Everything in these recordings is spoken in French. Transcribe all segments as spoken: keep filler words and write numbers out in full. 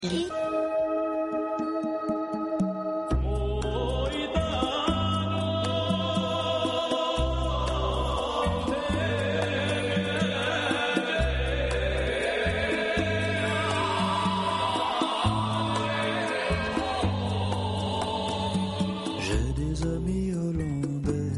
J'ai des amis hollandais.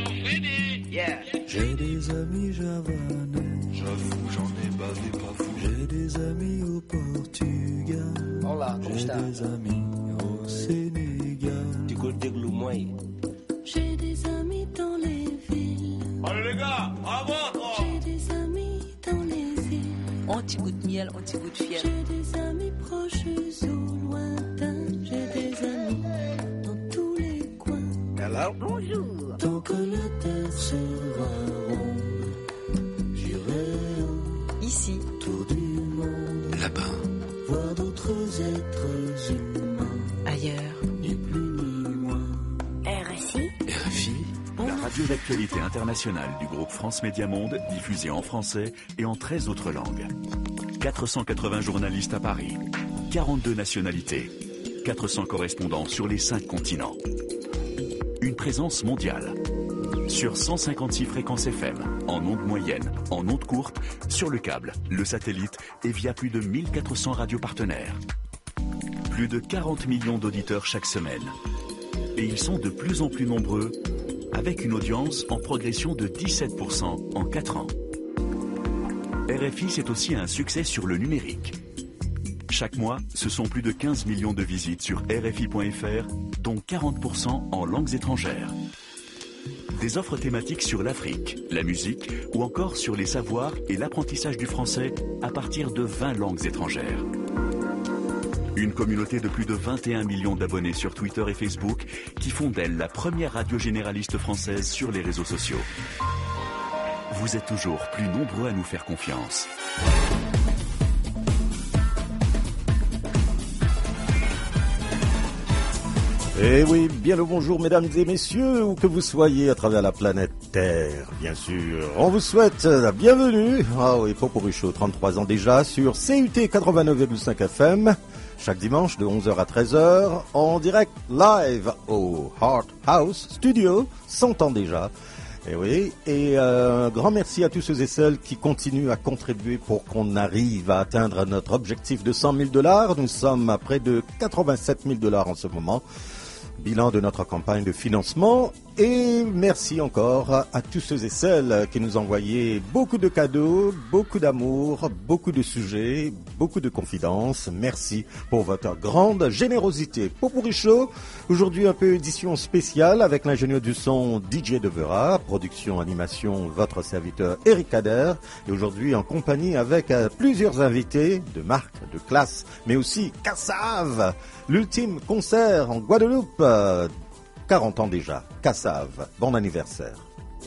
J'ai des amis javanais. J'avoue, j'en ai bavé pas fou. J'ai des amis au Portugal. Olá, como J'ai está? des amis au Sénégal. Du côté de Loumoy. J'ai des amis dans les villes. Allez les gars, bravo toi. J'ai des amis dans les îles. Anti-goût de miel, anti-goût de fiel. J'ai des amis proches ou lointains. J'ai des amis dans tous les coins. Hello? Bonjour. Tant que la terre sera ronde, j'irai Ici, autour du monde. Là-bas. Voir d'autres êtres humains. ailleurs. Ni plus ni moins. R S I. R F I. La radio d'actualité internationale du groupe France Média Monde, diffusée en français et en treize autres langues. quatre cent quatre-vingts journalistes à Paris, quarante-deux nationalités, quatre cents correspondants sur les cinq continents. Une présence mondiale. Sur cent cinquante-six fréquences F M, en ondes moyennes, en ondes courtes, sur le câble, le satellite et via plus de mille quatre cents radios partenaires. Plus de quarante millions d'auditeurs chaque semaine. Et ils sont de plus en plus nombreux, avec une audience en progression de dix-sept pour cent en quatre ans. R F I, c'est aussi un succès sur le numérique. Chaque mois, ce sont plus de quinze millions de visites sur R F I point F R, dont quarante pour cent en langues étrangères. Des offres thématiques sur l'Afrique, la musique ou encore sur les savoirs et l'apprentissage du français à partir de vingt langues étrangères. Une communauté de plus de vingt et un millions d'abonnés sur Twitter et Facebook qui font d'elle la première radio généraliste française sur les réseaux sociaux. Vous êtes toujours plus nombreux à nous faire confiance. Eh oui, bien le bonjour mesdames et messieurs, où que vous soyez à travers la planète Terre, bien sûr. On vous souhaite la bienvenue. Ah oui, Popurrí Show, trente-trois ans déjà, sur C U T quatre-vingt-neuf virgule cinq F M, chaque dimanche de onze heures à treize heures, en direct live au Heart House Studio, cent ans déjà. Eh oui, et euh, un grand merci à tous ceux et celles qui continuent à contribuer pour qu'on arrive à atteindre notre objectif de cent mille dollars. Nous sommes à près de quatre-vingt-sept mille dollars en ce moment. Bilan de notre campagne de financement. Et merci encore à tous ceux et celles qui nous envoyaient beaucoup de cadeaux, beaucoup d'amour, beaucoup de sujets, beaucoup de confidences. Merci pour votre grande générosité. Popurrí Show, aujourd'hui un peu édition spéciale avec l'ingénieur du son D J Devera, production, animation, votre serviteur Eric Kader. Et aujourd'hui en compagnie avec euh, plusieurs invités de marque, de classe, mais aussi Kassav, l'ultime concert en Guadeloupe. Euh, quarante ans déjà, Kassav, bon anniversaire.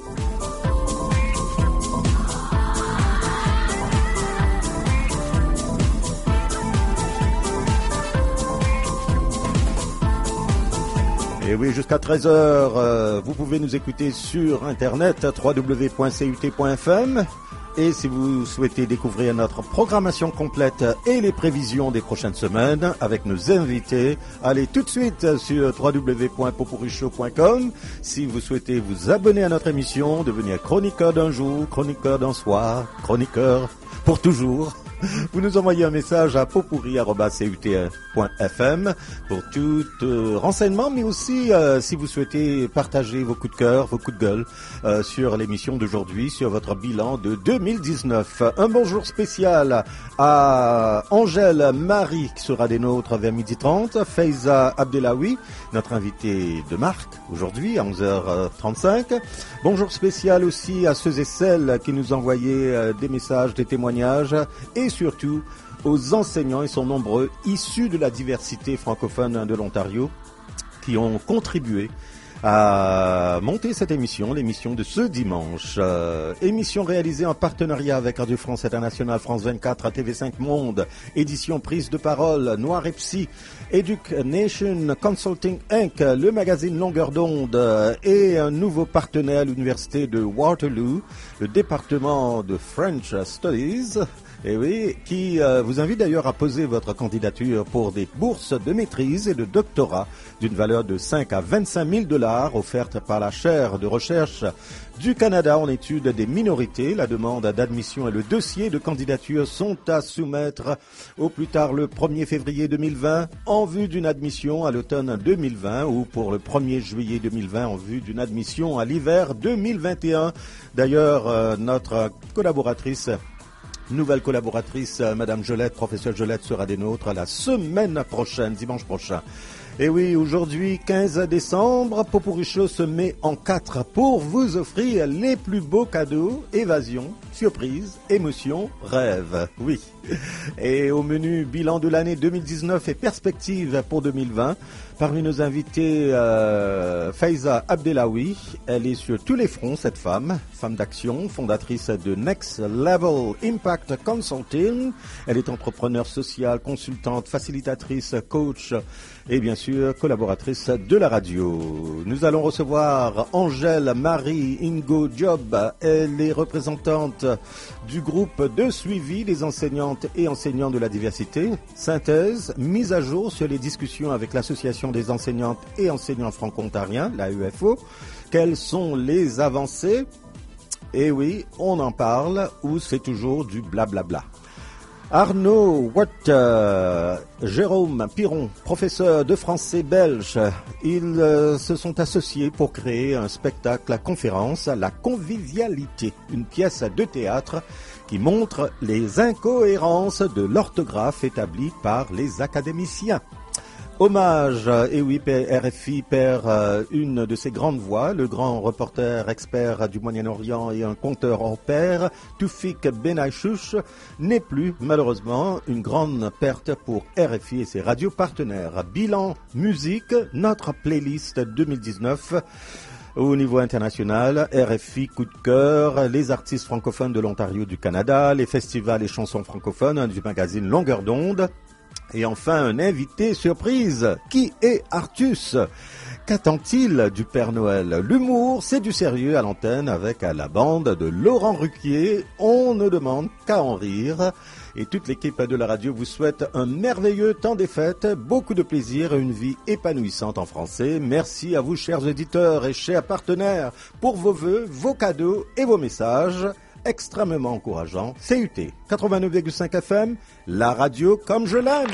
Et oui, jusqu'à treize heures, euh, vous pouvez nous écouter sur internet w w w point c u t point f m. Et si vous souhaitez découvrir notre programmation complète et les prévisions des prochaines semaines avec nos invités, allez tout de suite sur w w w point popurrí show point com. Si vous souhaitez vous abonner à notre émission, devenir chroniqueur d'un jour, chroniqueur d'un soir, chroniqueur pour toujours, vous nous envoyez un message à popurrí arobase c u t point f m pour tout euh, renseignement, mais aussi euh, si vous souhaitez partager vos coups de cœur, vos coups de gueule euh, sur l'émission d'aujourd'hui, sur votre bilan de deux mille dix-neuf. Un bonjour spécial à Angèle Marie qui sera des nôtres vers midi trente, Faiza Abdelawi, notre invité de marque aujourd'hui à onze heures trente-cinq. Bonjour spécial aussi à ceux et celles qui nous envoyaient euh, des messages, des témoignages et surtout aux enseignants, ils sont nombreux, issus de la diversité francophone de l'Ontario, qui ont contribué à monter cette émission, l'émission de ce dimanche. Euh, émission réalisée en partenariat avec Radio France Internationale, France vingt-quatre, T V cinq Monde, édition Prise de Parole, Noir et Psy, Education Consulting Incorporated, le magazine Longueur d'onde et un nouveau partenaire, l'université de Waterloo, le département de French Studies. Et oui, qui euh, vous invite d'ailleurs à poser votre candidature pour des bourses de maîtrise et de doctorat d'une valeur de cinq à vingt-cinq mille dollars offertes par la chaire de recherche du Canada en études des minorités. La demande d'admission et le dossier de candidature sont à soumettre au plus tard le premier février deux mille vingt en vue d'une admission à l'automne deux mille vingt ou pour le premier juillet deux mille vingt en vue d'une admission à l'hiver deux mille vingt et un. D'ailleurs, euh, notre collaboratrice Nouvelle collaboratrice, Madame Jolette, professeure Jolette, sera des nôtres la semaine prochaine, dimanche prochain. Et oui, aujourd'hui, quinze décembre, Popuricho se met en quatre pour vous offrir les plus beaux cadeaux, évasion, surprise, émotion, rêve. Oui. Et au menu bilan de l'année deux mille dix-neuf et perspective pour deux mille vingt, parmi nos invités, euh, Faiza Abdelawi. Elle est sur tous les fronts, cette femme, femme d'action, fondatrice de Next Level Impact Consulting. Elle est entrepreneure sociale, consultante, facilitatrice, coach et bien sûr collaboratrice de la radio. Nous allons recevoir Angèle Marie Ingo Job. Elle est représentante du groupe de suivi des enseignantes et enseignants de la diversité. Synthèse, mise à jour sur les discussions avec l'association des enseignantes et enseignants franco-ontariens, l'A U F O. Quelles sont les avancées? Et oui, on en parle ou c'est toujours du blablabla. Arnaud Watt, euh, Jérôme Piron, professeur de français belge, ils euh, se sont associés pour créer un spectacle à conférence, La Convivialité, une pièce de théâtre qui montre les incohérences de l'orthographe établie par les académiciens. Hommage, et oui, R F I perd euh, une de ses grandes voix, le grand reporter expert du Moyen-Orient et un conteur hors pair, Toufik Benaïchouch, n'est plus, malheureusement, une grande perte pour R F I et ses radios partenaires. Bilan musique, notre playlist deux mille dix-neuf. Au niveau international, R F I coup de cœur, les artistes francophones de l'Ontario du Canada, les festivals et chansons francophones du magazine Longueur d'onde. Et enfin, un invité surprise. Qui est Artus? Qu'attend-il du Père Noël? L'humour, c'est du sérieux à l'antenne avec la bande de Laurent Ruquier. On ne demande qu'à en rire. Et toute l'équipe de la radio vous souhaite un merveilleux temps des fêtes, beaucoup de plaisir et une vie épanouissante en français. Merci à vous, chers auditeurs et chers partenaires, pour vos vœux, vos cadeaux et vos messages extrêmement encourageants. C U T quatre-vingt-neuf virgule cinq F M, la radio comme je l'aime.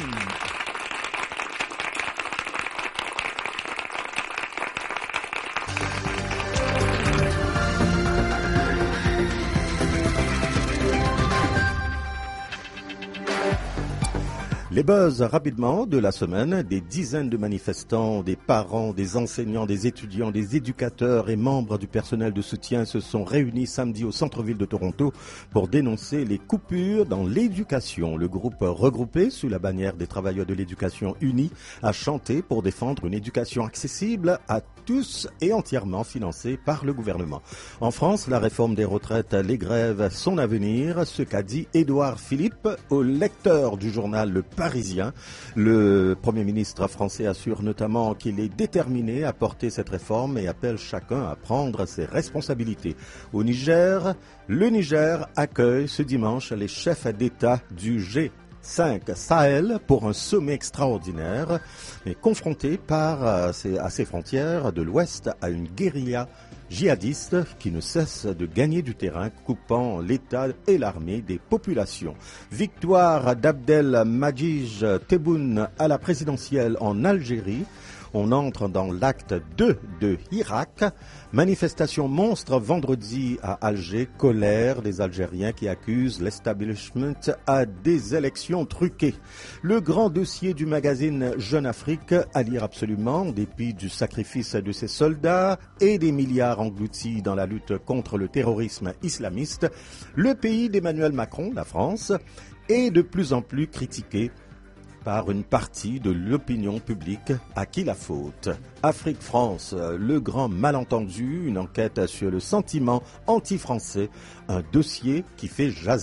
Les buzz rapidement de la semaine, des dizaines de manifestants, des parents, des enseignants, des étudiants, des éducateurs et membres du personnel de soutien se sont réunis samedi au centre-ville de Toronto pour dénoncer les coupures dans l'éducation. Le groupe regroupé sous la bannière des travailleurs de l'éducation unis a chanté pour défendre une éducation accessible à tous et entièrement financée par le gouvernement. En France, la réforme des retraites, les grèves, son avenir, ce qu'a dit Édouard Philippe au lecteur du journal Le Parisien. Le Premier ministre français assure notamment qu'il est déterminé à porter cette réforme et appelle chacun à prendre ses responsabilités. Au Niger, le Niger accueille ce dimanche les chefs d'État du G cinq Sahel pour un sommet extraordinaire, mais confronté par, à ses, à ses frontières de l'Ouest à une guérilla djihadiste qui ne cesse de gagner du terrain, coupant l'État et l'armée des populations. Victoire d'Abdel Majid Tebboune à la présidentielle en Algérie. On entre dans l'acte deux de Irak. Manifestation monstre vendredi à Alger. Colère des Algériens qui accusent l'establishment à des élections truquées. Le grand dossier du magazine Jeune Afrique à lire absolument, en dépit du sacrifice de ses soldats et des milliards engloutis dans la lutte contre le terrorisme islamiste. Le pays d'Emmanuel Macron, la France, est de plus en plus critiqué par une partie de l'opinion publique. À qui la faute? Afrique-France, le grand malentendu, une enquête sur le sentiment anti-français, un dossier qui fait jaser.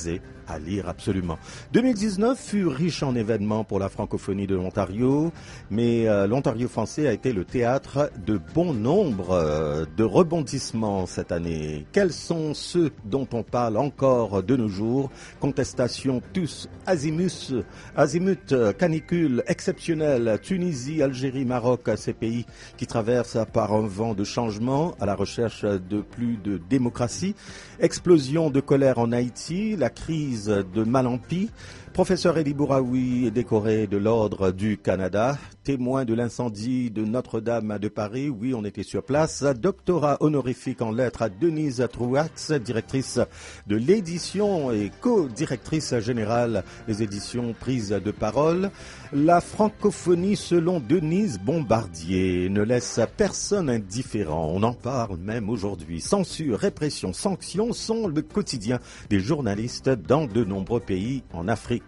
à lire absolument. deux mille dix-neuf fut riche en événements pour la francophonie de l'Ontario, mais euh, l'Ontario français a été le théâtre de bon nombre euh, de rebondissements cette année. Quels sont ceux dont on parle encore de nos jours? Contestations tous azimuts, azimut, canicule exceptionnelle, Tunisie, Algérie, Maroc, ces pays qui traversent par un vent de changement à la recherche de plus de démocratie. Explosion de colère en Haïti, la crise de Malampi. Professeur Elie Bouraoui est décoré de l'Ordre du Canada. Témoin de l'incendie de Notre-Dame de Paris, oui, on était sur place. Doctorat honorifique en lettres à Denise Trouax, directrice de l'édition et co-directrice générale des éditions Prises de Parole. La francophonie, selon Denise Bombardier, ne laisse personne indifférent. On en parle même aujourd'hui. Censure, répression, sanctions sont le quotidien des journalistes dans de nombreux pays en Afrique.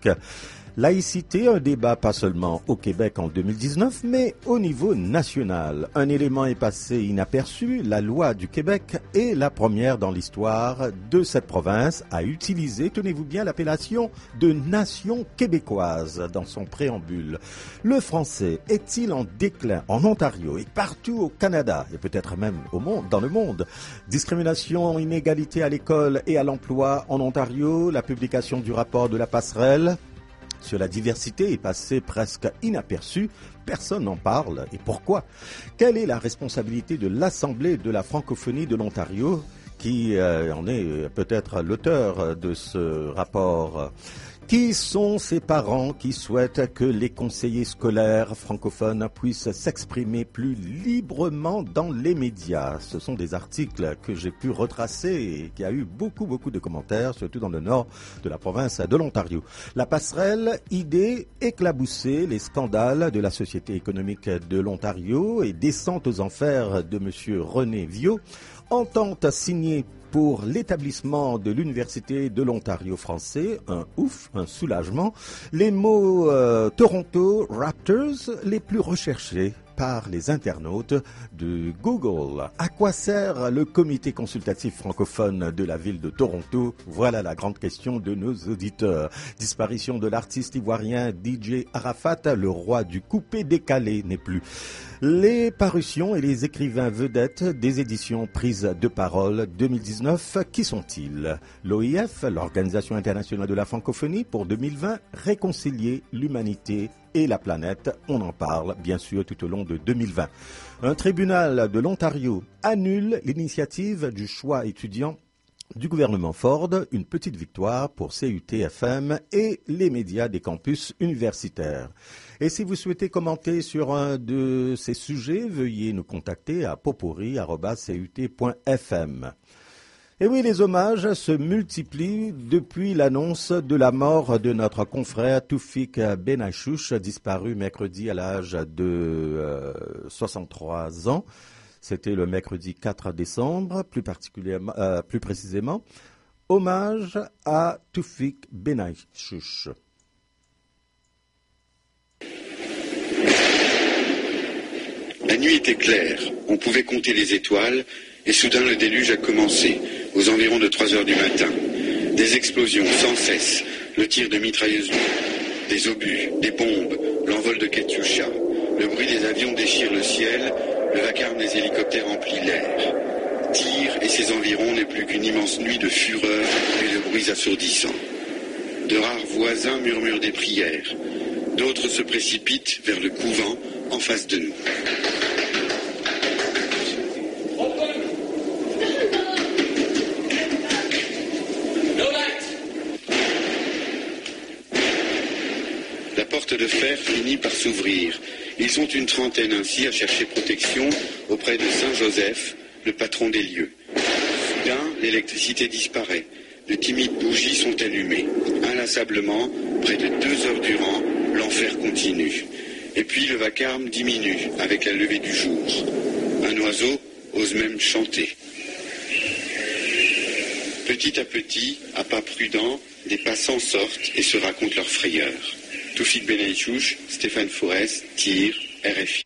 Laïcité, un débat pas seulement au Québec en deux mille dix-neuf, mais au niveau national. Un élément est passé inaperçu, la loi du Québec est la première dans l'histoire de cette province à utiliser, tenez-vous bien, l'appellation de nation québécoise dans son préambule. Le français est-il en déclin en Ontario et partout au Canada, et peut-être même au monde, dans le monde? Discrimination, inégalité à l'école et à l'emploi en Ontario, la publication du rapport de la passerelle sur la diversité est passée presque inaperçue. Personne n'en parle. Et pourquoi? Quelle est la responsabilité de l'Assemblée de la francophonie de l'Ontario, qui euh, en est peut-être l'auteur de ce rapport? Qui sont ces parents qui souhaitent que les conseillers scolaires francophones puissent s'exprimer plus librement dans les médias? Ce sont des articles que j'ai pu retracer et qui a eu beaucoup, beaucoup de commentaires, surtout dans le nord de la province de l'Ontario. La passerelle, idée éclaboussée, les scandales de la Société économique de l'Ontario et descente aux enfers de M. René Viau, entente signée pour l'établissement de l'Université de l'Ontario français, un ouf, un soulagement, les mots euh, Toronto Raptors les plus recherchés par les internautes de Google. À quoi sert le comité consultatif francophone de la ville de Toronto? Voilà la grande question de nos auditeurs. Disparition de l'artiste ivoirien D J Arafat, le roi du coupé-décalé n'est plus. Les parutions et les écrivains vedettes des éditions Prises de Parole deux mille dix-neuf, qui sont-ils? L'O I F, l'Organisation internationale de la francophonie, pour deux mille vingt, réconcilier l'humanité et la planète. On en parle, bien sûr, tout au long de deux mille vingt. Un tribunal de l'Ontario annule l'initiative du choix étudiant du gouvernement Ford, une petite victoire pour C U T F M et les médias des campus universitaires. Et si vous souhaitez commenter sur un de ces sujets, veuillez nous contacter à popori arobase c u t point f m. Et oui, les hommages se multiplient depuis l'annonce de la mort de notre confrère Toufik Benachouch, disparu mercredi à l'âge de euh, soixante-trois ans. C'était le mercredi quatre décembre, plus, particulièrement, euh, plus précisément. Hommage à Toufik Benachouch. La nuit était claire, on pouvait compter les étoiles, et soudain le déluge a commencé, aux environs de trois heures du matin. Des explosions sans cesse, le tir de mitrailleuses, des obus, des bombes, l'envol de Katyusha. Le bruit des avions déchire le ciel, le vacarme des hélicoptères remplit l'air. Tyr et ses environs n'est plus qu'une immense nuit de fureur et de bruits assourdissants. De rares voisins murmurent des prières. D'autres se précipitent vers le couvent en face de nous. La porte de fer finit par s'ouvrir. Ils sont une trentaine ainsi à chercher protection auprès de Saint Joseph, le patron des lieux. Soudain, l'électricité disparaît. De timides bougies sont allumées. Inlassablement, près de deux heures durant, l'enfer continue. Et puis le vacarme diminue avec la levée du jour. Un oiseau ose même chanter. Petit à petit, à pas prudents, des passants sortent et se racontent leurs frayeurs. Toufik Benachouch, Stéphane Forest, Tyr, R F I.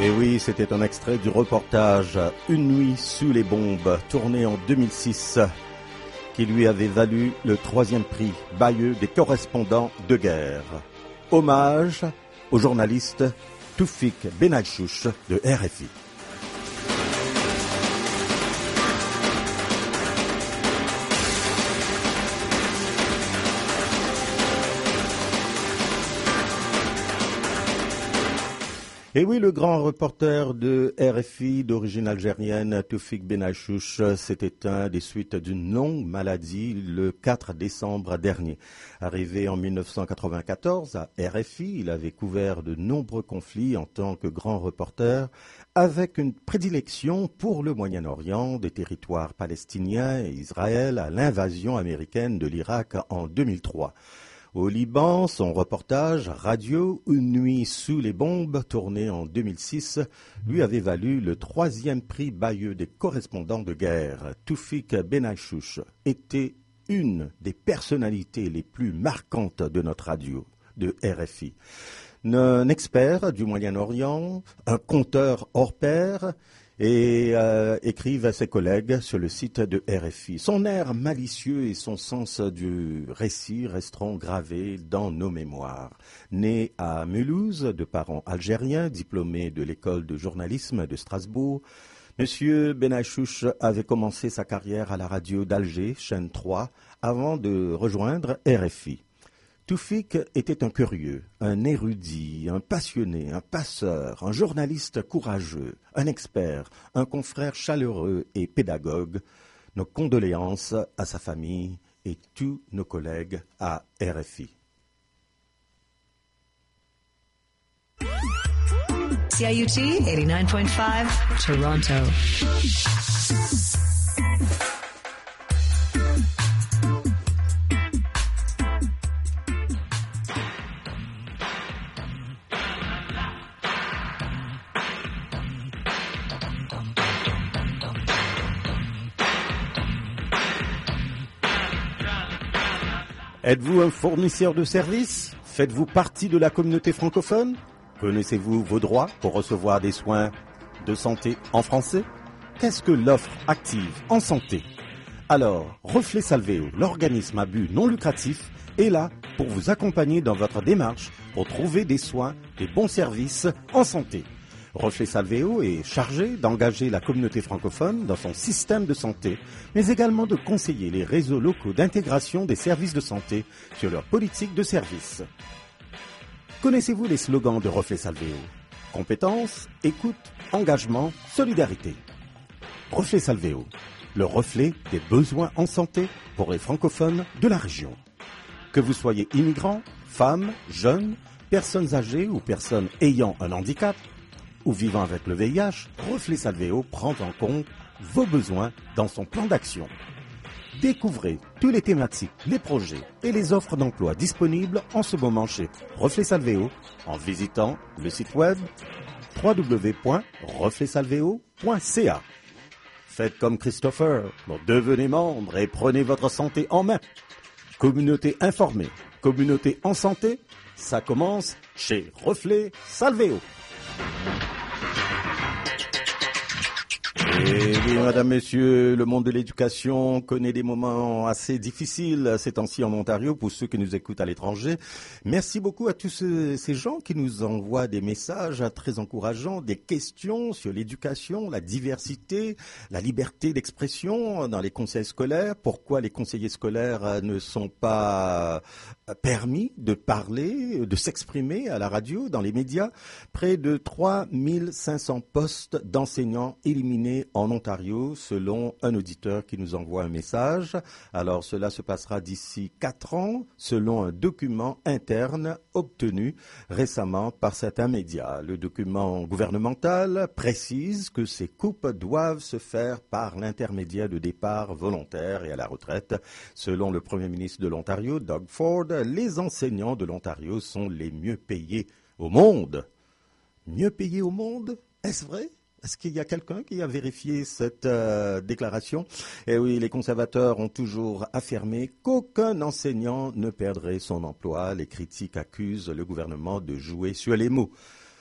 Et oui, c'était un extrait du reportage Une nuit sous les bombes, tourné en deux mille six, qui lui avait valu le troisième prix Bayeux des correspondants de guerre. Hommage au journaliste Toufik Benachouch de R F I. Et oui, le grand reporter de R F I d'origine algérienne, Toufik Benachouch, s'est éteint des suites d'une longue maladie le quatre décembre dernier. Arrivé en mille neuf cent quatre-vingt-quatorze à R F I, il avait couvert de nombreux conflits en tant que grand reporter, avec une prédilection pour le Moyen-Orient, des territoires palestiniens et Israël à l'invasion américaine de l'Irak en deux mille trois. Au Liban, son reportage radio Une nuit sous les bombes, tourné en deux mille six, lui avait valu le troisième prix Bayeux des correspondants de guerre. Toufik Benachouch était une des personnalités les plus marquantes de notre radio, de R F I. Un expert du Moyen-Orient, un conteur hors pair, et euh, écrivent à ses collègues sur le site de R F I. Son air malicieux et son sens du récit resteront gravés dans nos mémoires. Né à Mulhouse, de parents algériens, diplômé de l'école de journalisme de Strasbourg, Monsieur Benachouch avait commencé sa carrière à la radio d'Alger, chaîne trois, avant de rejoindre R F I. Toufik était un curieux, un érudit, un passionné, un passeur, un journaliste courageux, un expert, un confrère chaleureux et pédagogue. Nos condoléances à sa famille et tous nos collègues à R F I. C I U T eighty-nine point five, Toronto. Êtes-vous un fournisseur de services? Faites-vous partie de la communauté francophone? Connaissez-vous vos droits pour recevoir des soins de santé en français? Qu'est-ce que l'offre active en santé? Alors, Reflet Salvéo, l'organisme à but non lucratif, est là pour vous accompagner dans votre démarche pour trouver des soins, des bons services en santé. Reflet Salvéo est chargé d'engager la communauté francophone dans son système de santé, mais également de conseiller les réseaux locaux d'intégration des services de santé sur leur politique de service. Connaissez-vous les slogans de Reflet Salvéo? Compétence, écoute, engagement, solidarité. Reflet Salvéo, le reflet des besoins en santé pour les francophones de la région. Que vous soyez immigrants, femmes, jeunes, personnes âgées ou personnes ayant un handicap, ou vivant avec le V I H, Reflet Salvéo prend en compte vos besoins dans son plan d'action. Découvrez tous les thématiques, les projets et les offres d'emploi disponibles en ce moment chez Reflet Salvéo en visitant le site web w w w point reflet salvéo point c a. Faites comme Christopher, devenez membre et prenez votre santé en main. Communauté informée, communauté en santé, ça commence chez Reflet Salvéo. Et oui, madame, messieurs, le monde de l'éducation connaît des moments assez difficiles ces temps-ci en Ontario pour ceux qui nous écoutent à l'étranger. Merci beaucoup à tous ces, ces gens qui nous envoient des messages très encourageants, des questions sur l'éducation, la diversité, la liberté d'expression dans les conseils scolaires. Pourquoi les conseillers scolaires ne sont pas permis de parler, de s'exprimer à la radio, dans les médias? Près de trois mille cinq cents postes d'enseignants éliminés en Ontario, selon un auditeur qui nous envoie un message. Alors, cela se passera d'ici quatre ans, selon un document interne obtenu récemment par certains médias. Le document gouvernemental précise que ces coupes doivent se faire par l'intermédiaire de départ volontaire et à la retraite. Selon le Premier ministre de l'Ontario, Doug Ford, les enseignants de l'Ontario sont les mieux payés au monde. Mieux payés au monde? Est-ce vrai? Est-ce qu'il y a quelqu'un qui a vérifié cette euh, déclaration? Eh oui, les conservateurs ont toujours affirmé qu'aucun enseignant ne perdrait son emploi. Les critiques accusent le gouvernement de jouer sur les mots.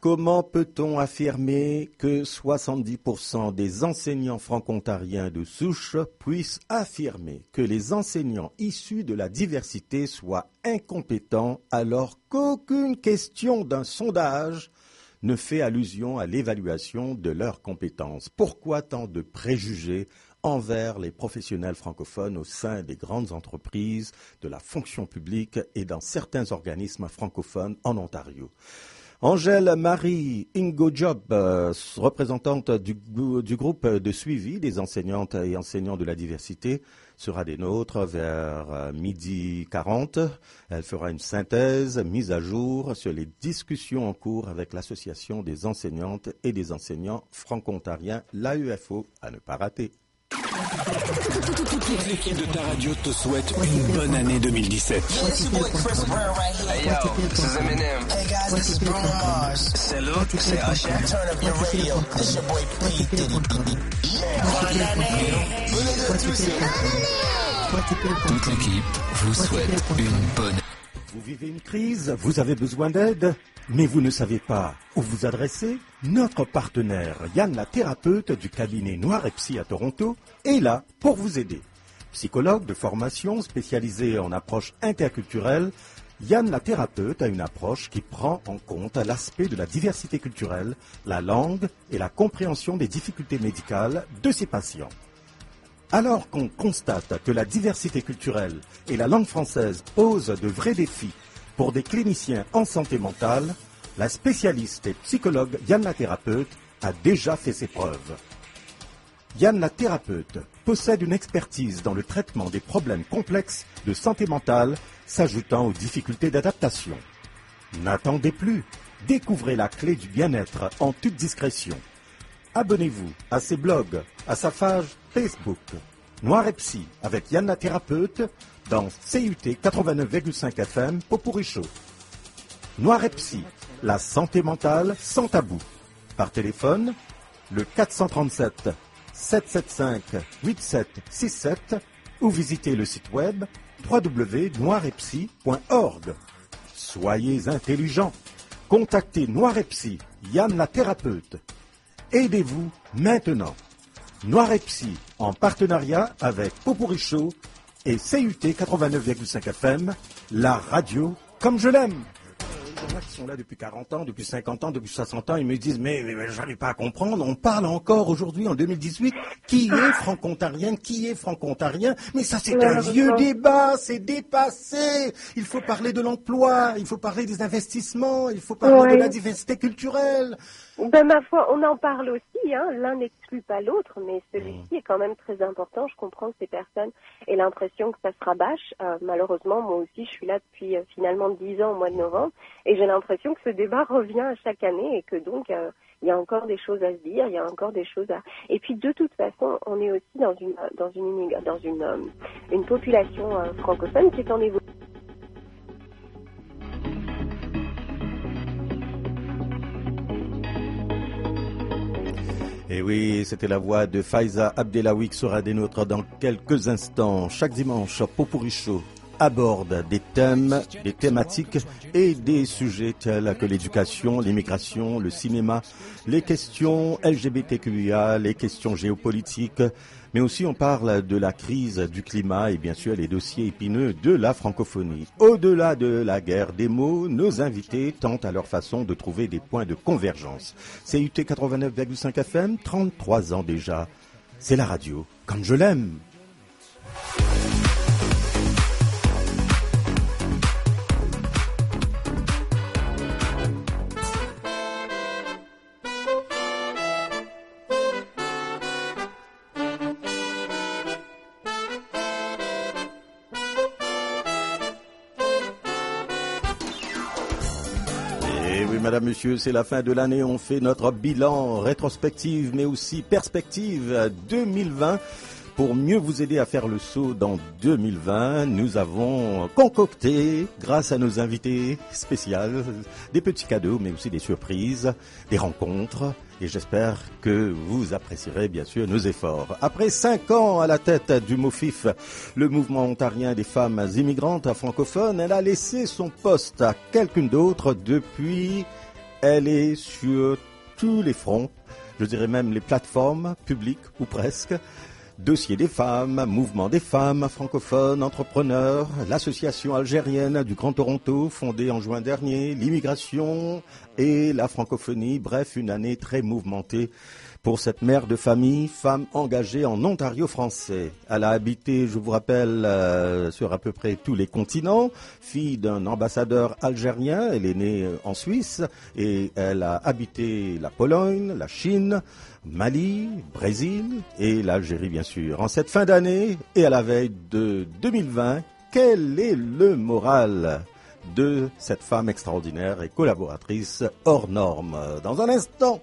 Comment peut-on affirmer que soixante-dix pour cent des enseignants franco-ontariens de souche puissent affirmer que les enseignants issus de la diversité soient incompétents alors qu'aucune question d'un sondage ne fait allusion à l'évaluation de leurs compétences? Pourquoi tant de préjugés envers les professionnels francophones au sein des grandes entreprises, de la fonction publique et dans certains organismes francophones en Ontario? Angèle Marie Ingojob, euh, représentante du, du groupe de suivi des enseignantes et enseignants de la diversité, sera des nôtres vers euh, midi quarante. Elle fera une synthèse, mise à jour sur les discussions en cours avec l'Association des enseignantes et des enseignants franco-ontariens, l'A E F O, à ne pas rater. Toute l'équipe de ta radio te souhaite une bonne année deux mille dix-sept. Hey yo, this is Eminem. Hey guys, this is Bruno Mars. C'est Luke, c'est Usher. Turn up your radio. This your boy P. Diddy. Toute l'équipe vous souhaite une bonne année. Vous vivez une crise, vous avez besoin d'aide, mais vous ne savez pas où vous adresser? Notre partenaire Yann la thérapeute du cabinet Noir et Psy à Toronto est là pour vous aider. Psychologue de formation spécialisé en approche interculturelle, Yann la thérapeute a une approche qui prend en compte l'aspect de la diversité culturelle, la langue et la compréhension des difficultés médicales de ses patients. Alors qu'on constate que la diversité culturelle et la langue française posent de vrais défis pour des cliniciens en santé mentale, la spécialiste et psychologue Yann la thérapeute a déjà fait ses preuves. Yann la thérapeute possède une expertise dans le traitement des problèmes complexes de santé mentale s'ajoutant aux difficultés d'adaptation. N'attendez plus, découvrez la clé du bien-être en toute discrétion. Abonnez-vous à ses blogs, à sa page Facebook, Noir et Psy avec Yann la thérapeute dans C U T quatre-vingt-neuf virgule cinq F M Popuricho. Noir et Psy, la santé mentale sans tabou. Par téléphone, le quatre cent trente-sept, sept cent soixante-cinq, quatre-vingt-sept soixante-sept ou visitez le site web w w w point noir et psy point org. Soyez intelligents. Contactez Noir et Psy, Yann la thérapeute. Aidez-vous maintenant. Noir et Psy, en partenariat avec Popuricho et C U T quatre-vingt-neuf virgule cinq F M, la radio comme je l'aime. Il y en a qui sont là depuis quarante ans, depuis cinquante ans, depuis soixante ans, ils me disent mais, mais, mais j'arrive pas à comprendre, on parle encore aujourd'hui en deux mille dix-huit, qui est franco-ontarien, qui est franco-ontarien, mais ça c'est un vieux débat, c'est dépassé, il faut parler de l'emploi, il faut parler des investissements, il faut parler ouais. de la diversité culturelle. Ben ma foi, on en parle aussi, hein. L'un n'exclut pas l'autre, mais celui-ci mmh. est quand même très important. Je comprends que ces personnes aient l'impression que ça se rabâche. Euh, malheureusement, moi aussi, je suis là depuis euh, finalement dix ans au mois de novembre, et j'ai l'impression que ce débat revient à chaque année et que donc il euh, y a encore des choses à se dire, il y a encore des choses à. Et puis de toute façon, on est aussi dans une dans une dans une euh, une population euh, francophone qui est en évolution. Et oui, c'était la voix de Faiza Abdelawi qui sera des nôtres dans quelques instants. Chaque dimanche, Popuricho aborde des thèmes, des thématiques et des sujets tels que l'éducation, l'immigration, le cinéma, les questions L G B T Q I A, les questions géopolitiques, mais aussi on parle de la crise du climat et bien sûr les dossiers épineux de la francophonie. Au-delà de la guerre des mots, nos invités tentent à leur façon de trouver des points de convergence. C U T quatre-vingt-neuf virgule cinq F M, trente-trois ans déjà. C'est la radio comme je l'aime. Madame, Monsieur, c'est la fin de l'année. On fait notre bilan rétrospective, mais aussi perspective deux mille vingt. Pour mieux vous aider à faire le saut dans deux mille vingt, nous avons concocté, grâce à nos invités spéciaux, des petits cadeaux, mais aussi des surprises, des rencontres. Et j'espère que vous apprécierez bien sûr nos efforts. Après cinq ans à la tête du MOFIF, le mouvement ontarien des femmes immigrantes francophones, elle a laissé son poste à quelqu'un d'autre depuis elle est sur tous les fronts, je dirais même les plateformes publiques ou presque. Dossier des femmes, mouvement des femmes francophones, entrepreneurs, l'association algérienne du Grand Toronto, fondée en juin dernier, l'immigration et la francophonie, bref, une année très mouvementée pour cette mère de famille, femme engagée en Ontario français. Elle a habité, je vous rappelle, euh, sur à peu près tous les continents, fille d'un ambassadeur algérien, elle est née en Suisse et elle a habité la Pologne, la Chine, Mali, Brésil et l'Algérie bien sûr. En cette fin d'année et à la veille de deux mille vingt, quel est le moral de cette femme extraordinaire et collaboratrice hors norme? Dans un instant.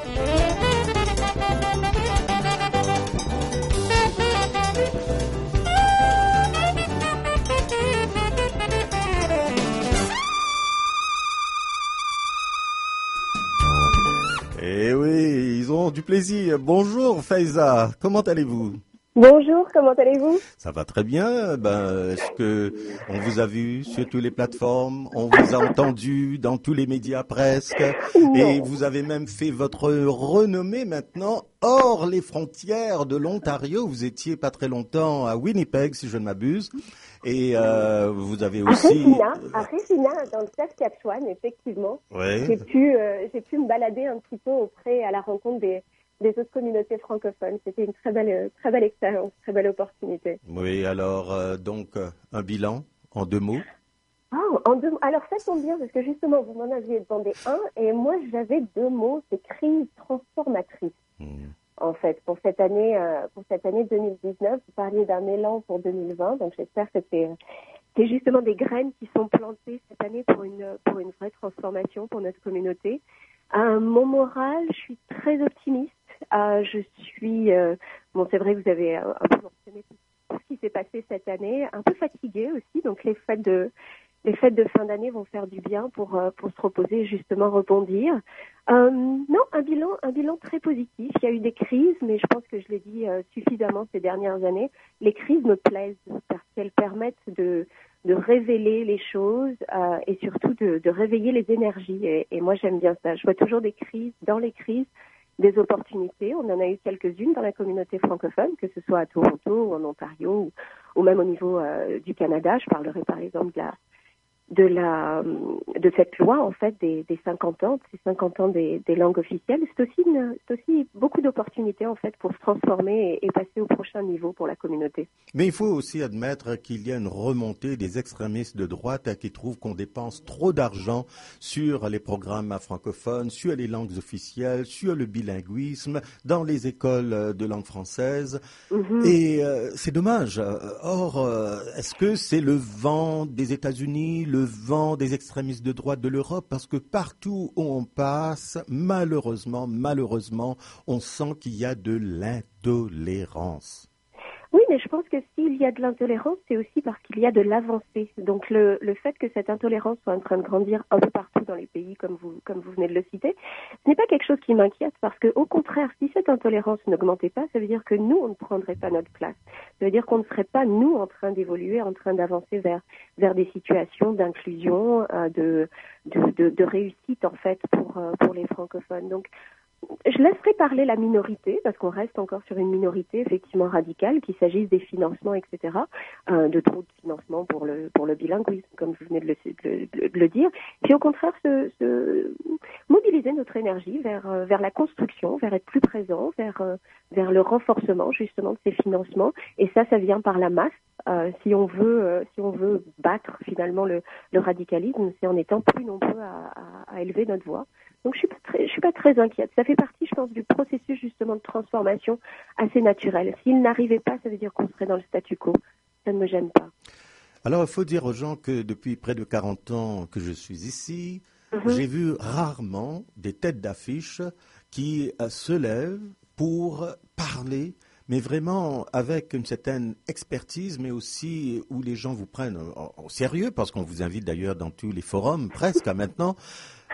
Eh oui, ils ont du plaisir. Bonjour Faiza, comment allez-vous? Bonjour, comment allez-vous? Ça va très bien. Ben, est-ce que on vous a vu sur toutes les plateformes? On vous a entendu dans tous les médias presque. Non. Et vous avez même fait votre renommée maintenant hors les frontières de l'Ontario. Vous étiez pas très longtemps à Winnipeg, si je ne m'abuse. Et euh, vous avez aussi... À Regina, à Regina, dans le Saskatchewan, effectivement. Ouais. J'ai pu, euh, j'ai pu me balader un petit peu auprès, à la rencontre des... des autres communautés francophones. C'était une très belle, très belle expérience, très belle opportunité. Oui, alors, euh, donc, euh, un bilan en deux mots? Oh, en deux mots. Alors, ça tombe bien, parce que justement, vous m'en aviez demandé un, et moi, j'avais deux mots, c'est crise transformatrice. Mmh. En fait, pour cette année, euh, pour cette année deux mille dix-neuf, vous parliez d'un élan pour deux mille vingt, donc j'espère que c'est, c'est justement des graines qui sont plantées cette année pour une, pour une vraie transformation pour notre communauté. Euh, mon moral, je suis très optimiste. Euh, je suis, euh, bon, c'est vrai que vous avez un, un peu mentionné tout ce qui s'est passé cette année, un peu fatiguée aussi, donc les fêtes de, les fêtes de fin d'année vont faire du bien pour, euh, pour se reposer et justement rebondir. Euh, non, un bilan, un bilan très positif. Il y a eu des crises, mais je pense que je l'ai dit euh, suffisamment ces dernières années. Les crises me plaisent parce qu'elles permettent de, de révéler les choses euh, et surtout de, de réveiller les énergies. Et, et moi, j'aime bien ça. Je vois toujours des crises, dans les crises, des opportunités. On en a eu quelques-unes dans la communauté francophone, que ce soit à Toronto ou en Ontario ou, ou même au niveau euh, du Canada. Je parlerai par exemple de la de la de cette loi en fait des, des cinquante ans, ces cinquante ans des, des langues officielles. C'est aussi une, c'est aussi beaucoup d'opportunités en fait pour se transformer et, et passer au prochain niveau pour la communauté. Mais il faut aussi admettre qu'il y a une remontée des extrémistes de droite qui trouvent qu'on dépense trop d'argent sur les programmes francophones, sur les langues officielles, sur le bilinguisme, dans les écoles de langue française. Mm-hmm. Et euh, c'est dommage. Or, euh, est-ce que c'est le vent des États-Unis, le vent des extrémistes de droite de l'Europe? Parce que partout où on passe, malheureusement, malheureusement, on sent qu'il y a de l'intolérance. Oui, mais je pense que s'il y a de l'intolérance, c'est aussi parce qu'il y a de l'avancée. Donc le, le fait que cette intolérance soit en train de grandir un peu partout dans les pays, comme vous, comme vous venez de le citer, ce n'est pas quelque chose qui m'inquiète parce que, au contraire, si cette intolérance n'augmentait pas, ça veut dire que nous, on ne prendrait pas notre place. Ça veut dire qu'on ne serait pas, nous, en train d'évoluer, en train d'avancer vers, vers des situations d'inclusion, euh, de, de, de, de réussite, en fait, pour, euh, pour les francophones. Donc, je laisserai parler la minorité, parce qu'on reste encore sur une minorité effectivement radicale, qu'il s'agisse des financements, et cetera, euh, de trop de financement pour le pour le bilinguisme, comme vous venez de le, de, de le dire. Puis au contraire, se, se mobiliser notre énergie vers euh, vers la construction, vers être plus présent, vers euh, vers le renforcement justement de ces financements. Et ça, ça vient par la masse. Euh, si on veut, euh, si on veut battre finalement le, le radicalisme, c'est en étant plus nombreux à, à, à élever notre voix. Donc je suis pas très, je suis pas très inquiète. Ça fait partie, je pense, du processus justement de transformation assez naturel. S'il n'arrivait pas, ça veut dire qu'on serait dans le statu quo. Ça ne me gêne pas. Alors il faut dire aux gens que depuis près de quarante ans que je suis ici, mm-hmm. j'ai vu rarement des têtes d'affiche qui euh, se lèvent pour parler, mais vraiment avec une certaine expertise, mais aussi où les gens vous prennent au, au sérieux, parce qu'on vous invite d'ailleurs dans tous les forums, presque à maintenant.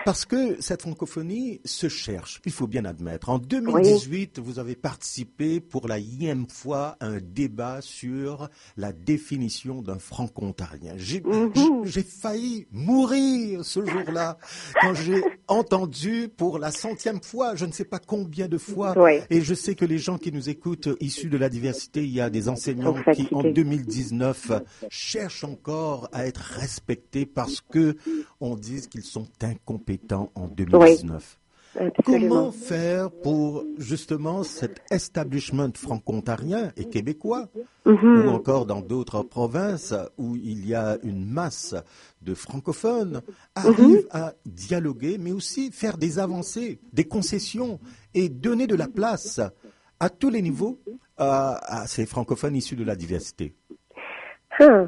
Parce que cette francophonie se cherche, il faut bien admettre. En deux mille dix-huit, oui. Vous avez participé pour la énième fois à un débat sur la définition d'un franco-ontarien. J'ai, mm-hmm. j'ai failli mourir ce jour-là quand j'ai entendu pour la centième fois, je ne sais pas combien de fois, oui. et je sais que les gens qui nous écoutent issus de la diversité, il y a des enseignants qui en deux mille dix-neuf cherchent encore à être respectés parce que on dit qu'ils sont incompétents en deux mille dix-neuf. Oui, comment faire pour justement cet establishment franco-ontarien et québécois, mm-hmm. ou encore dans d'autres provinces où il y a une masse de francophones, arrive mm-hmm. à dialoguer, mais aussi faire des avancées, des concessions et donner de la place à tous les niveaux à, à ces francophones issus de la diversité? Hum.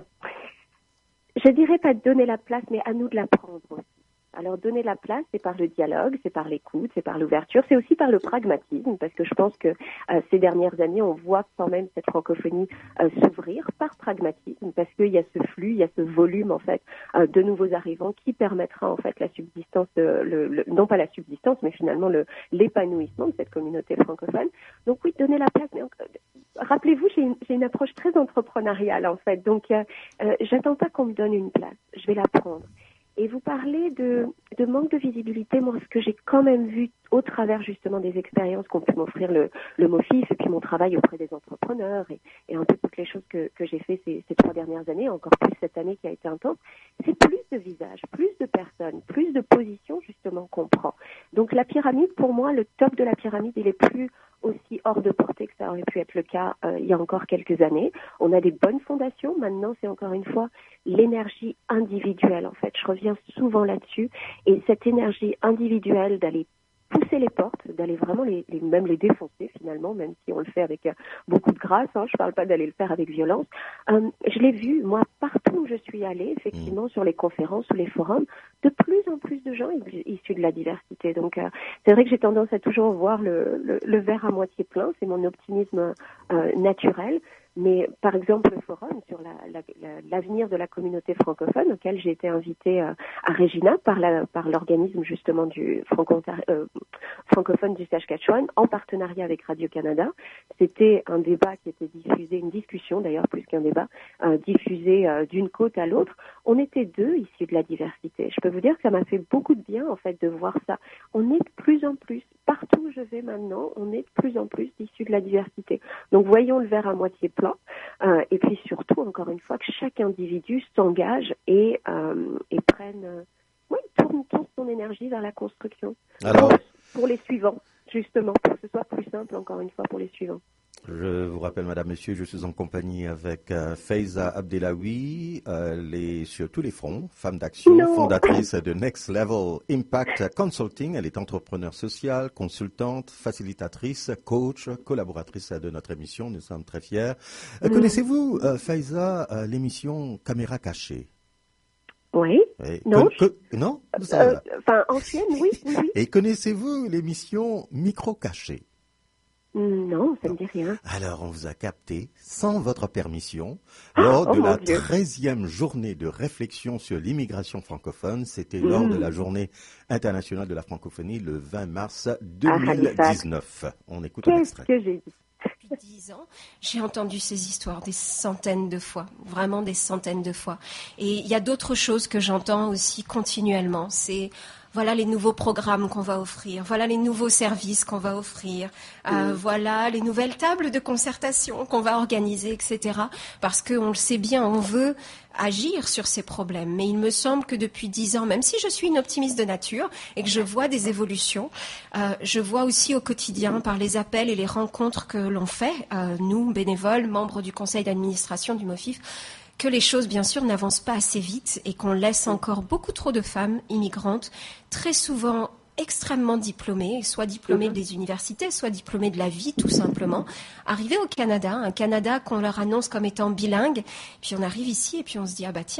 Je dirais pas donner la place, mais à nous de la prendre aussi. Alors, donner la place, c'est par le dialogue, c'est par l'écoute, c'est par l'ouverture, c'est aussi par le pragmatisme, parce que je pense que euh, ces dernières années, on voit quand même cette francophonie euh, s'ouvrir par pragmatisme, parce qu'il y a ce flux, il y a ce volume, en fait, euh, de nouveaux arrivants qui permettra, en fait, la subsistance, de, le, le, non pas la subsistance, mais finalement le, l'épanouissement de cette communauté francophone. Donc oui, donner la place, mais encore, rappelez-vous, j'ai une, j'ai une approche très entrepreneuriale, en fait, donc euh, euh, j'attends pas qu'on me donne une place, je vais la prendre. Et vous parlez de, de manque de visibilité. Moi, ce que j'ai quand même vu au travers justement des expériences qu'ont pu m'offrir le, le MOFIF et puis mon travail auprès des entrepreneurs et, et un peu toutes les choses que, que j'ai fait ces, ces trois dernières années, encore plus cette année qui a été intense, c'est plus de visages, plus de personnes, plus de positions justement qu'on prend. Donc la pyramide, pour moi, le top de la pyramide, il est plus aussi hors de portée que ça aurait pu être le cas euh, il y a encore quelques années. On a des bonnes fondations. Maintenant, c'est encore une fois l'énergie individuelle. En fait, je reviens souvent là-dessus. Et cette énergie individuelle d'aller pousser les portes, d'aller vraiment les, les même les défoncer finalement, même si on le fait avec euh, beaucoup de grâce. Hein, je parle pas d'aller le faire avec violence. Euh, je l'ai vu moi partout où je suis allée, effectivement, sur les conférences ou les forums, de plus en plus de gens issus de la diversité. Donc euh, c'est vrai que j'ai tendance à toujours voir le, le, le verre à moitié plein. C'est mon optimisme euh, naturel. Mais par exemple, le forum sur la, la, la, l'avenir de la communauté francophone, auquel j'ai été invitée euh, à Regina par, la, par l'organisme justement du franco euh, francophone du Saskatchewan, en partenariat avec Radio-Canada. C'était un débat qui était diffusé, une discussion d'ailleurs plus qu'un débat, euh, diffusé euh, d'une côte à l'autre. On était deux issus de la diversité. Je peux vous dire que ça m'a fait beaucoup de bien en fait de voir ça. On est de plus en plus, partout où je vais maintenant, on est de plus en plus issus de la diversité. Donc voyons le verre à moitié plein. Euh, et puis surtout, encore une fois, que chaque individu s'engage et, euh, et prenne, euh, oui, tourne, tourne son énergie vers la construction. Alors, pour, pour les suivants, justement, pour que ce soit plus simple, encore une fois, pour les suivants. Je vous rappelle, Madame, Monsieur, je suis en compagnie avec euh, Faiza Abdelawi, euh, les, sur tous les fronts, femme d'action, non. fondatrice de Next Level Impact Consulting. Elle est entrepreneur sociale, consultante, facilitatrice, coach, collaboratrice de notre émission. Nous sommes très fiers. Euh, mmh. Connaissez-vous, euh, Faiza, euh, l'émission Caméra cachée? Oui. Et non. Que, que, non Enfin, euh, euh, ancienne, oui, oui, oui. Et connaissez-vous l'émission Micro caché? Non, ça ne me dit rien. Alors, on vous a capté, sans votre permission, lors oh, de la treizième journée de réflexion sur l'immigration francophone. C'était mmh. lors de la journée internationale de la francophonie, le vingt mars deux mille dix-neuf. Ah, on écoute un extrait. Qu'est-ce que j'ai dit? Depuis dix ans, j'ai entendu ces histoires des centaines de fois, vraiment des centaines de fois. Et il y a d'autres choses que j'entends aussi continuellement. C'est voilà les nouveaux programmes qu'on va offrir, voilà les nouveaux services qu'on va offrir, euh, mmh. voilà les nouvelles tables de concertation qu'on va organiser, et cetera. Parce qu'on le sait bien, on veut agir sur ces problèmes. Mais il me semble que depuis dix ans, même si je suis une optimiste de nature et que je vois des évolutions, euh, je vois aussi au quotidien, par les appels et les rencontres que l'on fait, euh, nous, bénévoles, membres du conseil d'administration du MOFIF, que les choses, bien sûr, n'avancent pas assez vite et qu'on laisse encore beaucoup trop de femmes immigrantes, très souvent extrêmement diplômées, soit diplômées des universités, soit diplômées de la vie, tout simplement, arriver au Canada, un Canada qu'on leur annonce comme étant bilingue, puis on arrive ici et puis on se dit, ah bah tiens,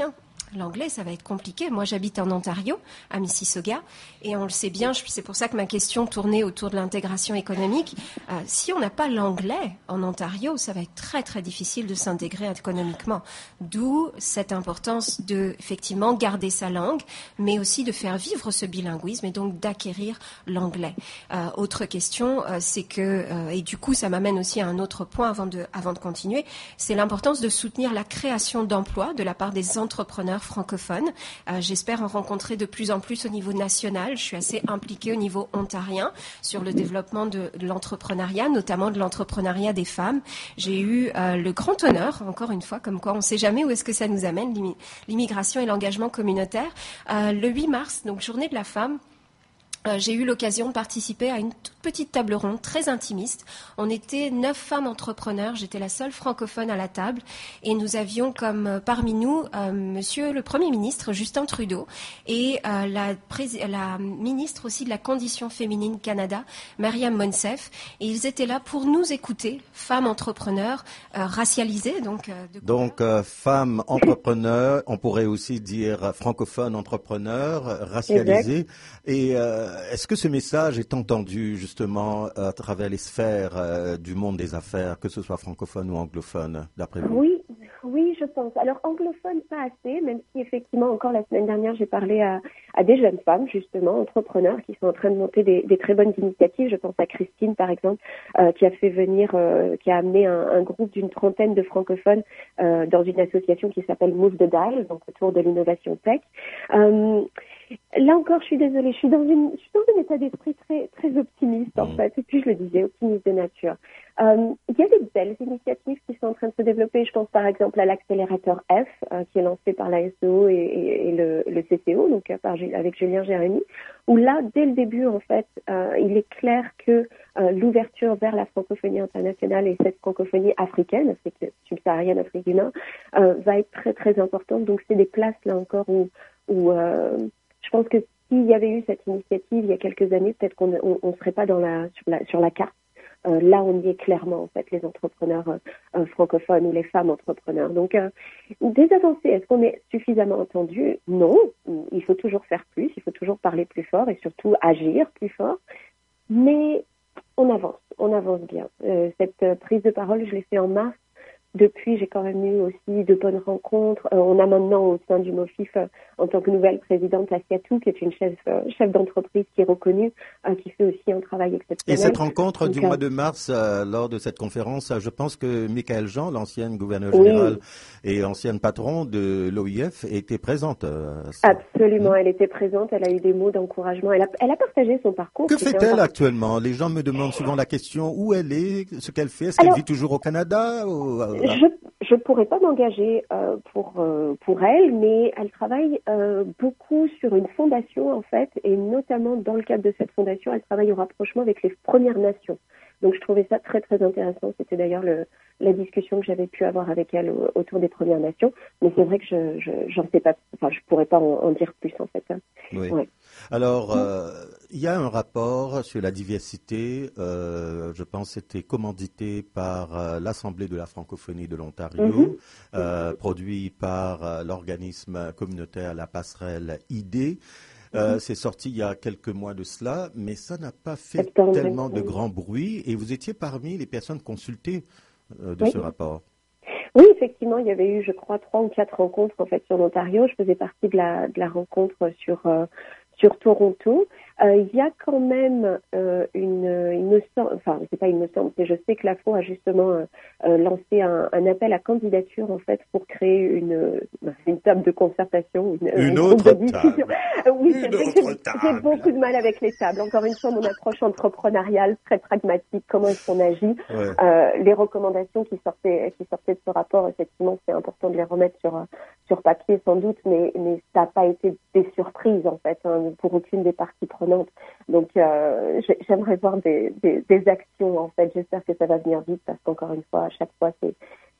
L'anglais, ça va être compliqué. Moi, j'habite en Ontario, à Mississauga, et on le sait bien, c'est pour ça que ma question tournait autour de l'intégration économique. Euh, si on n'a pas l'anglais en Ontario, ça va être très, très difficile de s'intégrer économiquement. D'où cette importance de, effectivement, garder sa langue, mais aussi de faire vivre ce bilinguisme et donc d'acquérir l'anglais. Euh, autre question, euh, c'est que, euh, et du coup, ça m'amène aussi à un autre point avant de, avant de continuer, c'est l'importance de soutenir la création d'emplois de la part des entrepreneurs francophones. Euh, j'espère en rencontrer de plus en plus au niveau national. Je suis assez impliquée au niveau ontarien sur le développement de, de l'entrepreneuriat, notamment de l'entrepreneuriat des femmes. J'ai eu euh, le grand honneur, encore une fois, comme quoi on ne sait jamais où est-ce que ça nous amène, l'immigration et l'engagement communautaire. Euh, le huit mars, donc journée de la femme, Euh, j'ai eu l'occasion de participer à une toute petite table ronde très intimiste. On était neuf femmes entrepreneurs. J'étais la seule francophone à la table. Et nous avions comme euh, parmi nous euh, Monsieur le Premier ministre, Justin Trudeau, et euh, la, pré- la ministre aussi de la Condition féminine Canada, Mariam Monsef. Et ils étaient là pour nous écouter, femmes entrepreneurs euh, racialisées. Donc, euh, de donc euh, femmes entrepreneurs, on pourrait aussi dire francophones entrepreneurs, racialisées. Et euh, est-ce que ce message est entendu justement à travers les sphères euh, du monde des affaires, que ce soit francophone ou anglophone, d'après vous? Oui, oui, je pense. Alors anglophone, pas assez, même si effectivement encore la semaine dernière j'ai parlé à, à des jeunes femmes justement, entrepreneurs qui sont en train de monter des, des très bonnes initiatives. Je pense à Christine par exemple, euh, qui a fait venir, euh, qui a amené un, un groupe d'une trentaine de francophones euh, dans une association qui s'appelle Move the Dial, donc autour de l'innovation tech. Euh, Là encore, je suis désolée, je suis dans une, je suis dans un état d'esprit très, très optimiste en fait. Et puis je le disais, optimiste de nature. Euh, il y a des belles initiatives qui sont en train de se développer. Je pense par exemple à l'accélérateur F, euh, qui est lancé par la S E O et, et, et le, le C C O, donc par, avec Julien Jérémy, où là, dès le début en fait, euh, il est clair que euh, l'ouverture vers la francophonie internationale et cette francophonie africaine, c'est subsaharienne, Afrique du Nord, euh, va être très très importante. Donc c'est des places là encore où, où euh, je pense que s'il y avait eu cette initiative il y a quelques années, peut-être qu'on on, on serait pas dans la sur la sur la carte. Euh, là, on y est clairement en fait, les entrepreneurs euh, francophones ou les femmes entrepreneurs. Donc, euh, des avancées. Est-ce qu'on est suffisamment entendu? Non. Il faut toujours faire plus. Il faut toujours parler plus fort et surtout agir plus fort. Mais on avance. On avance bien. Euh, cette euh, prise de parole, je l'ai fait en mars. Depuis, j'ai quand même eu aussi de bonnes rencontres. Euh, on a maintenant au sein du MOFIF, euh, en tant que nouvelle présidente, Asiatou, qui est une chef, euh, chef d'entreprise qui est reconnue, euh, qui fait aussi un travail exceptionnel. Et cette rencontre Donc, du euh, mois de mars, euh, lors de cette conférence, euh, je pense que Michaël Jean, l'ancienne gouverneure oui. générale et ancienne patron de l'O I F, était présente. Euh, Absolument, elle était présente, elle a eu des mots d'encouragement, elle a, elle a partagé son parcours. Que fait-elle actuellement? Les gens me demandent souvent la question, où elle est, ce qu'elle fait, est-ce qu'elle vit toujours au Canada ou... Je je pourrais pas m'engager euh, pour euh, pour elle, mais elle travaille euh, beaucoup sur une fondation en fait, et notamment dans le cadre de cette fondation, elle travaille au rapprochement avec les Premières Nations. Donc je trouvais ça très très intéressant. C'était d'ailleurs le, la discussion que j'avais pu avoir avec elle au, autour des Premières Nations. Mais c'est vrai que je, je j'en sais pas, enfin je pourrais pas en, en dire plus en fait. Oui. Ouais. Alors euh, il y a un rapport sur la diversité. Euh, je pense c'était commandité par euh, l'Assemblée de la francophonie de l'Ontario, mm-hmm. euh, produit par euh, l'organisme communautaire La Passerelle I D. Euh, c'est sorti il y a quelques mois de cela, mais ça n'a pas fait Septembre, tellement de grand bruit. Et vous étiez parmi les personnes consultées euh, de oui. ce rapport. Oui, effectivement, il y avait eu, je crois, trois ou quatre rencontres en fait sur l'Ontario. Je faisais partie de la de la rencontre sur euh, sur Toronto. Euh, il y a quand même euh, une, il me semble, enfin c'est pas il me semble, c'est je sais que l'A F O a justement euh, euh, lancé un, un appel à candidature en fait pour créer une une table de concertation, une, une autre table. Oui, une c'est vrai autre que j'ai, j'ai beaucoup de mal avec les tables. Encore une fois, mon approche entrepreneuriale très pragmatique, comment est-ce qu'on agit, ouais. euh, les recommandations qui sortaient qui sortaient de ce rapport, effectivement, c'est important de les remettre sur sur papier sans doute, mais mais ça n'a pas été des surprises en fait hein, pour aucune des parties prenantes. Donc, euh, j'aimerais voir des, des, des actions, en fait. J'espère que ça va venir vite parce qu'encore une fois, à chaque fois, c'est,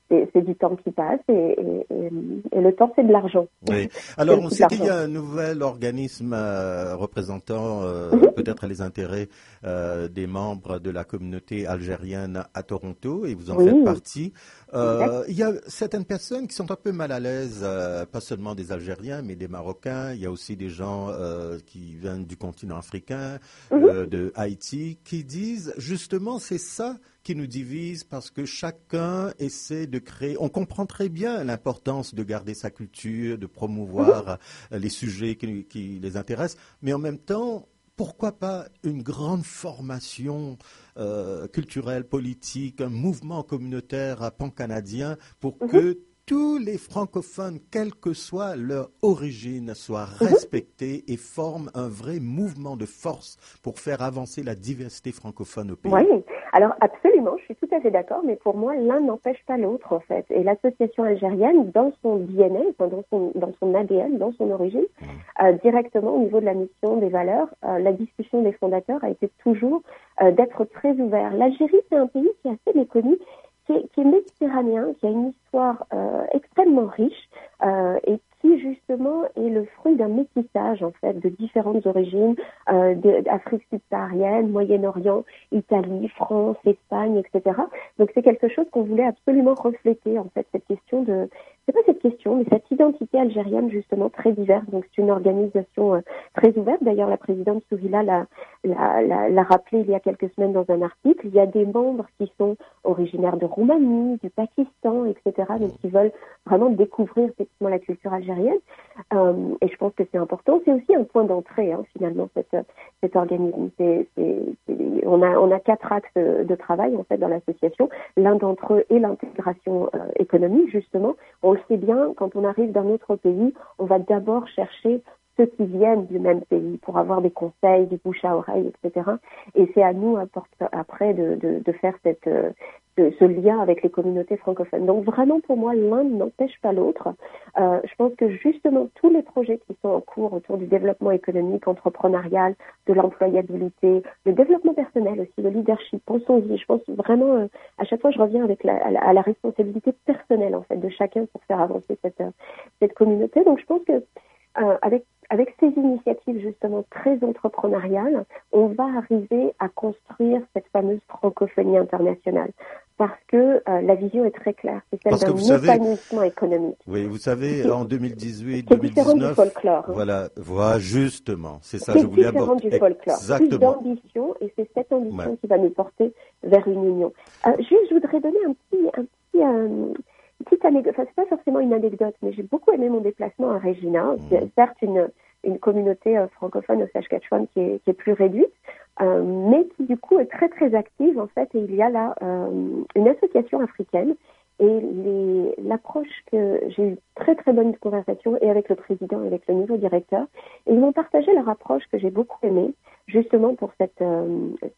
c'est, c'est du temps qui passe et, et, et, et le temps, c'est de l'argent. Oui. Alors, on c'est sait qu'il y a un nouvel organisme euh, représentant euh, mm-hmm. peut-être les intérêts euh, des membres de la communauté algérienne à Toronto, et vous en oui. faites partie. Euh, il y a certaines personnes qui sont un peu mal à l'aise, euh, pas seulement des Algériens, mais des Marocains. Il y a aussi des gens euh, qui viennent du continent africain, mm-hmm. euh, de Haïti, qui disent justement c'est ça qui nous divise parce que chacun essaie de créer. On comprend très bien l'importance de garder sa culture, de promouvoir mmh. les sujets qui, qui les intéressent, mais en même temps, pourquoi pas une grande formation euh, culturelle, politique, un mouvement communautaire pan-canadien pour mmh. que tous les francophones, quelle que soit leur origine, soient respectés et forment un vrai mouvement de force pour faire avancer la diversité francophone au pays. Oui, alors absolument, je suis tout à fait d'accord, mais pour moi, l'un n'empêche pas l'autre en fait. Et l'association algérienne, dans son D N A, enfin, dans son dans son A D N, dans son origine, mmh. euh, directement au niveau de la mission, des valeurs, euh, la discussion des fondateurs a été toujours euh, d'être très ouvert. L'Algérie, c'est un pays qui est assez méconnu, qui est, qui est méditerranéen, qui a une histoire euh, extrêmement riche euh, et qui justement est le fruit d'un métissage en fait de différentes origines, euh, d'Afrique subsaharienne, Moyen-Orient, Italie, France, Espagne, et cetera. Donc c'est quelque chose qu'on voulait absolument refléter en fait, cette question de, c'est pas cette question, mais cette identité algérienne justement très diverse. Donc c'est une organisation euh, très ouverte. D'ailleurs la présidente Sourila l'a, l'a, l'a, l'a rappelé il y a quelques semaines dans un article. Il y a des membres qui sont originaires de Roumanie, du Pakistan, et cetera. Donc qui veulent vraiment découvrir effectivement la culture algérienne. Euh, et je pense que c'est important. C'est aussi un point d'entrée, hein, finalement, cette, cet organisme. C'est, c'est, c'est, on a, on a quatre axes de travail, en fait, dans l'association. L'un d'entre eux est l'intégration euh, économique, justement. On le sait bien, quand on arrive d'un autre pays, on va d'abord chercher ceux qui viennent du même pays pour avoir des conseils, du bouche à oreille, et cetera. Et c'est à nous, après, de, de, de faire cette, de, ce lien avec les communautés francophones. Donc vraiment, pour moi, l'un n'empêche pas l'autre. Euh, je pense que justement, tous les projets qui sont en cours autour du développement économique, entrepreneurial, de l'employabilité, le développement personnel aussi, le leadership, pensons-y. Je pense vraiment, euh, à chaque fois, je reviens avec la, à, la, à la responsabilité personnelle, en fait, de chacun pour faire avancer cette, cette communauté. Donc je pense que euh, avec Avec ces initiatives justement très entrepreneuriales, on va arriver à construire cette fameuse francophonie internationale parce que euh, la vision est très claire, c'est celle d'un épanouissement économique. Oui, vous savez, c'est, en deux mille dix-huit, c'est deux mille dix-neuf, différent du folklore. Hein. Voilà, voilà, justement, c'est ça. C'est je voulais différent aborder. du folklore. Exactement. Plus d'ambition, et c'est cette ambition ouais. qui va nous porter vers une union. Euh, juste, je voudrais donner un petit, un petit. Euh, petite anecdote. Enfin, c'est pas forcément une anecdote, mais j'ai beaucoup aimé mon déplacement à Regina. Mmh. C'est certes une une communauté euh, francophone au Saskatchewan qui est, qui est plus réduite, euh, mais qui du coup est très très active en fait. Et il y a là euh, une association africaine et les, l'approche que j'ai eu très très bonne conversation et avec le président et avec le nouveau directeur. Et ils m'ont partagé leur approche que j'ai beaucoup aimée, justement pour cette euh,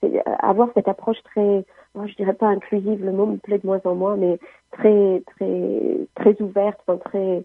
avoir cette approche très, moi je dirais pas inclusive, le mot me plaît de moins en moins, mais très très très ouverte, enfin très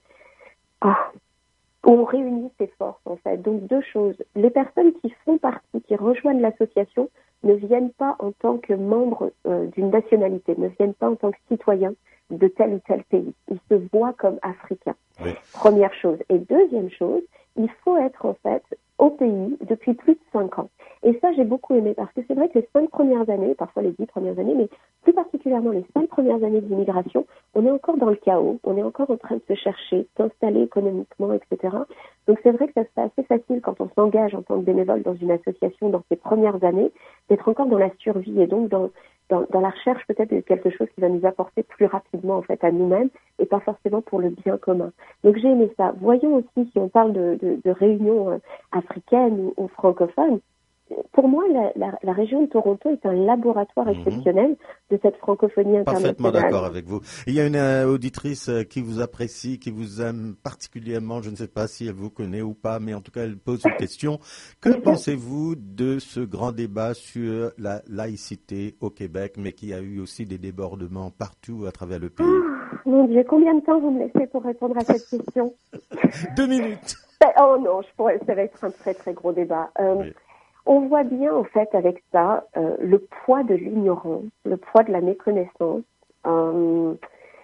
ah, on réunit ses forces, en fait. Donc, deux choses. Les personnes qui font partie, qui rejoignent l'association, ne viennent pas en tant que membres euh, d'une nationalité, ne viennent pas en tant que citoyens de tel ou tel pays. Ils se voient comme africains. Oui. Première chose. Et deuxième chose, il faut être, en fait, au pays depuis plus de cinq ans. Et ça, j'ai beaucoup aimé parce que c'est vrai que les cinq premières années, parfois les dix premières années, mais plus particulièrement les cinq premières années d'immigration, on est encore dans le chaos, on est encore en train de se chercher, s'installer économiquement, et cetera. Donc c'est vrai que ça se fait assez facile quand on s'engage en tant que bénévole dans une association dans ces premières années, d'être encore dans la survie et donc dans, dans, dans la recherche peut-être de quelque chose qui va nous apporter plus rapidement en fait à nous-mêmes et pas forcément pour le bien commun. Donc j'ai aimé ça. Voyons aussi, si on parle de, de, de réunions euh, africaines ou, ou francophones, pour moi, la, la, la région de Toronto est un laboratoire exceptionnel mmh. de cette francophonie internationale. Parfaitement d'accord avec vous. Il y a une euh, auditrice euh, qui vous apprécie, qui vous aime particulièrement. Je ne sais pas si elle vous connaît ou pas, mais en tout cas, elle pose une question. Que pensez-vous de ce grand débat sur la laïcité au Québec, mais qui a eu aussi des débordements partout à travers le pays? Oh, mon Dieu, combien de temps vous me laissez pour répondre à cette question? Deux minutes. Oh non, je pourrais, ça va être un très très gros débat. Euh, oui. On voit bien, en fait, avec ça, euh, le poids de l'ignorance, le poids de la méconnaissance. Euh,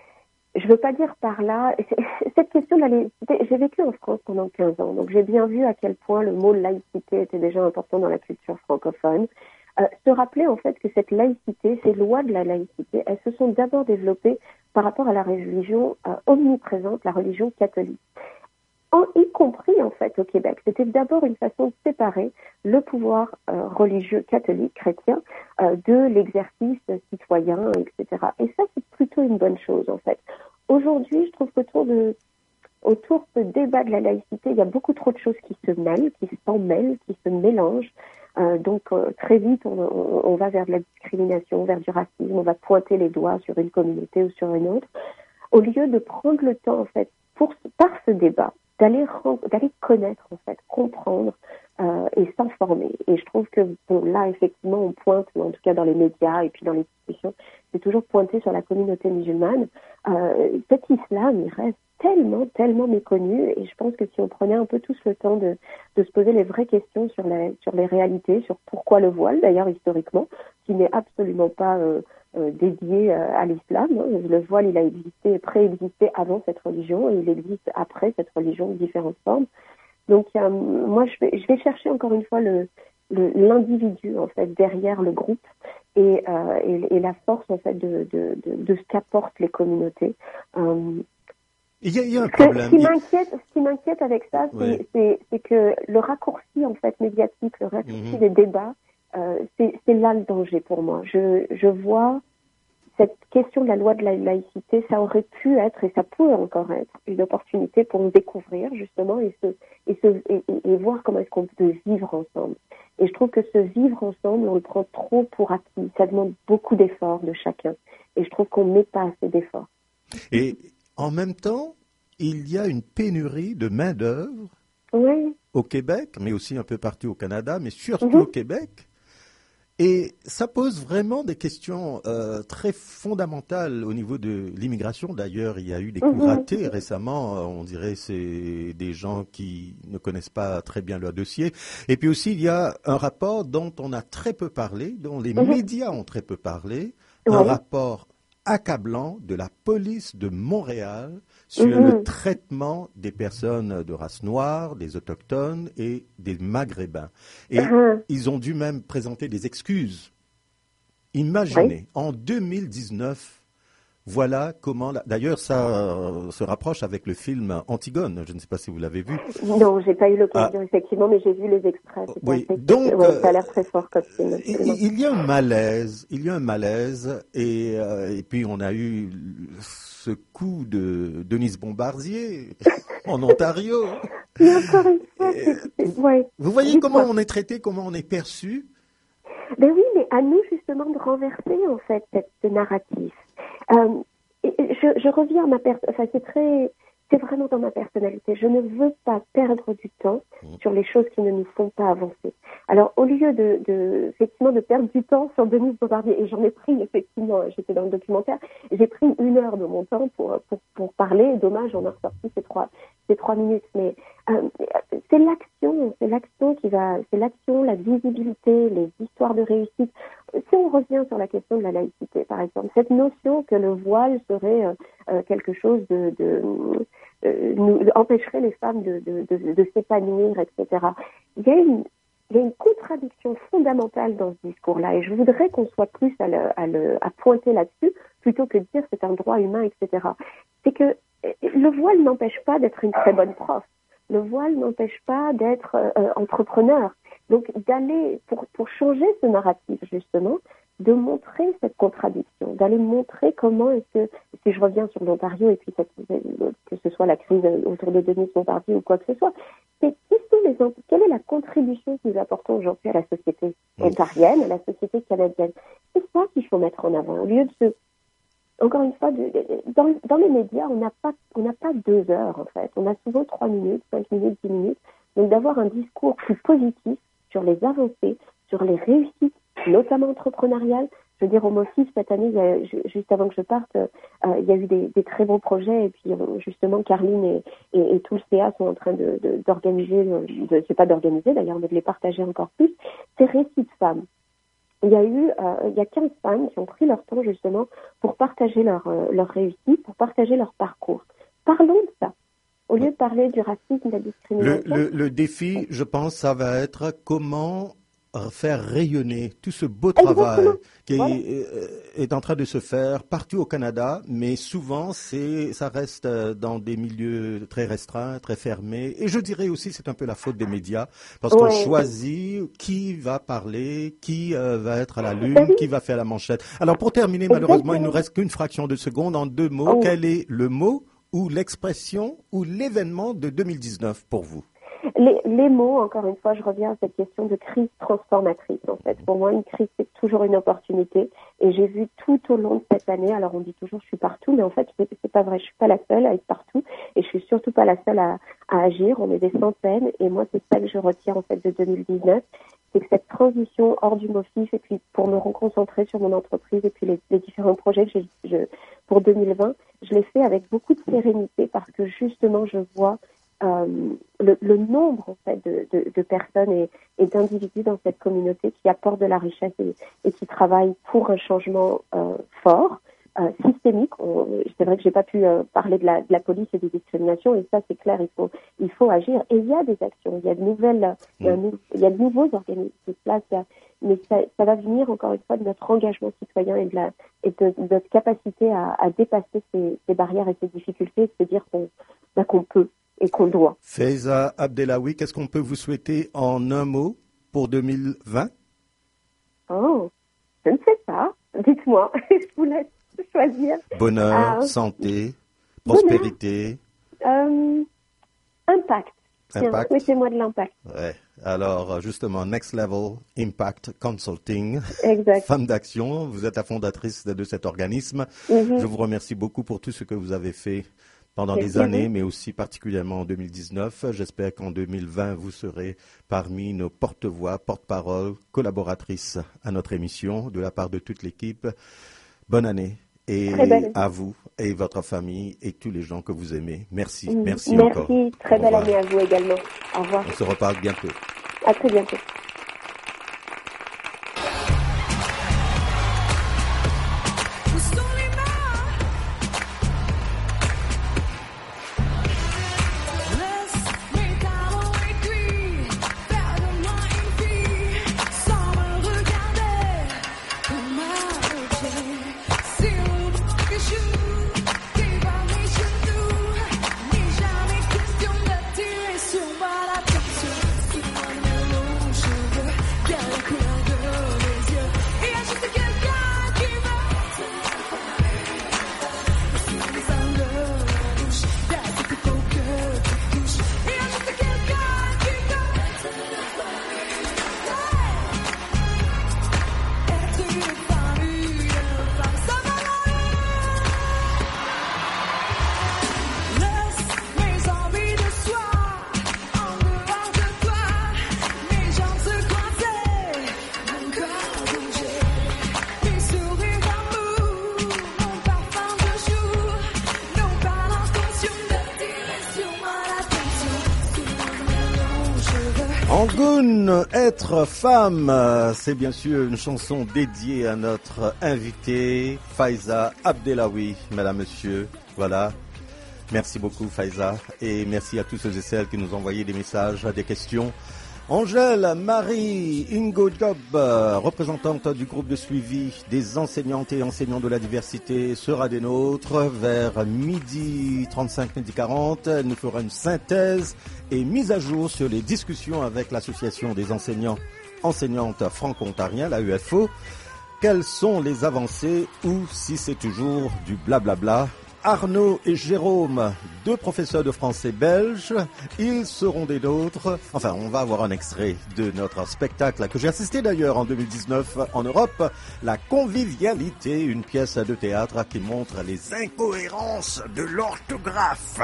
je veux pas dire par là, cette question de la laïcité, j'ai vécu en France pendant quinze ans, donc j'ai bien vu à quel point le mot laïcité était déjà important dans la culture francophone. Euh, se rappeler en fait que cette laïcité, ces lois de la laïcité, elles se sont d'abord développées par rapport à la religion euh, omniprésente, la religion catholique. En, y compris en fait au Québec. C'était d'abord une façon de séparer le pouvoir euh, religieux catholique, chrétien, euh, de l'exercice citoyen, et cetera. Et ça, c'est plutôt une bonne chose en fait. Aujourd'hui, je trouve qu'autour de autour de ce débat de la laïcité, il y a beaucoup trop de choses qui se mêlent, qui s'en mêlent, qui se mélangent. Euh, donc euh, très vite, on, on, on va vers de la discrimination, vers du racisme, on va pointer les doigts sur une communauté ou sur une autre, au lieu de prendre le temps en fait, pour, par ce débat, d'aller d'aller connaître en fait, comprendre euh, et s'informer. Et je trouve que bon, là effectivement on pointe, en tout cas dans les médias et puis dans les discussions, c'est toujours pointé sur la communauté musulmane. Euh, cet islam, il reste tellement, tellement méconnu, et je pense que si on prenait un peu tous le temps de, de se poser les vraies questions sur, la, sur les réalités, sur pourquoi le voile, d'ailleurs historiquement, qui n'est absolument pas euh, euh, dédié euh, à l'islam. Hein. Le voile, il a existé, préexisté avant cette religion, et il existe après cette religion de différentes formes. Donc, il y a, moi, je vais, je vais chercher encore une fois le, le, l'individu en fait derrière le groupe et, euh, et, et la force en fait de, de, de, de ce qu'apportent les communautés. Euh, Il y a, il y a un Ce problème. qui m'inquiète, ce qui m'inquiète avec ça, c'est, Oui. c'est, c'est que le raccourci en fait médiatique, le raccourci Mhm. des débats, euh, c'est, c'est là le danger pour moi. Je, je vois cette question de la loi de la laïcité, ça aurait pu être et ça peut encore être une opportunité pour nous découvrir justement et se et se et, et voir comment est-ce qu'on peut vivre ensemble. Et je trouve que ce vivre ensemble, on le prend trop pour acquis. Ça demande beaucoup d'efforts de chacun. Et je trouve qu'on ne met pas assez d'efforts. Et en même temps, il y a une pénurie de main-d'œuvre oui. au Québec, mais aussi un peu partout au Canada, mais surtout Mm-hmm. au Québec. Et ça pose vraiment des questions euh, très fondamentales au niveau de l'immigration. D'ailleurs, il y a eu des coups Mm-hmm. ratés récemment. On dirait que c'est des gens qui ne connaissent pas très bien leur dossier. Et puis aussi, il y a un rapport dont on a très peu parlé, dont les Mm-hmm. médias ont très peu parlé, un Oui. rapport accablant de la police de Montréal sur Mhm. le traitement des personnes de race noire, des autochtones et des maghrébins. Et Mhm. ils ont dû même présenter des excuses. Imaginez, en deux mille dix-neuf, voilà comment... la- D'ailleurs, ça euh, se rapproche avec le film Antigone. Je ne sais pas si vous l'avez vu. Non, j'ai pas eu l'occasion effectivement, mais j'ai vu les extraits. C'était Oui, assez- donc, ouais, ça a euh, l'air très fort comme film. Il, absolument. il y a un malaise, il y a un malaise, et, euh, et puis on a eu ce coup de Denise Bombardier en Ontario. Mais encore une fois, c'est, c'est- ouais. Vous voyez Dites-moi. comment on est traité, comment on est perçu? Ben oui, mais à nous justement de renverser en fait cette, ce narratif. Euh, et- et je, je reviens à ma personne. Enfin, c'est très, c'est vraiment dans ma personnalité. Je ne veux pas perdre du temps sur les choses qui ne nous font pas avancer. Alors, au lieu de, de effectivement de perdre du temps sur Denise Bombardier, et j'en ai pris effectivement, j'étais dans le documentaire, j'ai pris une heure de mon temps pour pour, pour parler. Dommage, on a ressorti ces trois ces trois minutes, mais euh, c'est l'action, c'est l'action qui va, c'est l'action, la visibilité, les histoires de réussite. Si on revient sur la question de la laïcité, par exemple, cette notion que le voile serait euh, euh, quelque chose de, de euh, nous empêcherait les femmes de, de, de, de s'épanouir, et cetera. Il y a une il y a une contradiction fondamentale dans ce discours-là, et je voudrais qu'on soit plus à, le, à, le, à pointer là-dessus, plutôt que de dire c'est un droit humain, et cetera. C'est que le voile n'empêche pas d'être une très bonne prof. Le voile n'empêche pas d'être euh, entrepreneur. Donc d'aller, pour, pour changer ce narratif justement, de montrer cette contradiction, d'aller montrer comment est-ce que, si je reviens sur l'Ontario et puis cette, que ce soit la crise autour de Denise Bombardier ou quoi que ce soit, c'est qui sont les, quelle est la contribution que nous apportons aujourd'hui à la société ontarienne, à la société canadienne. C'est ça qu'il faut mettre en avant, au lieu de se... Encore une fois, de, dans, dans les médias, on n'a pas, on n'a pas deux heures en fait. On a souvent trois minutes, cinq minutes, dix minutes. Donc d'avoir un discours plus positif sur les avancées, sur les réussites, notamment entrepreneuriales. Je veux dire, au MOFIF, cette année, il y a, juste avant que je parte, euh, il y a eu des, des très beaux projets. Et puis euh, justement, Carline et, et, et tout le C A sont en train de, de, d'organiser, de, c'est pas d'organiser d'ailleurs, mais de les partager encore plus, ces récits de femmes. il y a eu, euh, il y a quinze femmes qui ont pris leur temps justement pour partager leur, euh, leur réussite, pour partager leur parcours. Parlons de ça. Au lieu de parler du racisme, de la discrimination. Le, le, le défi, je pense, ça va être comment faire rayonner tout ce beau travail Exactement. qui voilà. est, est en train de se faire partout au Canada, mais souvent c'est, ça reste dans des milieux très restreints, très fermés. Et je dirais aussi c'est un peu la faute des médias, parce ouais. qu'on choisit qui va parler, qui euh, va être à la lune, oui. qui va faire la manchette. Alors pour terminer, Exactement. malheureusement, il nous reste qu'une fraction de seconde. En deux mots, oh. quel est le mot ou l'expression ou l'événement de deux mille dix-neuf pour vous? Les, les mots, encore une fois, je reviens à cette question de crise transformatrice. En fait, pour moi, une crise, c'est toujours une opportunité. Et j'ai vu tout au long de cette année, alors on dit toujours je suis partout, mais en fait, c'est, c'est pas vrai. Je suis pas la seule à être partout, et je suis surtout pas la seule à, à agir. On est des centaines, et moi, c'est ça que je retiens en fait de deux mille dix-neuf, c'est que cette transition hors du MOFIF, et puis pour me reconcentrer sur mon entreprise et puis les, les différents projets que j'ai je, pour deux mille vingt, je l'ai fait avec beaucoup de sérénité parce que justement, je vois Euh, le, le nombre en fait de, de, de personnes et, et d'individus dans cette communauté qui apportent de la richesse et, et qui travaillent pour un changement euh, fort, euh, systémique. On, c'est vrai que j'ai pas pu euh, parler de la, de la police et des discriminations, et ça c'est clair, il faut il faut agir. Et il y a des actions, il y a de nouvelles, il y a, nou, il y a de nouveaux organismes qui se placent, mais ça, ça va venir encore une fois de notre engagement citoyen et de la et de, de notre capacité à, à dépasser ces, ces barrières et ces difficultés, et de se dire qu'on bah, qu'on peut. Et qu'on doit. Faiza Abdellaoui, qu'est-ce qu'on peut vous souhaiter en un mot pour deux mille vingt? Oh, je ne sais pas. Dites-moi, je vous laisse choisir. Bonheur, euh, santé, prospérité. Euh, impact. Impact. Souhaitez-moi de l'impact. Ouais. Alors, justement, Next Level Impact Consulting. Exact. Femme d'action, vous êtes la fondatrice de cet organisme. Mm-hmm. Je vous remercie beaucoup pour tout ce que vous avez fait pendant des années, mais aussi particulièrement en deux mille dix-neuf. J'espère qu'en deux mille vingt, vous serez parmi nos porte-voix, porte-parole, collaboratrices à notre émission, de la part de toute l'équipe. Bonne année et à vous et votre famille et tous les gens que vous aimez. Merci, merci, merci encore. Merci, très belle année à vous également. Au revoir. On se reparle bientôt. À très bientôt. Angoune, être femme, c'est bien sûr une chanson dédiée à notre invitée Faiza Abdellaoui, mesdames, messieurs. Voilà. Merci beaucoup Faiza et merci à tous ceux et celles qui nous ont envoyé des messages, des questions. Angèle Marie Ingo Job, représentante du groupe de suivi des enseignantes et enseignants de la diversité, sera des nôtres vers midi trente-cinq, midi quarante. Elle nous fera une synthèse et mise à jour sur les discussions avec l'association des enseignants enseignantes franco-ontariens, la U F O. Quelles sont les avancées ou si c'est toujours du blablabla? Arnaud et Jérôme, deux professeurs de français belges, ils seront des nôtres. Enfin, on va avoir un extrait de notre spectacle que j'ai assisté d'ailleurs en deux mille dix-neuf en Europe, La Convivialité, une pièce de théâtre qui montre les incohérences de l'orthographe.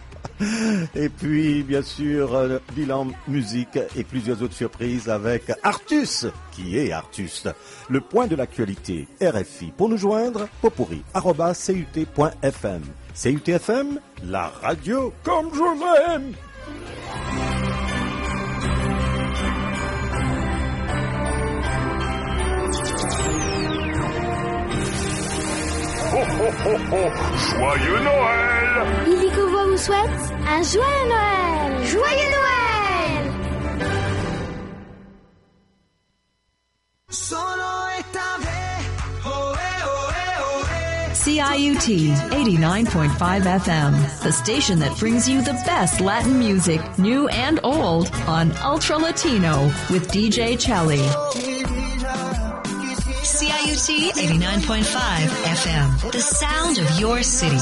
Et puis, bien sûr, euh, bilan musique et plusieurs autres surprises avec Artus. Qui est Artus? Le point de l'actualité, R F I. Pour nous joindre, popurri arobase c u t point f m. C U T F M, la radio comme je l'aime. ho, ho, ho, ho. Joyeux Noël! Illico Voix vous souhaite un joyeux Noël! Joyeux Noël! C I U T eighty-nine point five F M, the station that brings you the best Latin music, new and old, on Ultra Latino with D J Chelly. C I U T eighty-nine point five F M, the sound of your city.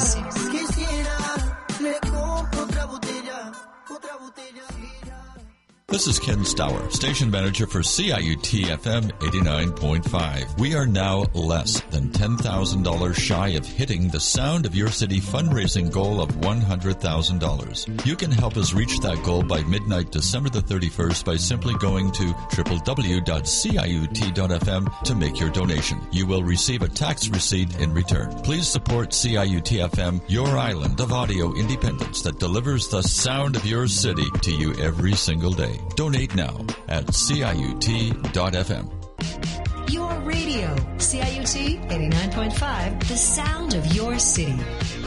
This is Ken Stour, station manager for C I U T F M eighty-nine point five. We are now less than ten thousand dollars shy of hitting the Sound of Your City fundraising goal of one hundred thousand dollars. You can help us reach that goal by midnight December the thirty-first by simply going to w w w dot c i u t dot f m to make your donation. You will receive a tax receipt in return. Please support C I U T F M, your island of audio independence that delivers the sound of your city to you every single day. Donate now at c i u t dot f m. Your radio, C I U T eighty-nine point five, the sound of your city.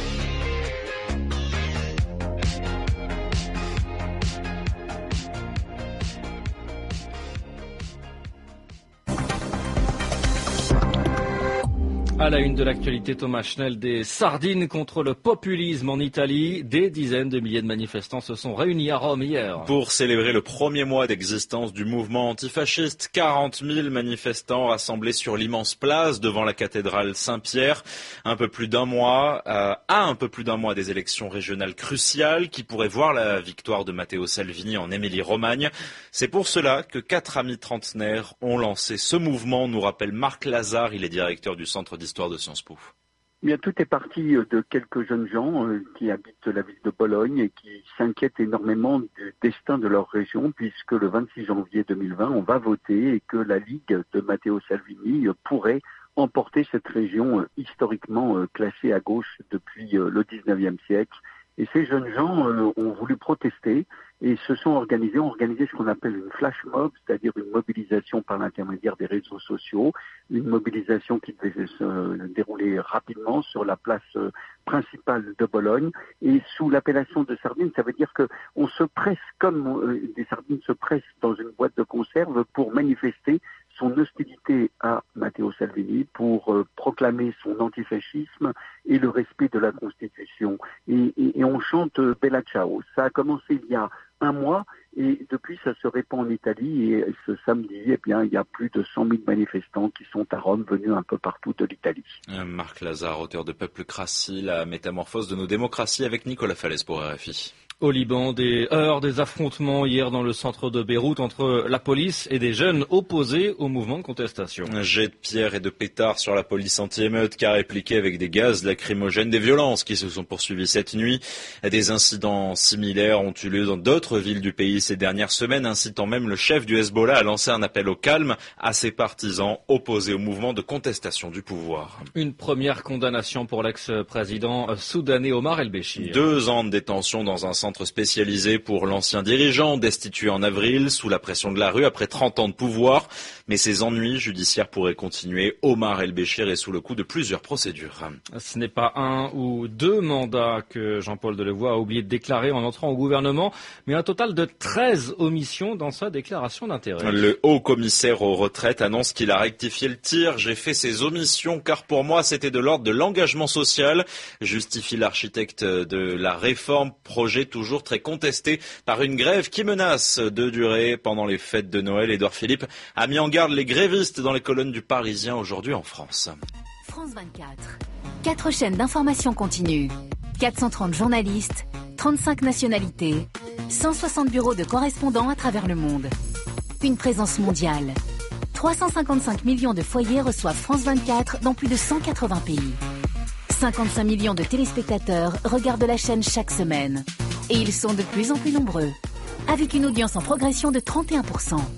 À la une de l'actualité, Thomas Schnell, des sardines contre le populisme en Italie. Des dizaines de milliers de manifestants se sont réunis à Rome hier. Pour célébrer le premier mois d'existence du mouvement antifasciste, quarante mille manifestants rassemblés sur l'immense place devant la cathédrale Saint-Pierre. Un peu plus d'un mois, euh, à un peu plus d'un mois des élections régionales cruciales qui pourraient voir la victoire de Matteo Salvini en Émilie-Romagne. C'est pour cela que quatre amis trentenaires ont lancé ce mouvement, nous rappelle Marc Lazare, il est directeur du Centre d'Histoire de Sciences Po. Bien, tout est parti de quelques jeunes gens euh, qui habitent la ville de Bologne et qui s'inquiètent énormément du destin de leur région, puisque le vingt-six janvier deux mille vingt, on va voter et que la Ligue de Matteo Salvini euh, pourrait emporter cette région euh, historiquement euh, classée à gauche depuis euh, le dix-neuvième siècle. Et ces jeunes gens euh, ont voulu protester et se sont organisés, ont organisé ce qu'on appelle une flash mob, c'est-à-dire une mobilisation par l'intermédiaire des réseaux sociaux, une mobilisation qui devait se dérouler rapidement sur la place euh, principale de Bologne. Et sous l'appellation de sardines, ça veut dire que on se presse comme euh, des sardines se pressent dans une boîte de conserve pour manifester son hostilité à Matteo Salvini, pour euh, proclamer son antifascisme et le respect de la Constitution. Et, et, et on chante euh, Bella Ciao. Ça a commencé il y a un mois et depuis ça se répand en Italie et ce samedi, eh bien, il y a plus de cent mille manifestants qui sont à Rome, venus un peu partout de l'Italie. Marc Lazare, auteur de Peuplocratie, la métamorphose de nos démocraties avec Nicolas Falaise pour R F I. Au Liban, des heurts, des affrontements hier dans le centre de Beyrouth entre la police et des jeunes opposés au mouvement de contestation. Un jet de pierre et de pétards sur la police anti-émeute qui a répliqué avec des gaz lacrymogènes, des violences qui se sont poursuivies cette nuit. Des incidents similaires ont eu lieu dans d'autres villes du pays ces dernières semaines, incitant même le chef du Hezbollah à lancer un appel au calme à ses partisans opposés au mouvement de contestation du pouvoir. Une première condamnation pour l'ex-président soudanais Omar El-Béchir. Deux ans de détention dans un centre spécialisé pour l'ancien dirigeant, destitué en avril sous la pression de la rue après trente ans de pouvoir. Mais ses ennuis judiciaires pourraient continuer. Omar El-Béchir est sous le coup de plusieurs procédures. Ce n'est pas un ou deux mandats que Jean-Paul Delevoye a oublié de déclarer en entrant au gouvernement, mais un total de treize omissions dans sa déclaration d'intérêt. Le haut commissaire aux retraites annonce qu'il a rectifié le tir. J'ai fait ces omissions car pour moi c'était de l'ordre de l'engagement social, justifie l'architecte de la réforme, projet toujours très contesté par une grève qui menace de durer pendant les fêtes de Noël. Édouard Philippe a mis en garde les grévistes dans les colonnes du Parisien aujourd'hui en France. France vingt-quatre. Quatre chaînes d'information continue, quatre cent trente journalistes, trente-cinq nationalités, cent soixante bureaux de correspondants à travers le monde. Une présence mondiale. trois cent cinquante-cinq millions de foyers reçoivent France vingt-quatre dans plus de cent quatre-vingts pays. cinquante-cinq millions de téléspectateurs regardent la chaîne chaque semaine. Et ils sont de plus en plus nombreux, avec une audience en progression de trente et un pour cent.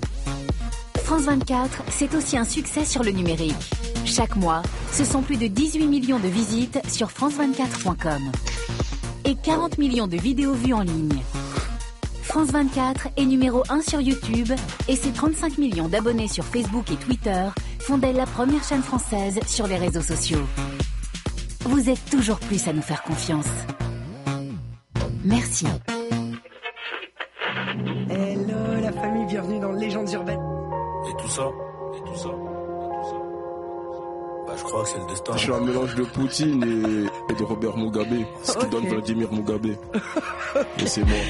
France vingt-quatre, c'est aussi un succès sur le numérique. Chaque mois, ce sont plus de dix-huit millions de visites sur france vingt-quatre point com et quarante millions de vidéos vues en ligne. France vingt-quatre est numéro un sur YouTube et ses trente-cinq millions d'abonnés sur Facebook et Twitter font d'elle la première chaîne française sur les réseaux sociaux. vous êtes toujours plus à nous faire confiance. Merci. Hello la famille, bienvenue dans Légendes urbaines. Et tout ça, et tout ça, et tout ça. Bah, je crois que c'est le destin. Je suis un mélange de Poutine et, et de Robert Mugabe, ce qui Ok. donne Vladimir Mugabe. Et c'est moi.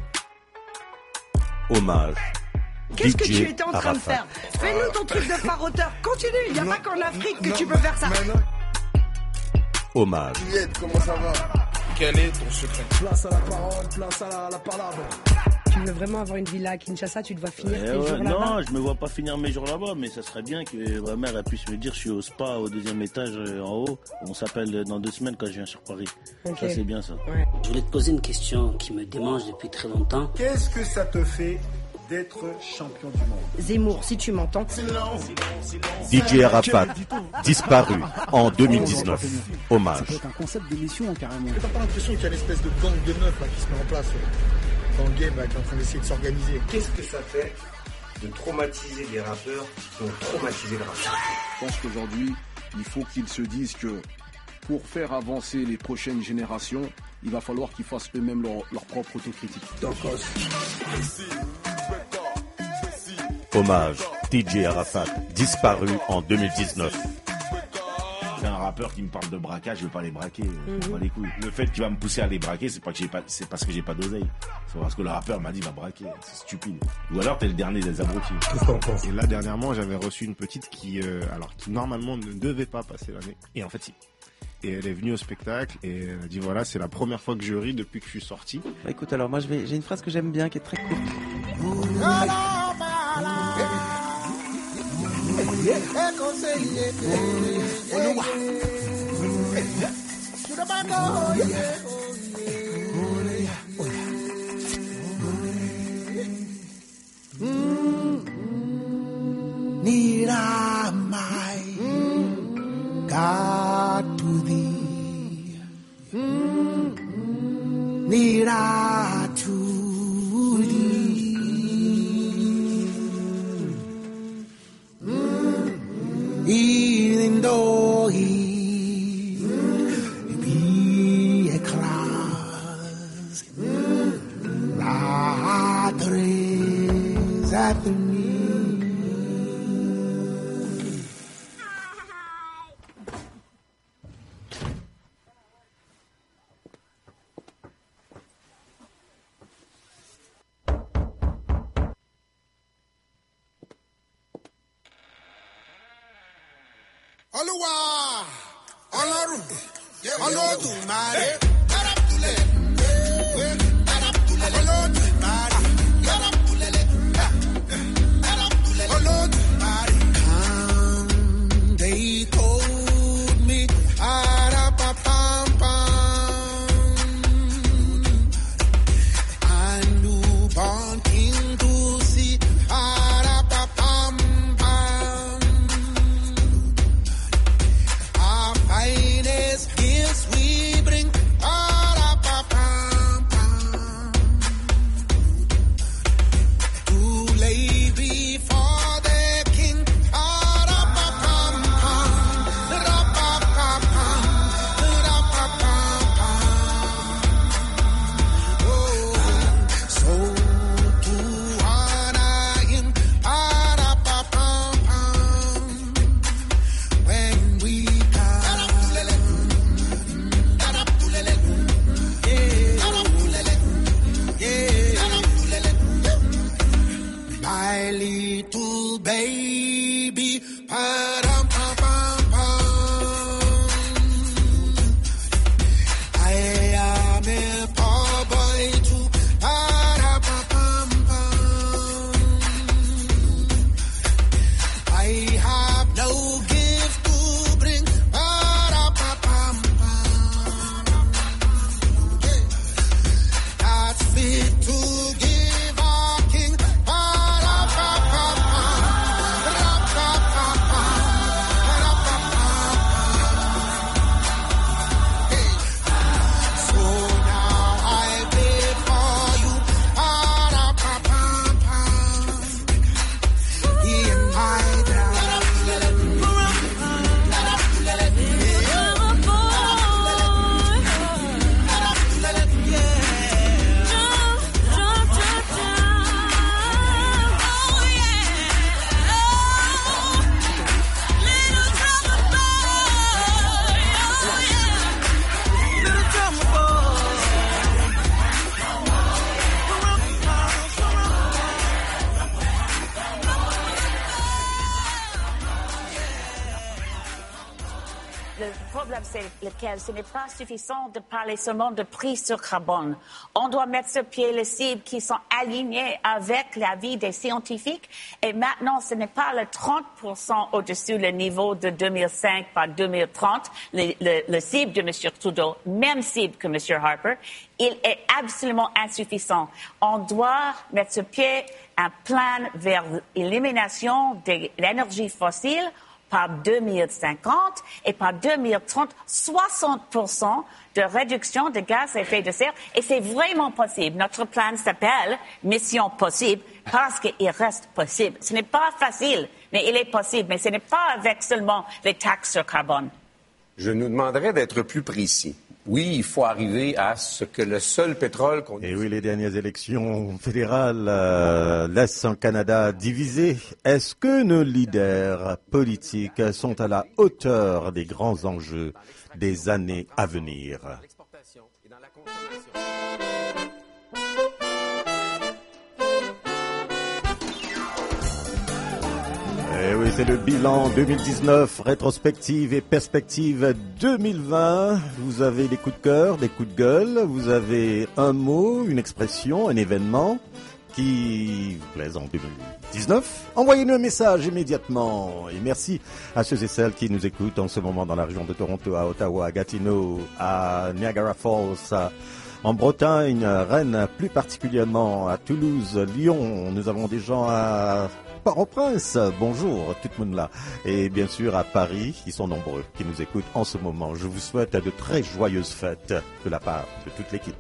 Hommage. Qu'est-ce que D J tu étais en train de Arafat. faire? Fais-nous ton truc de faroteur. Continue, il n'y a pas qu'en Afrique que non, tu peux faire ça. Hommage. Juliette, comment ça va? Quel est ton secret? Place à la parole, place à la, la palabre. Tu veux vraiment avoir une villa à Kinshasa, tu dois finir Eh tes ouais, jours là-bas. non, je me vois pas finir mes jours là-bas, mais ça serait bien que ma mère elle puisse me dire je suis au spa au deuxième étage euh, en haut. On s'appelle dans deux semaines quand je viens sur Paris. Ok. Ça c'est bien ça. Ouais. Je voulais te poser une question qui me démange depuis très longtemps. Qu'est-ce que ça te fait d'être champion du monde? Zemmour, si tu m'entends. D J Arafat, disparu en deux mille dix-neuf. Hommage. C'est un concept d'émission carrément. T'as pas l'impression qu'il y a une espèce de gang de meufs là, qui se met en place euh, dans le game, là, qui est en train d'essayer de s'organiser? Qu'est-ce que ça fait de traumatiser des rappeurs qui ont traumatisé le rap? Je pense qu'aujourd'hui, il faut qu'ils se disent que pour faire avancer les prochaines générations, il va falloir qu'ils fassent eux-mêmes leur, leur propre autocritique. Hommage. D J Arafat, disparu en deux mille dix-neuf. C'est un rappeur qui me parle de braquage, je veux pas les braquer. Mhm. Je m'en bats les couilles. Le fait qu'il va me pousser à les braquer, c'est pas que j'ai pas, c'est parce que j'ai pas d'oseille. C'est parce que le rappeur m'a dit va braquer. C'est stupide. Ou alors t'es le dernier des abrutis. Qu'est-ce que t'en penses? Et là, dernièrement, j'avais reçu une petite qui, euh, alors, qui normalement ne devait pas passer l'année. Et en fait, si. Et elle est venue au spectacle et elle a dit voilà, c'est la première fois que je ris depuis que je suis sorti. Bah, écoute, alors moi je vais, j'ai une phrase que j'aime bien qui est très courte. Need I my God to thee? Need I to thee? Even though he be a cross, that is at me. Olúwa Ọlọ́run Olódùmarè Olódùmarè Olódùmarè. And they told me Arapapam and newborn king to see Arapapam. Our finest gifts we bring, Arapapam, to lay before the king, Arapapam, Rapapapam, Rapapapam. Oh, so to honor him, Arapapam, when we my little baby, pa-dum-pum-pum-pum. I am a poor boy too, pa-dum-pum-pum-pum. I have no gift to bring, pa-dum-pum-pum-pum. That's fit to give our king, pa-dum-pum-pum-pum. le problème, c'est lequel? Ce n'est pas suffisant de parler seulement de prix sur carbone. On doit mettre sur pied les cibles qui sont alignées avec l'avis des scientifiques. Et maintenant, ce n'est pas le trente pour cent au-dessus le niveau de deux mille cinq par deux mille trente, le, le, le cible de M. Trudeau, même cible que M. Harper. Il est absolument insuffisant. On doit mettre sur pied un plan vers l'élimination de l'énergie fossile par deux mille cinquante et par deux mille trente, soixante pour cent de réduction de gaz à effet de serre. Et c'est vraiment possible. Notre plan s'appelle Mission Possible parce qu'il reste possible. Ce n'est pas facile, mais il est possible. Mais ce n'est pas avec seulement les taxes sur carbone. Je nous demanderais d'être plus précis. Oui, il faut arriver à ce que le seul pétrole qu'on... Et oui, les dernières élections fédérales euh, laissent un Canada divisé. Est-ce que nos leaders politiques sont à la hauteur des grands enjeux des années à venir? Eh oui, c'est le bilan deux mille dix-neuf, rétrospective et perspective deux mille vingt. Vous avez des coups de cœur, des coups de gueule, vous avez un mot, une expression, un événement qui vous plaise en deux mille dix-neuf. Envoyez-nous un message immédiatement. Et merci à ceux et celles qui nous écoutent en ce moment dans la région de Toronto, à Ottawa, à Gatineau, à Niagara Falls, à en Bretagne, Rennes, plus particulièrement à Toulouse, Lyon. Nous avons des gens à Port-au-Prince, bonjour, tout le monde là. Et bien sûr à Paris, ils sont nombreux qui nous écoutent en ce moment. Je vous souhaite de très joyeuses fêtes de la part de toute l'équipe.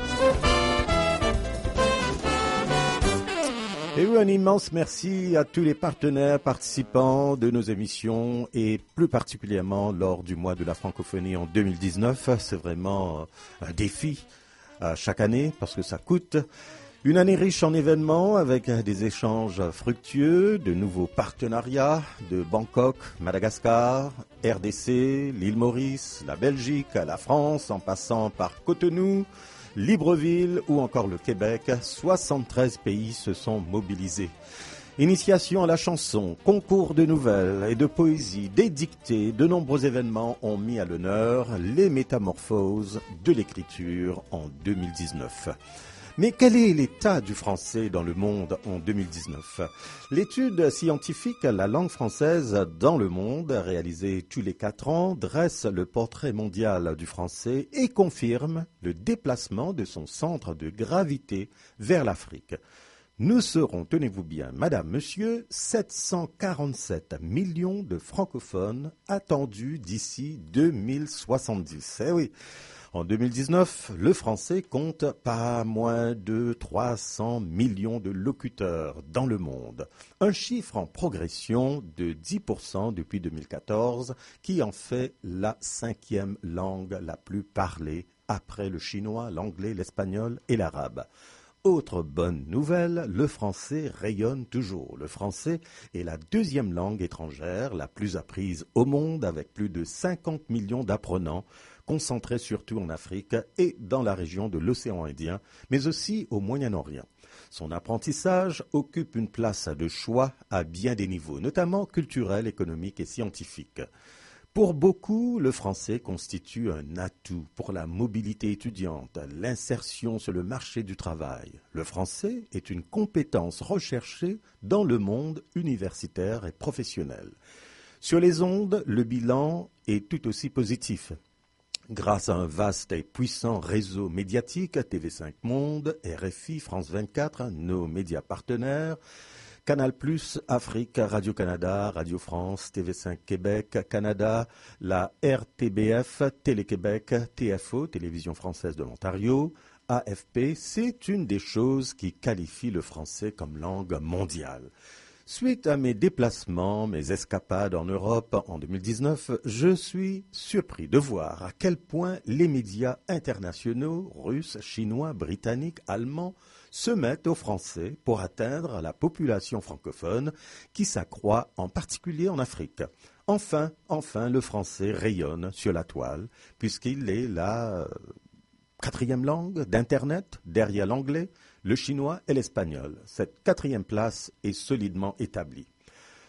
Et oui, un immense merci à tous les partenaires participants de nos émissions et plus particulièrement lors du mois de la francophonie en deux mille dix-neuf. C'est vraiment un défi chaque année parce que ça coûte. Une année riche en événements avec des échanges fructueux, de nouveaux partenariats de Bangkok, Madagascar, R D C, l'île Maurice, la Belgique, la France, en passant par Cotonou, Libreville ou encore le Québec. soixante-treize pays se sont mobilisés. Initiation à la chanson, concours de nouvelles et de poésie, des dictées, de nombreux événements ont mis à l'honneur les métamorphoses de l'écriture en deux mille dix-neuf. Mais quel est l'état du français dans le monde en deux mille dix-neuf? L'étude scientifique La langue française dans le monde, réalisée tous les quatre ans, dresse le portrait mondial du français et confirme le déplacement de son centre de gravité vers l'Afrique. Nous serons, tenez-vous bien, madame, monsieur, sept cent quarante-sept millions de francophones attendus d'ici deux mille soixante-dix. Eh oui. En deux mille dix-neuf, le français compte pas moins de trois cents millions de locuteurs dans le monde. Un chiffre en progression de dix pour cent depuis deux mille quatorze, qui en fait la cinquième langue la plus parlée après le chinois, l'anglais, l'espagnol et l'arabe. Autre bonne nouvelle, le français rayonne toujours. Le français est la deuxième langue étrangère la plus apprise au monde avec plus de cinquante millions d'apprenants, concentrés surtout en Afrique et dans la région de l'océan Indien, mais aussi au Moyen-Orient. Son apprentissage occupe une place de choix à bien des niveaux, notamment culturels, économiques et scientifiques. Pour beaucoup, le français constitue un atout pour la mobilité étudiante, l'insertion sur le marché du travail. Le français est une compétence recherchée dans le monde universitaire et professionnel. Sur les ondes, le bilan est tout aussi positif. Grâce à un vaste et puissant réseau médiatique, T V cinq Monde, R F I, France vingt-quatre, nos médias partenaires, Canal plus, Afrique, Radio-Canada, Radio France, T V cinq Québec, Canada, la R T B F, Télé-Québec, T F O, Télévision française de l'Ontario, A F P, c'est une des choses qui qualifie le français comme langue mondiale. Suite à mes déplacements, mes escapades en Europe en deux mille dix-neuf, je suis surpris de voir à quel point les médias internationaux, russes, chinois, britanniques, allemands, se mettent au français pour atteindre la population francophone qui s'accroît en particulier en Afrique. Enfin, enfin, le français rayonne sur la toile puisqu'il est la quatrième langue d'Internet derrière l'anglais, le chinois et l'espagnol. Cette quatrième place est solidement établie.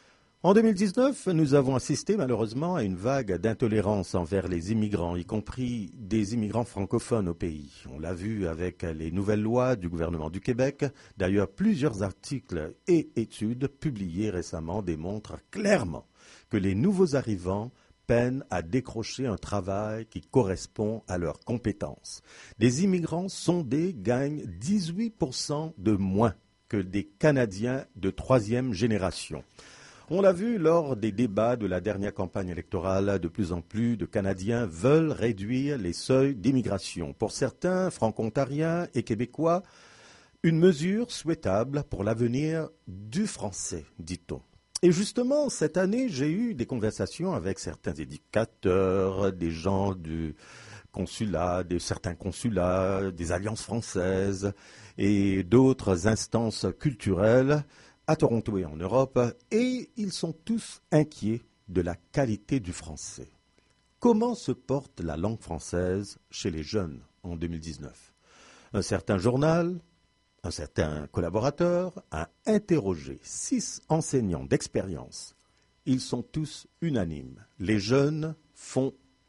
En deux mille dix-neuf, nous avons assisté malheureusement à une vague d'intolérance envers les immigrants, y compris des immigrants francophones au pays. On l'a vu avec les nouvelles lois du gouvernement du Québec. D'ailleurs, plusieurs articles et études publiés récemment démontrent clairement que les nouveaux arrivants peinent à décrocher un travail qui correspond à leurs compétences. Les immigrants sondés gagnent dix-huit pour cent de moins que des Canadiens de troisième génération. On l'a vu lors des débats de la dernière campagne électorale, de plus en plus de Canadiens veulent réduire les seuils d'immigration. Pour certains franco-ontariens et québécois, une mesure souhaitable pour l'avenir du français, dit-on. Et justement, cette année, j'ai eu des conversations avec certains éducateurs, des gens du consulat, de certains consulats, des alliances françaises et d'autres instances culturelles à Toronto et en Europe, et ils sont tous inquiets de la qualité du français. Comment se porte la langue française chez les jeunes en deux mille dix-neuf? Un certain journal, un certain collaborateur a interrogé six enseignants d'expérience. Ils sont tous unanimes. Les jeunes font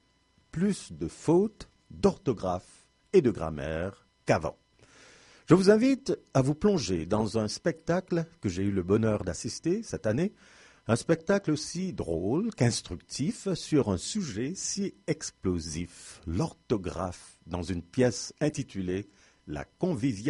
plus de fautes d'orthographe et de grammaire qu'avant. Je vous invite à vous plonger dans un spectacle que j'ai eu le bonheur d'assister cette année, un spectacle aussi drôle qu'instructif sur un sujet si explosif, l'orthographe, dans une pièce intitulée « La convivialité »,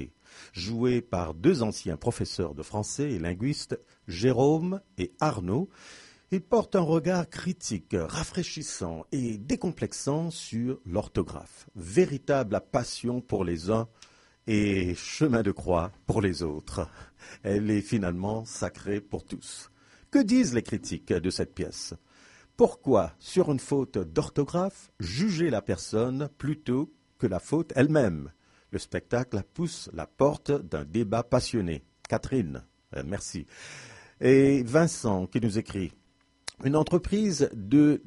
jouée par deux anciens professeurs de français et linguistes, Jérôme et Arnaud. Ils portent un regard critique, rafraîchissant et décomplexant sur l'orthographe, véritable passion pour les uns et chemin de croix pour les autres. Elle est finalement sacrée pour tous. Que disent les critiques de cette pièce? Pourquoi, sur une faute d'orthographe, juger la personne plutôt que la faute elle-même? Le spectacle pousse la porte d'un débat passionné. Catherine, euh, merci. Et Vincent qui nous écrit « Une entreprise de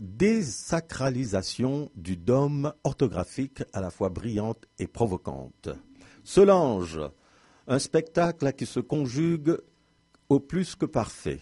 désacralisation du dôme orthographique à la fois brillante et provocante. » Solange, un spectacle qui se conjugue au plus que parfait.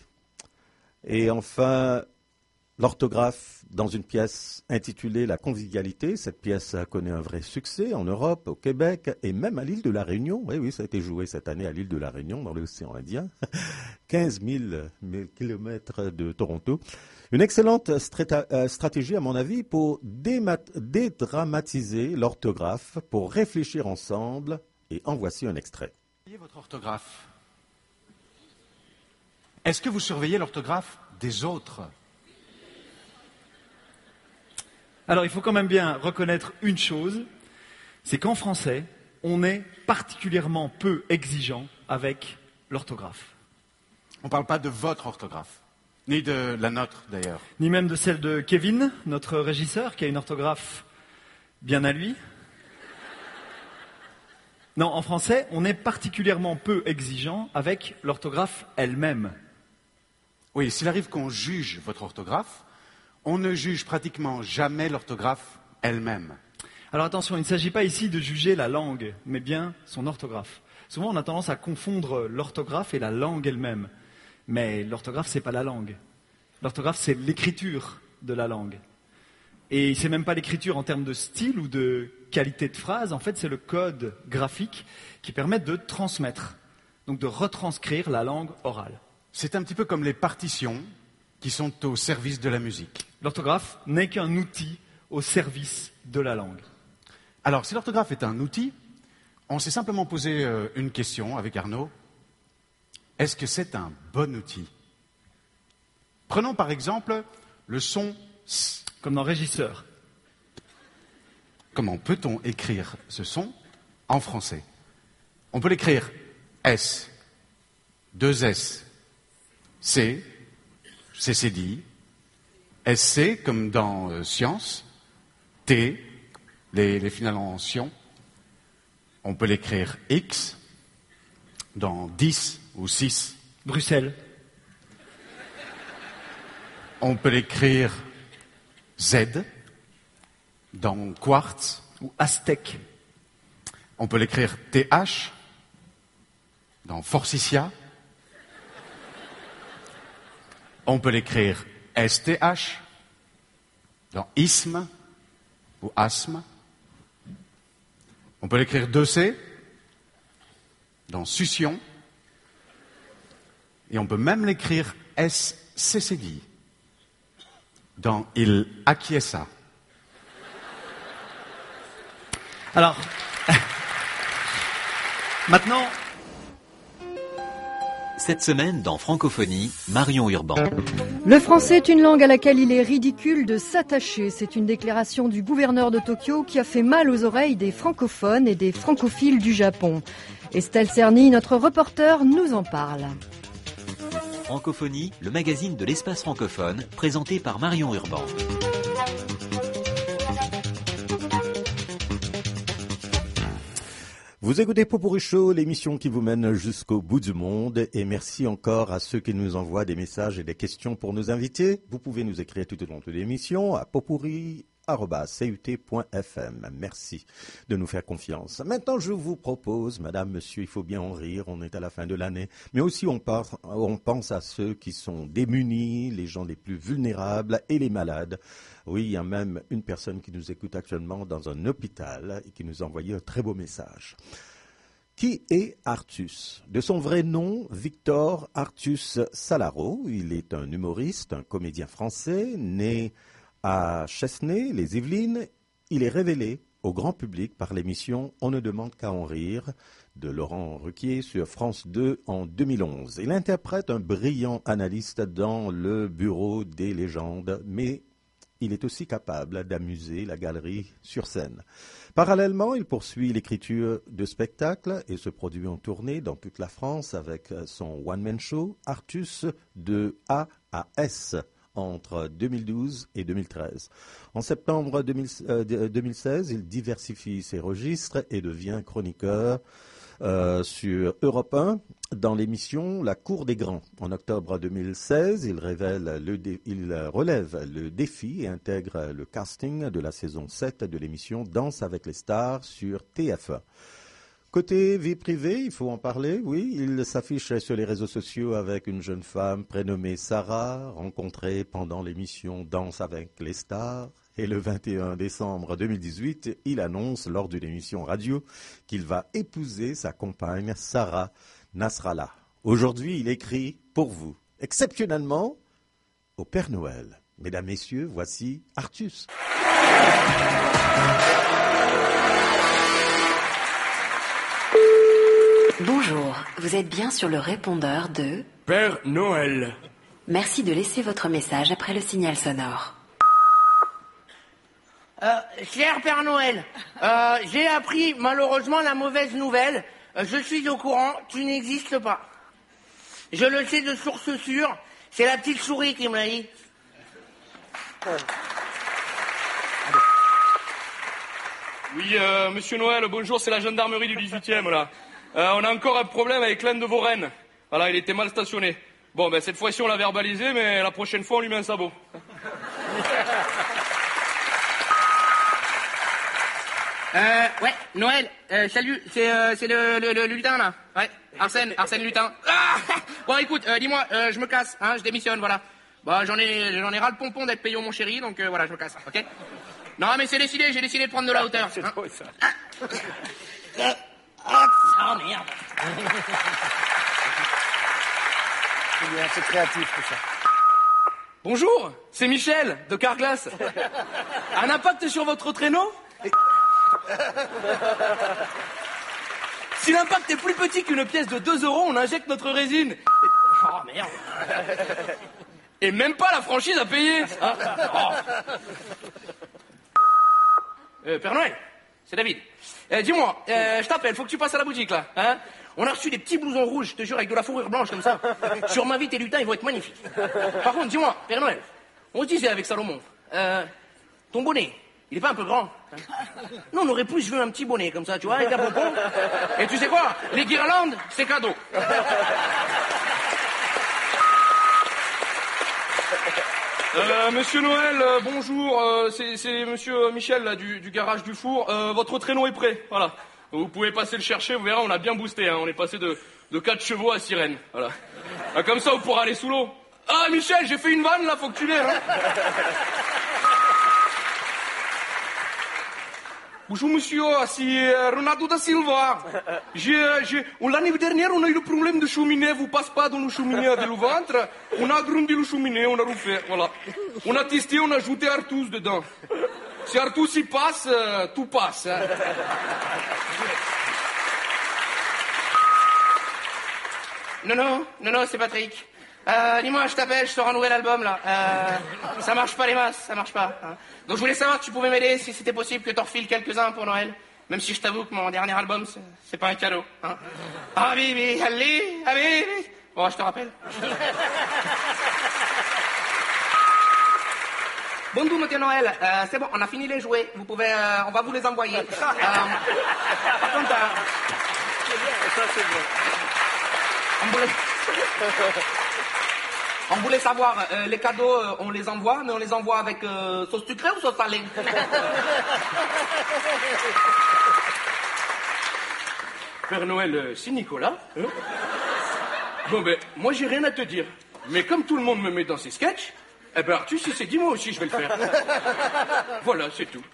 Et enfin, l'orthographe dans une pièce intitulée « La convivialité ». Cette pièce connaît un vrai succès en Europe, au Québec et même à l'île de la Réunion. Oui, oui, ça a été joué cette année à l'île de la Réunion, dans l'océan Indien. quinze mille kilomètres de Toronto. Une excellente strata- stratégie, à mon avis, pour démat- dédramatiser l'orthographe, pour réfléchir ensemble. Et en voici un extrait. Surveillez votre orthographe. Est-ce que vous surveillez l'orthographe des autres? Alors, il faut quand même bien reconnaître une chose, c'est qu'en français, on est particulièrement peu exigeant avec l'orthographe. On ne parle pas de votre orthographe, ni de la nôtre d'ailleurs. Ni même de celle de Kevin, notre régisseur, qui a une orthographe bien à lui. Non, en français, on est particulièrement peu exigeant avec l'orthographe elle-même. Oui, s'il arrive qu'on juge votre orthographe, on ne juge pratiquement jamais l'orthographe elle-même. Alors attention, il ne s'agit pas ici de juger la langue, mais bien son orthographe. Souvent, on a tendance à confondre l'orthographe et la langue elle-même. Mais l'orthographe, c'est pas la langue. L'orthographe, c'est l'écriture de la langue. Et c'est même pas l'écriture en termes de style ou de qualité de phrase. En fait, c'est le code graphique qui permet de transmettre, donc de retranscrire la langue orale. C'est un petit peu comme les partitions qui sont au service de la musique. L'orthographe n'est qu'un outil au service de la langue. Alors, si l'orthographe est un outil, on s'est simplement posé euh, une question avec Arnaud. Est-ce que c'est un bon outil? Prenons par exemple le son S. Comme dans Régisseur. Comment peut-on écrire ce son en français? On peut l'écrire S, deux S, C, C C dit, S C comme dans euh, science, T, les, les finales en sion. On peut l'écrire X dans dix ou six. Bruxelles. On peut l'écrire Z dans quartz ou aztèque. On peut l'écrire T H dans forsythia. On peut l'écrire S T H, dans isthme ou asthme. On peut l'écrire deux C, dans succion. Et on peut même l'écrire S C C D, dans il acquiesça. Alors, maintenant... Cette semaine, dans Francophonie, Marion Urban. Le français est une langue à laquelle il est ridicule de s'attacher. C'est une déclaration du gouverneur de Tokyo qui a fait mal aux oreilles des francophones et des francophiles du Japon. Estelle Cerny, notre reporter, nous en parle. Francophonie, le magazine de l'espace francophone, présenté par Marion Urban. Vous écoutez Popurrí Show, l'émission qui vous mène jusqu'au bout du monde. Et merci encore à ceux qui nous envoient des messages et des questions pour nous inviter. Vous pouvez nous écrire tout au long de l'émission à popurrí arobase c u t point f m. Merci de nous faire confiance. Maintenant, je vous propose, madame, monsieur, il faut bien en rire, on est à la fin de l'année, mais aussi on pense, on pense à ceux qui sont démunis, les gens les plus vulnérables et les malades. Oui, il y a même une personne qui nous écoute actuellement dans un hôpital et qui nous a envoyé un très beau message. Qui est Artus? De son vrai nom, Victor Artus Salaro. Il est un humoriste, un comédien français, né à Chesnay, les Yvelines. Il est révélé au grand public par l'émission On ne demande qu'à en rire de Laurent Ruquier sur France deux en deux mille onze. Il interprète un brillant analyste dans le bureau des légendes, mais il est aussi capable d'amuser la galerie sur scène. Parallèlement, il poursuit l'écriture de spectacles et se produit en tournée dans toute la France avec son one-man show Artus de A à S entre deux mille douze et deux mille treize. En septembre deux mille seize, il diversifie ses registres et devient chroniqueur Euh, sur Europe un dans l'émission La Cour des Grands. En octobre deux mille seize, il, révèle le dé- il relève le défi et intègre le casting de la saison sept de l'émission Danse avec les stars sur T F un. Côté vie privée, il faut en parler, oui, il s'affiche sur les réseaux sociaux avec une jeune femme prénommée Sarah, rencontrée pendant l'émission Danse avec les stars. Et le vingt et un décembre deux mille dix-huit, il annonce lors d'une émission radio qu'il va épouser sa compagne Sarah Nasrallah. Aujourd'hui, il écrit pour vous, exceptionnellement, au Père Noël. Mesdames, Messieurs, voici Artus. Bonjour, vous êtes bien sur le répondeur de Père Noël. Merci de laisser votre message après le signal sonore. Euh, cher Père Noël, euh, j'ai appris malheureusement la mauvaise nouvelle. Euh, je suis au courant, tu n'existes pas. Je le sais de source sûre, c'est la petite souris qui me l'a dit. Oui, euh, Monsieur Noël, bonjour, c'est la gendarmerie du dix-huitième, là. Euh, on a encore un problème avec l'un de vos rennes. Voilà, il était mal stationné. Bon, ben cette fois-ci, on l'a verbalisé, mais la prochaine fois, on lui met un sabot. Euh, ouais, Noël, euh, salut, c'est euh, c'est le, le, le, le lutin, là. Ouais, Arsène, Arsène Lutin. Ah bon, écoute, euh, dis-moi, euh, je me casse, hein, je démissionne, voilà. Bon, j'en ai, j'en ai ras le pompon d'être payé au mon chéri, donc euh, voilà, je me casse, ok? Non, mais c'est décidé, j'ai décidé de prendre de la hauteur. C'est hein. Trop, ça. Ah. Ah. Oh, merde. C'est bien, c'est créatif, tout ça. Bonjour, c'est Michel, de Carglass. Un impact sur votre traîneau? Si l'impact est plus petit qu'une pièce de deux euros, on injecte notre résine. Et... Oh merde. Et même pas la franchise à payer. Hein oh. euh, Père Noël, c'est David. Euh, dis-moi, euh, je t'appelle, faut que tu passes à la boutique là. Hein, on a reçu des petits blousons rouges, je te jure, avec de la fourrure blanche comme ça. Sur ma vie, tes lutins, ils vont être magnifiques. Par contre, dis-moi, Père Noël, on se disait avec Salomon, euh, ton bonnet, il est pas un peu grand hein? Non, on aurait plus vu un petit bonnet comme ça, tu vois, avec un pompon. Et tu sais quoi? Les guirlandes, c'est cadeau. Euh, monsieur Noël, euh, bonjour, euh, c'est, c'est monsieur Michel là, du, du garage du four. Euh, votre traîneau est prêt, voilà. Vous pouvez passer le chercher, vous verrez, on a bien boosté, hein. On est passé de, de quatre chevaux à sirène, voilà. Ah, comme ça, vous pourrez aller sous l'eau. Ah, Michel, j'ai fait une vanne, là, faut que tu l'aies, hein. Bonjour, monsieur, c'est Ronaldo da Silva. J'ai, j'ai... L'année dernière, on a eu le problème de cheminée. Vous passez pas dans le cheminée avec le ventre. On a agrandi le cheminée, on a refait, voilà. On a testé, on a ajouté Artus dedans. Si Artus y passe, euh, tout passe. Hein. Non, non, non, non, c'est Patrick. Euh, dis-moi, je t'appelle, je sors un nouvel album, là. Euh, ça marche pas les masses, ça marche pas. Hein. Donc je voulais savoir si tu pouvais m'aider, si c'était possible que t'en refiles quelques-uns pour Noël. Même si je t'avoue que mon dernier album, c'est, c'est pas un cadeau. Hein. Ah, bibi, allez, allez. Bon, je te rappelle. Bon, tout, monsieur Noël, euh, c'est bon, on a fini les jouets. Vous pouvez, euh, on va vous les envoyer. Euh, par contre, euh, ça c'est bon. On voulait... On voulait savoir, euh, les cadeaux, euh, on les envoie, mais on les envoie avec euh, sauce sucrée ou sauce salée? Père Noël, euh, c'est Nicolas. Hein? Bon ben, moi j'ai rien à te dire. Mais comme tout le monde me met dans ses sketchs, eh ben Arthur, si c'est dit, moi aussi je vais le faire. Voilà, c'est tout.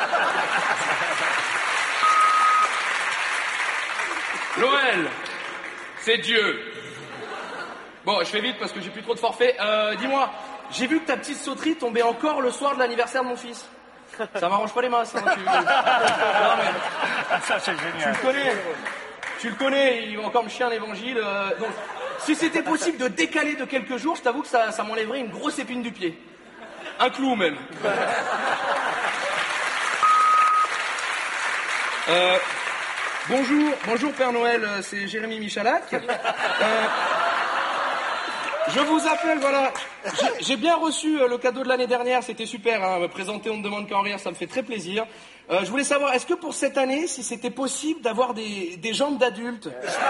Noël, c'est Dieu. Bon, je fais vite parce que j'ai plus trop de forfait. Euh, dis-moi, j'ai vu que ta petite sauterie tombait encore le soir de l'anniversaire de mon fils. Ça m'arrange pas les masses, hein, tu... Non, mais... Ça, c'est génial. Tu le connais. Tu le connais, il va encore me chier un évangile. Euh... Donc, si c'était possible de décaler de quelques jours, je t'avoue que ça, ça m'enlèverait une grosse épine du pied. Un clou, même. Euh... Bonjour, bonjour Père Noël, c'est Jérémy Michalak. Euh... Je vous appelle, voilà. J'ai, j'ai bien reçu euh, le cadeau de l'année dernière, c'était super, hein, me présenter, on ne demande qu'à en rire, ça me fait très plaisir. Euh, je voulais savoir, est-ce que pour cette année, si c'était possible d'avoir des, des jambes d'adulte?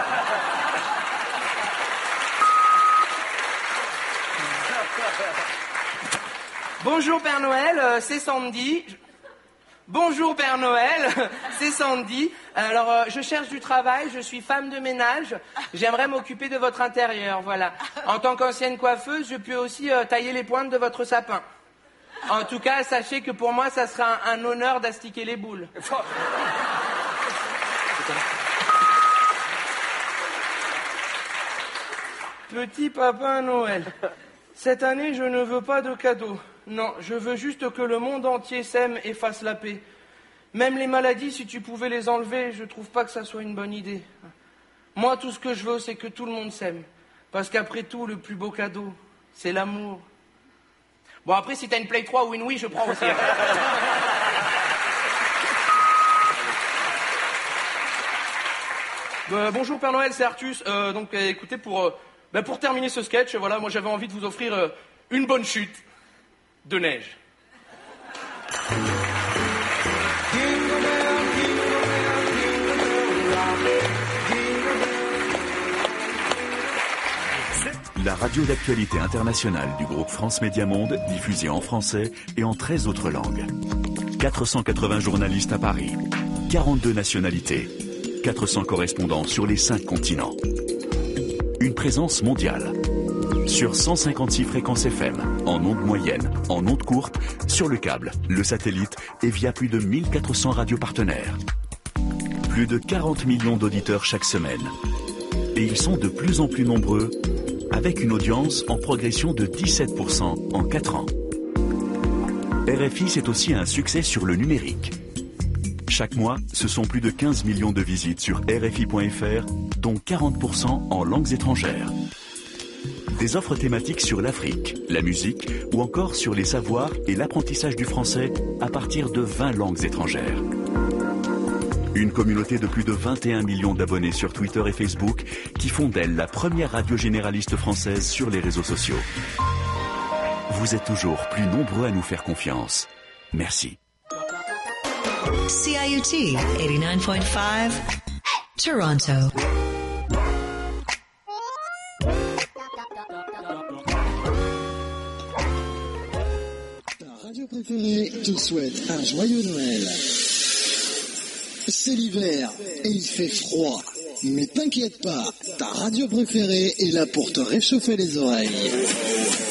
Bonjour Père Noël, euh, c'est Sandy. Bonjour Père Noël, c'est Sandy. Alors, euh, je cherche du travail, je suis femme de ménage. J'aimerais m'occuper de votre intérieur, voilà. En tant qu'ancienne coiffeuse, je peux aussi euh, tailler les pointes de votre sapin. En tout cas, sachez que pour moi, ça sera un, un honneur d'astiquer les boules. Petit Papa Noël, cette année, je ne veux pas de cadeaux. Non, je veux juste que le monde entier s'aime et fasse la paix. Même les maladies, si tu pouvais les enlever, je trouve pas que ça soit une bonne idée. Moi, tout ce que je veux, c'est que tout le monde s'aime. Parce qu'après tout, le plus beau cadeau, c'est l'amour. Bon, après, si t'as une Play trois ou une Wii, je prends aussi. euh, bonjour Père Noël, c'est Artus. Euh, donc, euh, écoutez, pour, euh, ben, pour terminer ce sketch, voilà, moi j'avais envie de vous offrir euh, une bonne chute de neige. La radio d'actualité internationale du groupe France Média Monde, diffusée en français et en treize autres langues. quatre cent quatre-vingts journalistes à Paris, quarante-deux nationalités, quatre cents correspondants sur les cinq continents. Une présence mondiale. Sur cent cinquante-six fréquences F M, en ondes moyennes, en ondes courtes, sur le câble, le satellite et via plus de mille quatre cents radios partenaires. Plus de quarante millions d'auditeurs chaque semaine. Et ils sont de plus en plus nombreux, avec une audience en progression de dix-sept pour cent en quatre ans. R F I, c'est aussi un succès sur le numérique. Chaque mois, ce sont plus de quinze millions de visites sur R F I point F R, dont quarante pour cent en langues étrangères. Des offres thématiques sur l'Afrique, la musique ou encore sur les savoirs et l'apprentissage du français à partir de vingt langues étrangères. Une communauté de plus de vingt et un millions d'abonnés sur Twitter et Facebook qui font d'elle la première radio généraliste française sur les réseaux sociaux. Vous êtes toujours plus nombreux à nous faire confiance. Merci. C I U T eighty-nine point five, Toronto. Ta radio préférée te souhaite un joyeux Noël. C'est l'hiver et il fait froid. Mais t'inquiète pas, ta radio préférée est là pour te réchauffer les oreilles.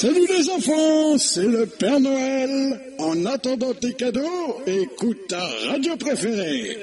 Salut les enfants, c'est le Père Noël. En attendant tes cadeaux, écoute ta radio préférée.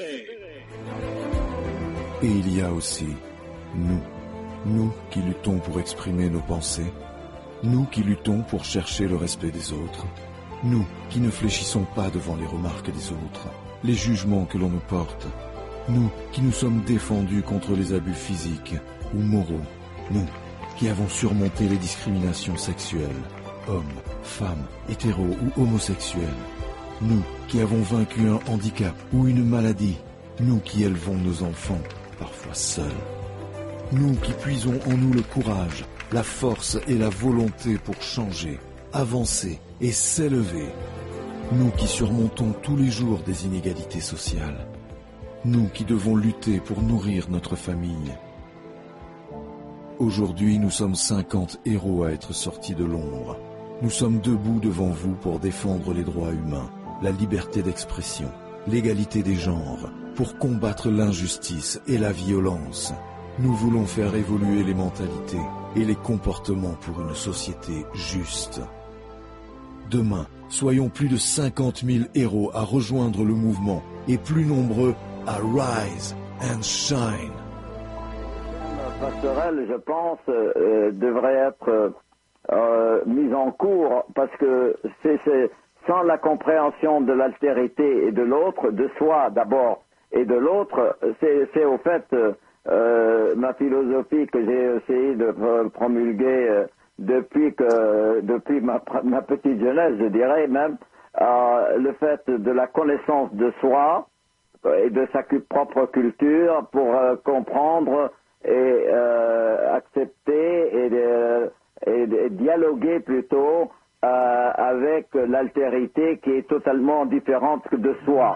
Et il y a aussi nous, nous qui luttons pour exprimer nos pensées, nous qui luttons pour chercher le respect des autres, nous qui ne fléchissons pas devant les remarques des autres, les jugements que l'on nous porte, nous qui nous sommes défendus contre les abus physiques ou moraux, nous qui avons surmonté les discriminations sexuelles, hommes, femmes, hétéros ou homosexuels, nous qui avons vaincu un handicap ou une maladie, nous qui élevons nos enfants, parfois seuls, nous qui puisons en nous le courage, la force et la volonté pour changer, avancer et s'élever, nous qui surmontons tous les jours des inégalités sociales, nous qui devons lutter pour nourrir notre famille. Aujourd'hui, nous sommes cinquante héros à être sortis de l'ombre. Nous sommes debout devant vous pour défendre les droits humains, la liberté d'expression, l'égalité des genres, pour combattre l'injustice et la violence. Nous voulons faire évoluer les mentalités et les comportements pour une société juste. Demain, soyons plus de cinquante mille héros à rejoindre le mouvement et plus nombreux à rise and shine. Passerelle, je pense, euh, devrait être euh, mise en cours parce que c'est, c'est sans la compréhension de l'altérité et de l'autre, de soi d'abord et de l'autre, c'est, c'est au fait euh, ma philosophie que j'ai essayé de promulguer euh, depuis que depuis ma, ma petite jeunesse, je dirais même, euh, le fait de la connaissance de soi et de sa propre culture pour euh, comprendre et euh, accepter et, de, et, de, et dialoguer plutôt euh, avec l'altérité qui est totalement différente de soi.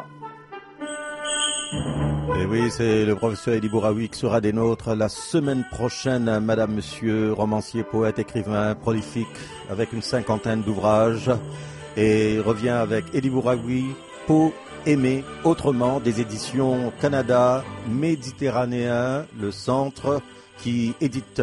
Et oui, c'est le professeur Elie Bouraoui qui sera des nôtres la semaine prochaine. Madame, monsieur, romancier, poète, écrivain, prolifique, avec une cinquantaine d'ouvrages. Et revient avec Elie Bouraoui, Peau Aimer autrement, des éditions Canada Méditerranéen, le centre qui édite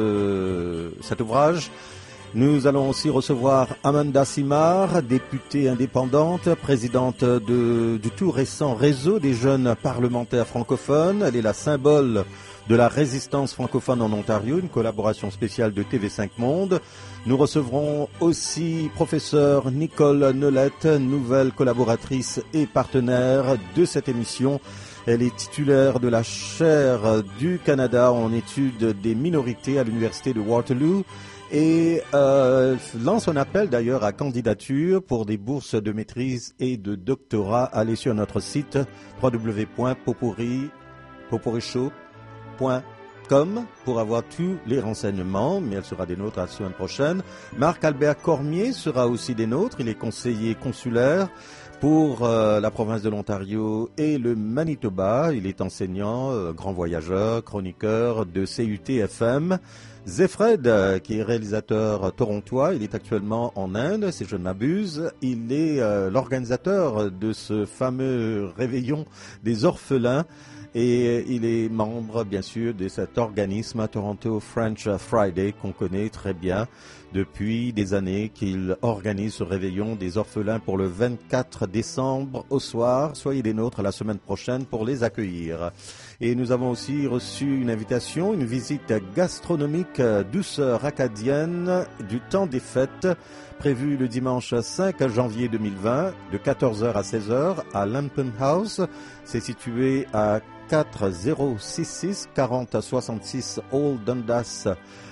ce, cet ouvrage. Nous allons aussi recevoir Amanda Simard, députée indépendante, présidente de, du tout récent réseau des jeunes parlementaires francophones. Elle est la symbole de la résistance francophone en Ontario, une collaboration spéciale de T V cinq Monde. Nous recevrons aussi professeur Nicole Nolette, nouvelle collaboratrice et partenaire de cette émission. Elle est titulaire de la chaire du Canada en études des minorités à l'université de Waterloo et euh, lance un appel d'ailleurs à candidature pour des bourses de maîtrise et de doctorat. Allez sur notre site w w w point popori show point com pour avoir tous les renseignements, mais elle sera des nôtres la semaine prochaine. Marc-Albert Cormier sera aussi des nôtres, il est conseiller consulaire pour euh, la province de l'Ontario et le Manitoba. Il est enseignant, euh, grand voyageur, chroniqueur de C U T F M. Zefred, euh, qui est réalisateur torontois, il est actuellement en Inde, si je ne m'abuse. Il est euh, l'organisateur de ce fameux réveillon des orphelins. Et il est membre, bien sûr, de cet organisme Toronto French Friday qu'on connaît très bien depuis des années, qu'il organise ce réveillon des orphelins pour le vingt-quatre décembre au soir. Soyez des nôtres la semaine prochaine pour les accueillir. Et nous avons aussi reçu une invitation, une visite gastronomique douceur acadienne du temps des fêtes, prévue le dimanche cinq janvier deux mille vingt, de quatorze heures à seize heures à Lampen House. C'est situé à quatre zéro six six quarante soixante-six Old Dundas,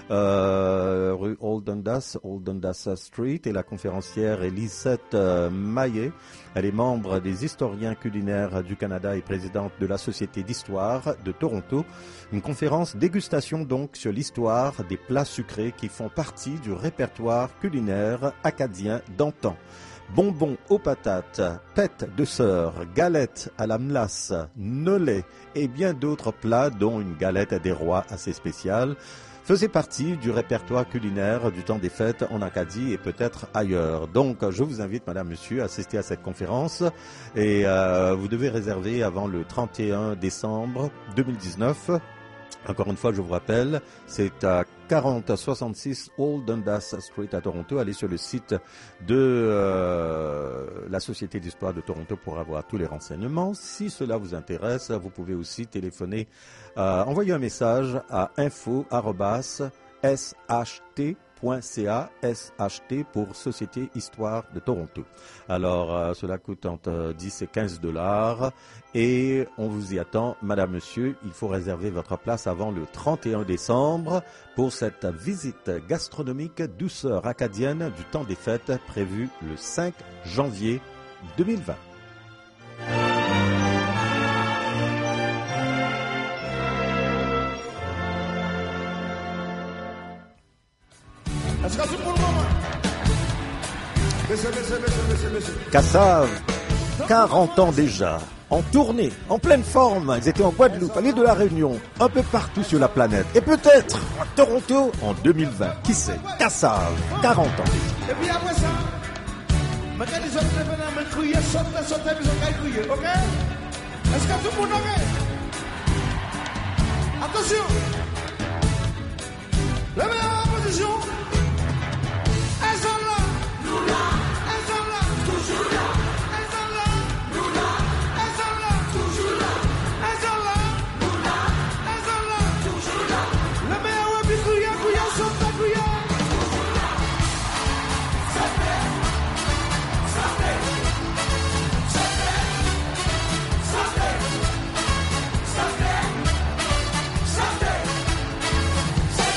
euh, rue Old Dundas, Old Dundas Street, et la conférencière est Lisette euh, Maillet. Elle est membre des historiens culinaires du Canada et présidente de la Société d'histoire de Toronto. Une conférence dégustation donc sur l'histoire des plats sucrés qui font partie du répertoire culinaire acadien d'antan. Bonbons aux patates, pêtes de sœur, galettes à la melasse, nolets et bien d'autres plats dont une galette des rois assez spéciale faisaient partie du répertoire culinaire du temps des fêtes en Acadie et peut-être ailleurs. Donc je vous invite, madame, monsieur, à assister à cette conférence et euh, vous devez réserver avant le trente et un décembre deux mille dix-neuf. Encore une fois, je vous rappelle, c'est à quarante soixante-six Old Dundas Street à Toronto. Allez sur le site de euh, la Société d'Histoire de Toronto pour avoir tous les renseignements. Si cela vous intéresse, vous pouvez aussi téléphoner, euh, envoyer un message à info arobase s h t point c a, S H T pour Société Histoire de Toronto. Alors, euh, cela coûte entre dix et quinze dollars et on vous y attend, madame, monsieur. Il faut réserver votre place avant le trente et un décembre pour cette visite gastronomique douceur acadienne du temps des fêtes prévue le cinq janvier deux mille vingt. Cassave, quarante ans déjà, en tournée, en pleine forme. Ils étaient en Guadeloupe, à l'île de la Réunion, un peu partout sur la planète. Et peut-être à Toronto en deux mille vingt. Qui sait? Cassave, quarante ans déjà. Et puis après ça, maintenant les autres revenants me crier, sauter, sauter, ils ont qu'à crier, ok? Est-ce que tout le monde ok? Attention! Levez la position! Elles sont là! Nous là! Elles sont là! Toujours là! Elles sont là! Nous là! Elles sont là! Toujours là! Elles sont là! Nous là! Elles sont là! Toujours là! Le meilleur web est couillé, couillé, sauter, couillé! Toujours là! Ça fait! Ça fait! Ça fait! Ça fait! Ça fait! Ça fait! Ça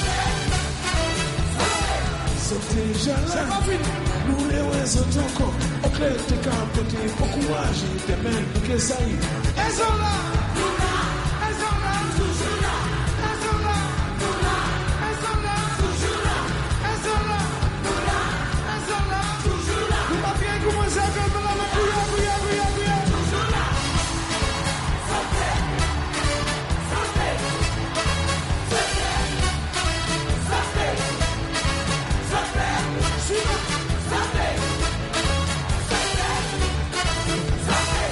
fait! Sauter, c'est pas fini. Nous les oiseaux encore. Au clair, t'es qu'à côté. Pour courage, t'es même pour que ça y est. Elles sont là. Nous là. Elles sont là. Toujours là. Elles sont là. Nous là. Elles sont là. Toujours là. Elles sont là. Nous là. Elles sont là. Toujours là. Nous pas bien commencer à faire de la couille, couille, couille, couille. Toujours là. Ça fait. Ça fait. Ça fait. Ça fait. Ça fait. Suivant. Ça fait. Ça fait. Ça fait.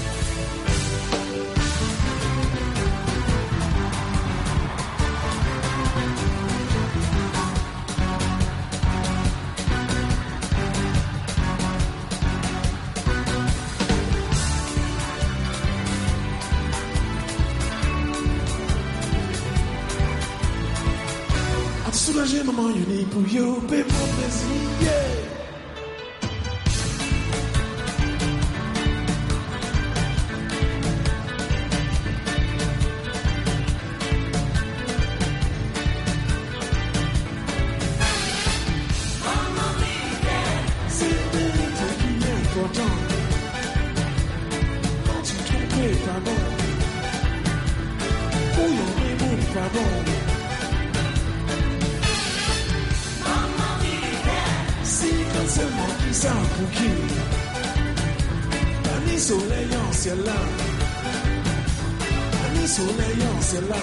A te soulager, maman, uni pour you, paix mon plaisir, yeah. C'est vérité qui est important. Quand tu trompes, pas bon. Bouillon, mais bon, pas bon. Si quand seulement qui s'en pour qui. Ani soleil en ciel là. Ani soleil en ciel là.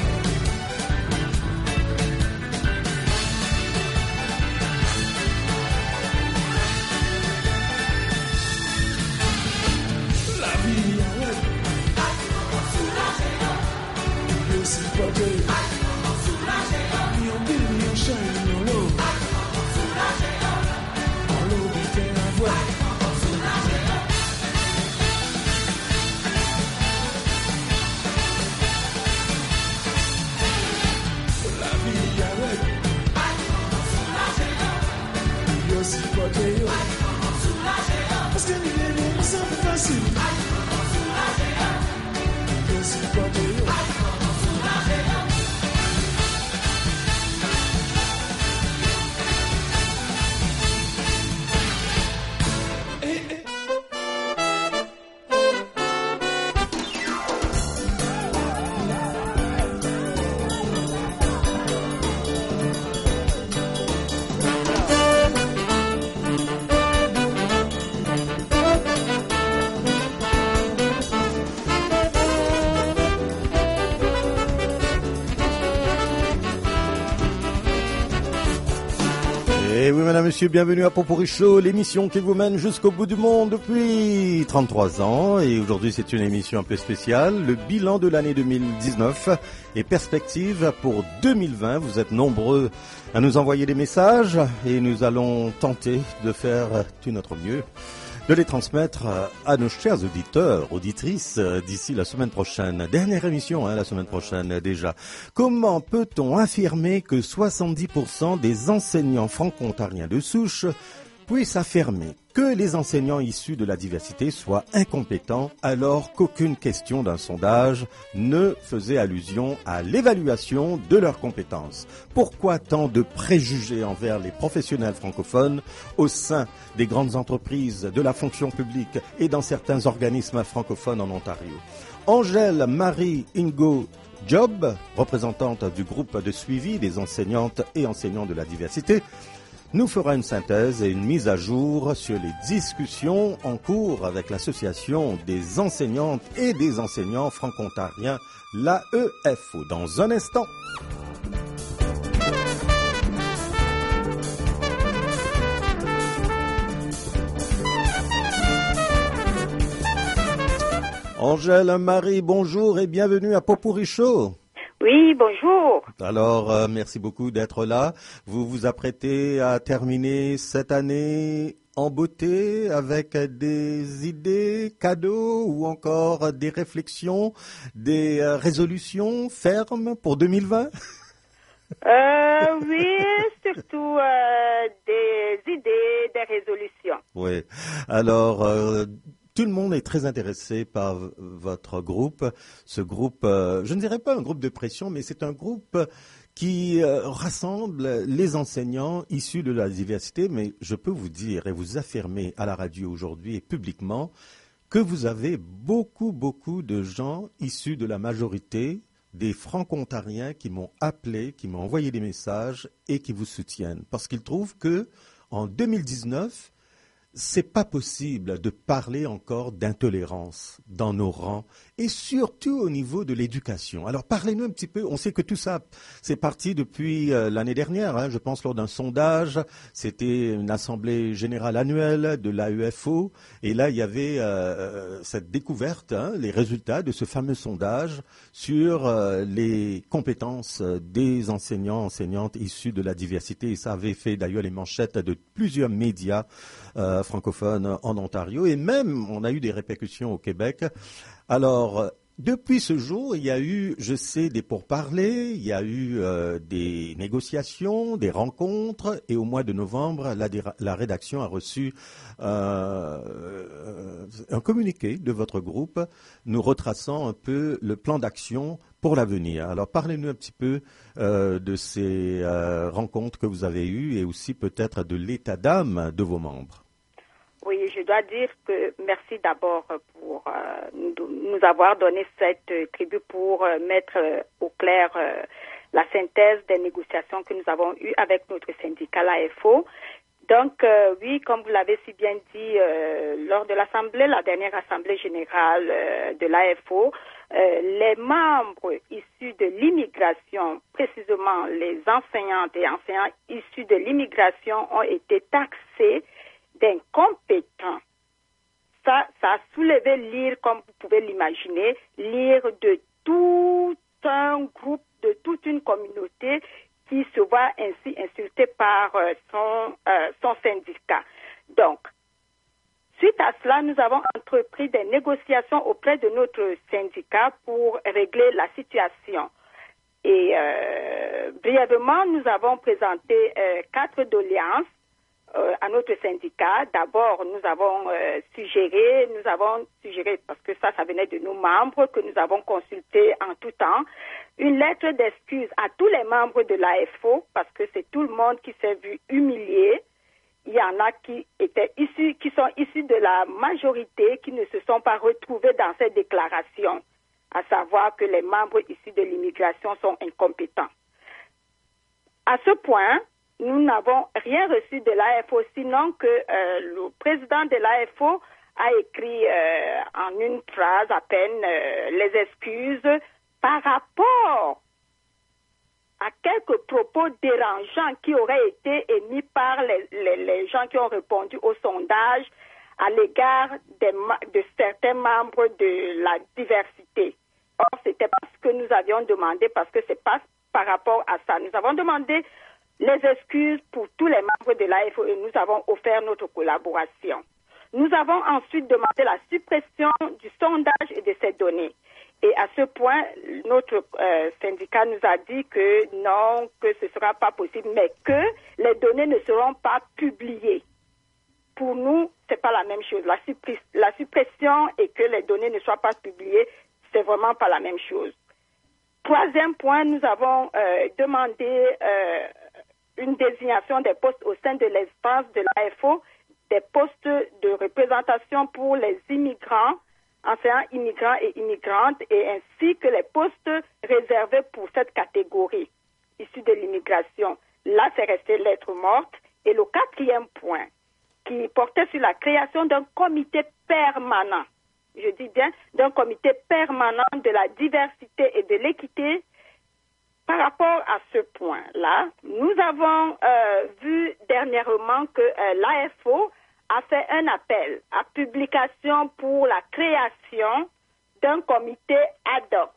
La vie a ouais. Yo si pote. Ni en ville, ni en chien, ni en l'eau. En l'eau, bien à voir. messieurs, bienvenue à Popori Show, l'émission qui vous mène jusqu'au bout du monde depuis trente-trois ans. Et aujourd'hui, c'est une émission un peu spéciale, le bilan de l'année deux mille dix-neuf et perspectives pour deux mille vingt. Vous êtes nombreux à nous envoyer des messages et nous allons tenter de faire tout notre mieux, de les transmettre à nos chers auditeurs, auditrices, d'ici la semaine prochaine. Dernière émission, hein, la semaine prochaine déjà. Comment peut-on affirmer que soixante-dix pour cent des enseignants franco-ontariens de souche puissent affirmer que les enseignants issus de la diversité soient incompétents alors qu'aucune question d'un sondage ne faisait allusion à l'évaluation de leurs compétences? Pourquoi tant de préjugés envers les professionnels francophones au sein des grandes entreprises, de la fonction publique et dans certains organismes francophones en Ontario? Angèle Marie Ingo Job, représentante du groupe de suivi des enseignantes et enseignants de la diversité, nous fera une synthèse et une mise à jour sur les discussions en cours avec l'association des enseignantes et des enseignants franco-ontariens, l'A E F O, dans un instant. Angèle Marie, bonjour et bienvenue à Popori Show. Oui, bonjour. Alors, euh, merci beaucoup d'être là. Vous vous apprêtez à terminer cette année en beauté avec des idées, cadeaux ou encore des réflexions, des euh, résolutions fermes pour deux mille vingt? Euh, oui, surtout euh, des idées, des résolutions. Oui. Alors... Euh, Tout le monde est très intéressé par votre groupe. Ce groupe, euh, je ne dirais pas un groupe de pression, mais c'est un groupe qui euh, rassemble les enseignants issus de la diversité. Mais je peux vous dire et vous affirmer à la radio aujourd'hui et publiquement que vous avez beaucoup, beaucoup de gens issus de la majorité, des franco-ontariens qui m'ont appelé, qui m'ont envoyé des messages et qui vous soutiennent. Parce qu'ils trouvent que en deux mille dix-neuf, c'est pas possible de parler encore d'intolérance dans nos rangs et surtout au niveau de l'éducation. Alors parlez-nous un petit peu, on sait que tout ça c'est parti depuis euh, l'année dernière, hein, je pense lors d'un sondage, c'était une assemblée générale annuelle de l'A E F O et là il y avait euh, cette découverte, hein, les résultats de ce fameux sondage sur euh, les compétences des enseignants, enseignantes issus de la diversité et ça avait fait d'ailleurs les manchettes de plusieurs médias euh, francophones en Ontario et même on a eu des répercussions au Québec. Alors, depuis ce jour, il y a eu, je sais, des pourparlers, il y a eu euh, des négociations, des rencontres et au mois de novembre, la, la rédaction a reçu euh, un communiqué de votre groupe nous retraçant un peu le plan d'action pour l'avenir. Alors, parlez-nous un petit peu euh, de ces euh, rencontres que vous avez eues et aussi peut-être de l'état d'âme de vos membres. Oui, je dois dire que merci d'abord pour euh, nous, nous avoir donné cette euh, tribu pour euh, mettre euh, au clair euh, la synthèse des négociations que nous avons eues avec notre syndicat, l'A F O. Donc, euh, oui, comme vous l'avez si bien dit, euh, lors de l'Assemblée, la dernière Assemblée générale euh, de l'A F O, euh, les membres issus de l'immigration, précisément les enseignantes et enseignants issus de l'immigration, ont été taxés d'incompétents. Ça, ça a soulevé l'ire, comme vous pouvez l'imaginer, l'ire de tout un groupe, de toute une communauté qui se voit ainsi insultée par euh, son, euh, son syndicat. Donc, suite à cela, nous avons entrepris des négociations auprès de notre syndicat pour régler la situation. Et euh, brièvement, nous avons présenté euh, quatre doléances Euh, à notre syndicat. D'abord, nous avons euh, suggéré, nous avons suggéré, parce que ça, ça venait de nos membres, que nous avons consulté en tout temps, une lettre d'excuse à tous les membres de l'A F O, parce que c'est tout le monde qui s'est vu humilié. Il y en a qui étaient issus, qui sont issus de la majorité, qui ne se sont pas retrouvés dans cette déclaration, à savoir que les membres issus de l'immigration sont incompétents. À ce point, nous n'avons rien reçu de l'A F O, sinon que euh, le président de l'A F O a écrit euh, en une phrase à peine euh, les excuses par rapport à quelques propos dérangeants qui auraient été émis par les, les, les gens qui ont répondu au sondage à l'égard des, de certains membres de la diversité. Or, ce n'était pas ce que nous avions demandé parce que ce n'est pas par rapport à ça. Nous avons demandé les excuses pour tous les membres de l'A F O et nous avons offert notre collaboration. Nous avons ensuite demandé la suppression du sondage et de ces données. Et à ce point, notre euh, syndicat nous a dit que non, que ce ne sera pas possible, mais que les données ne seront pas publiées. Pour nous, ce n'est pas la même chose. La, suppri- la suppression et que les données ne soient pas publiées, c'est vraiment pas la même chose. Troisième point, nous avons euh, demandé euh, une désignation des postes au sein de l'instance de l'A F O, des postes de représentation pour les immigrants, enseignants immigrants et immigrantes, et ainsi que les postes réservés pour cette catégorie issue de l'immigration. Là, c'est resté lettre morte. Et le quatrième point, qui portait sur la création d'un comité permanent, je dis bien, d'un comité permanent de la diversité et de l'équité. Par rapport à ce point-là, nous avons euh, vu dernièrement que euh, l'A F O a fait un appel à publication pour la création d'un comité ad hoc.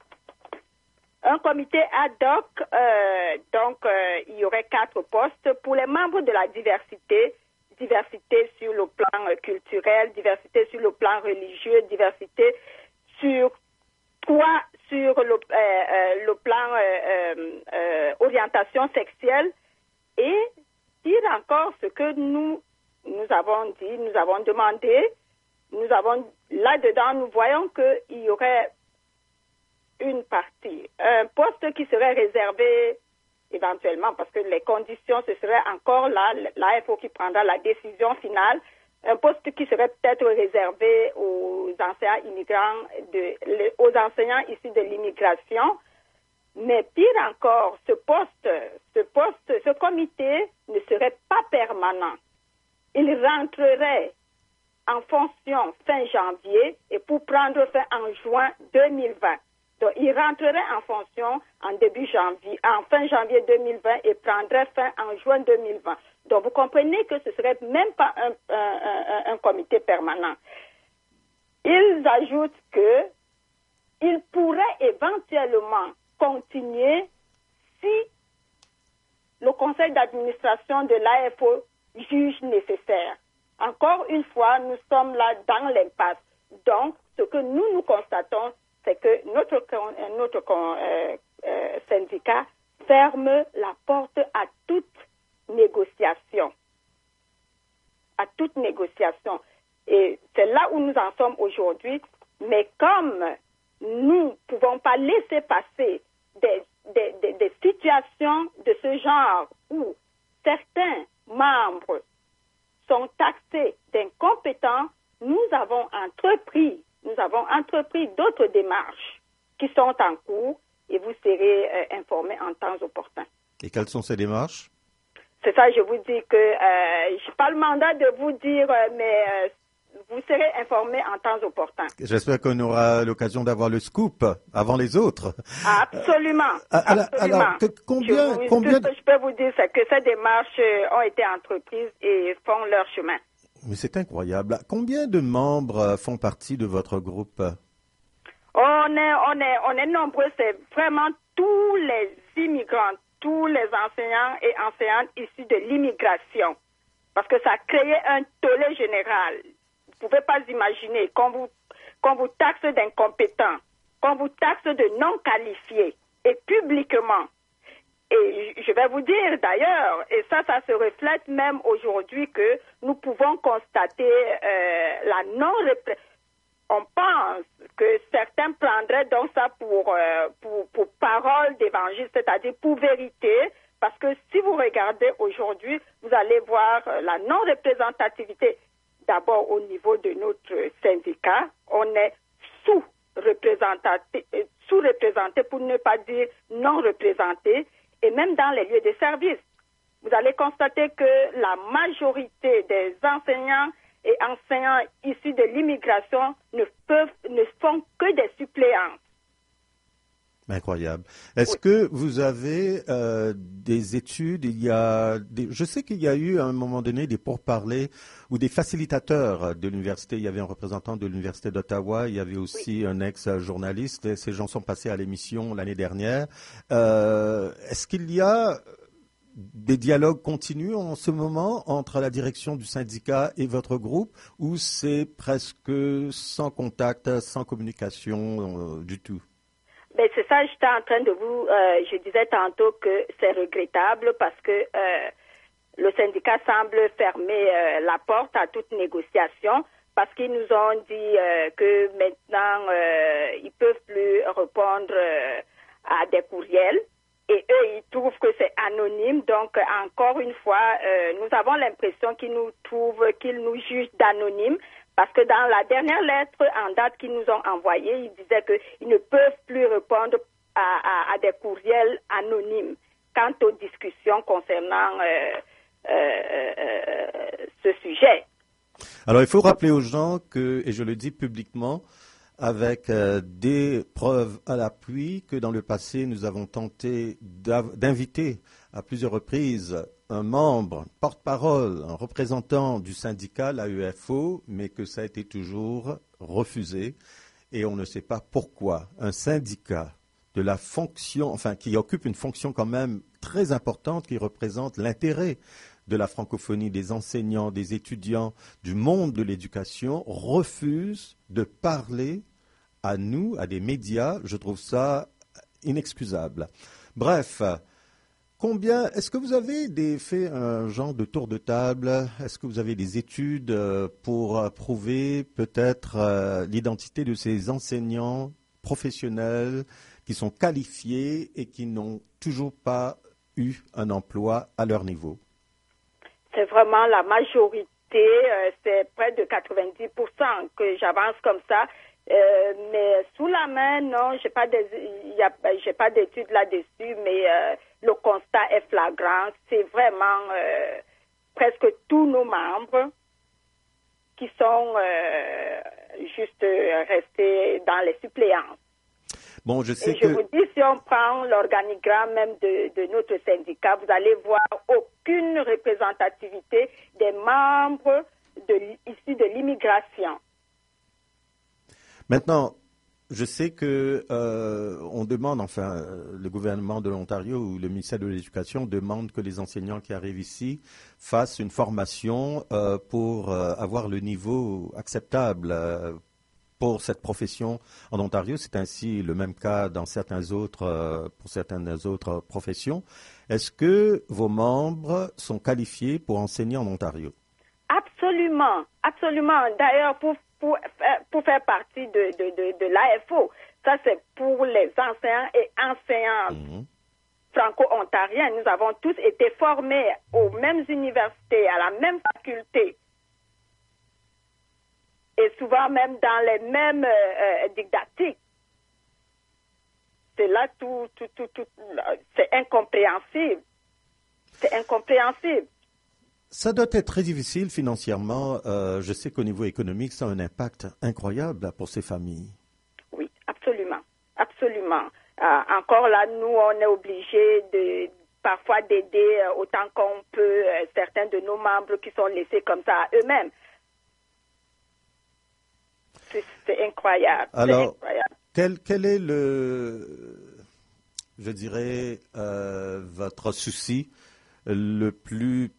Un comité ad hoc, euh, donc euh, il y aurait quatre postes pour les membres de la diversité, diversité sur le plan euh, culturel, diversité sur le plan religieux, diversité sur quoi sur le, euh, euh, le plan euh, euh, euh, orientation sexuelle et dire encore ce que nous nous avons dit, nous avons demandé, nous avons là-dedans, nous voyons qu'il y aurait une partie, un poste qui serait réservé éventuellement, parce que les conditions, ce serait encore là, l'A F O qui prendra la décision finale, un poste qui serait peut-être réservé aux enseignants immigrants, de, aux enseignants issus de l'immigration. Mais pire encore, ce poste, ce poste, ce comité ne serait pas permanent. Il rentrerait en fonction fin janvier et pour prendre fin en juin deux mille vingt. Donc, il rentrerait en fonction en début janvier, en fin janvier deux mille vingt et prendrait fin en juin deux mille vingt. Donc, vous comprenez que ce serait même pas un, un, un, un comité permanent. Ils ajoutent que il pourrait éventuellement continuer si le conseil d'administration de l'A F O juge nécessaire. Encore une fois, nous sommes là dans l'impasse. Donc, ce que nous, nous constatons, c'est que notre, notre euh, euh, syndicat ferme la porte à toute négociation. À toute négociation. Et c'est là où nous en sommes aujourd'hui. Mais comme nous ne pouvons pas laisser passer des, des, des, des situations de ce genre où certains membres sont taxés d'incompétents, nous avons entrepris, nous avons entrepris d'autres démarches qui sont en cours et vous serez euh, informés en temps opportun. Et quelles sont ces démarches? C'est ça, je vous dis que euh, je n'ai pas le mandat de vous dire, euh, mais euh, vous serez informés en temps opportun. J'espère qu'on aura l'occasion d'avoir le scoop avant les autres. Absolument. Euh, alors, absolument. alors que, combien, je, combien... Ce que je peux vous dire, c'est que ces démarches ont été entreprises et font leur chemin. Mais c'est incroyable. Combien de membres font partie de votre groupe? On est, on est, on est nombreux. C'est vraiment tous les immigrants, tous les enseignants et enseignantes issus de l'immigration. Parce que ça a créé un tollé général. Vous ne pouvez pas imaginer qu'on vous, qu'on vous taxe d'incompétents, qu'on vous taxe de non qualifiés et publiquement. Et je vais vous dire d'ailleurs, et ça, ça se reflète même aujourd'hui que nous pouvons constater euh, la non-représentation. On pense que certains prendraient donc ça pour, euh, pour, pour parole d'évangile, c'est-à-dire pour vérité, parce que si vous regardez aujourd'hui, vous allez voir la non-représentativité. D'abord au niveau de notre syndicat, on est sous-représenté, sous-représenté pour ne pas dire non-représenté, et même dans les lieux de service. Vous allez constater que la majorité des enseignants et enseignants issus de l'immigration ne peuvent, ne font que des suppléances. Incroyable. Est-ce oui. que vous avez euh, des études, il y a des, je sais qu'il y a eu à un moment donné des pourparlers ou des facilitateurs de l'université. Il y avait un représentant de l'université d'Ottawa, il y avait aussi oui. un ex-journaliste. Ces gens sont passés à l'émission l'année dernière. Euh, est-ce qu'il y a des dialogues continus en ce moment entre la direction du syndicat et votre groupe, ou c'est presque sans contact, sans communication euh, du tout? Ben, c'est ça, j'étais en train de vous, euh, je disais tantôt que c'est regrettable parce que euh, le syndicat semble fermer euh, la porte à toute négociation parce qu'ils nous ont dit euh, que maintenant, euh, ils peuvent plus répondre euh, à des courriels et eux, ils trouvent que c'est anonyme. Donc, encore une fois, euh, nous avons l'impression qu'ils nous trouvent, qu'ils nous jugent d'anonyme. Parce que dans la dernière lettre en date qu'ils nous ont envoyée, ils disaient qu'ils ne peuvent plus répondre à, à, à des courriels anonymes quant aux discussions concernant euh, euh, euh, ce sujet. Alors, il faut rappeler aux gens que, et je le dis publiquement, avec euh, des preuves à l'appui, que dans le passé, nous avons tenté d'inviter à plusieurs reprises un membre, porte-parole, un représentant du syndicat, l'A E F O, mais que ça a été toujours refusé. Et on ne sait pas pourquoi un syndicat de la fonction, enfin, qui occupe une fonction quand même très importante, qui représente l'intérêt de la francophonie, des enseignants, des étudiants, du monde de l'éducation, refuse de parler à nous, à des médias. Je trouve ça inexcusable. Bref. Combien, est-ce que vous avez des, fait un genre de tour de table? Est-ce que vous avez des études pour prouver peut-être euh, l'identité de ces enseignants professionnels qui sont qualifiés et qui n'ont toujours pas eu un emploi à leur niveau? C'est vraiment la majorité, euh, c'est près de quatre-vingt-dix pour cent que j'avance comme ça. Euh, mais sous la main, non, j'ai pas des, y a, j'ai pas d'études là-dessus, mais euh, le constat est flagrant. C'est vraiment euh, presque tous nos membres qui sont euh, juste restés dans les suppléances. Bon, je sais Et je que... vous dis, si on prend l'organigramme même de, de notre syndicat, vous allez voir aucune représentativité des membres de, issus de l'immigration. Maintenant, je sais que euh, on demande, enfin, le gouvernement de l'Ontario ou le ministère de l'Éducation demande que les enseignants qui arrivent ici fassent une formation euh, pour euh, avoir le niveau acceptable euh, pour cette profession en Ontario. C'est ainsi le même cas dans certains autres, euh, pour certaines autres professions. Est-ce que vos membres sont qualifiés pour enseigner en Ontario? Absolument, absolument. D'ailleurs, pour Pour, pour faire partie de, de, de, de l'A F O. Ça, c'est pour les enseignants et enseignantes mmh. franco-ontariens. Nous avons tous été formés aux mêmes universités, à la même faculté. Et souvent même dans les mêmes euh, didactiques. C'est là tout, tout, tout, tout, c'est incompréhensible. C'est incompréhensible. Ça doit être très difficile financièrement. Euh, je sais qu'au niveau économique, ça a un impact incroyable pour ces familles. Oui, absolument. Absolument. Euh, encore là, nous, on est obligés de parfois d'aider euh, autant qu'on peut euh, certains de nos membres qui sont laissés comme ça à eux-mêmes. C'est, c'est incroyable. Alors, c'est incroyable. Quel, quel est le, je dirais, euh, votre souci le plus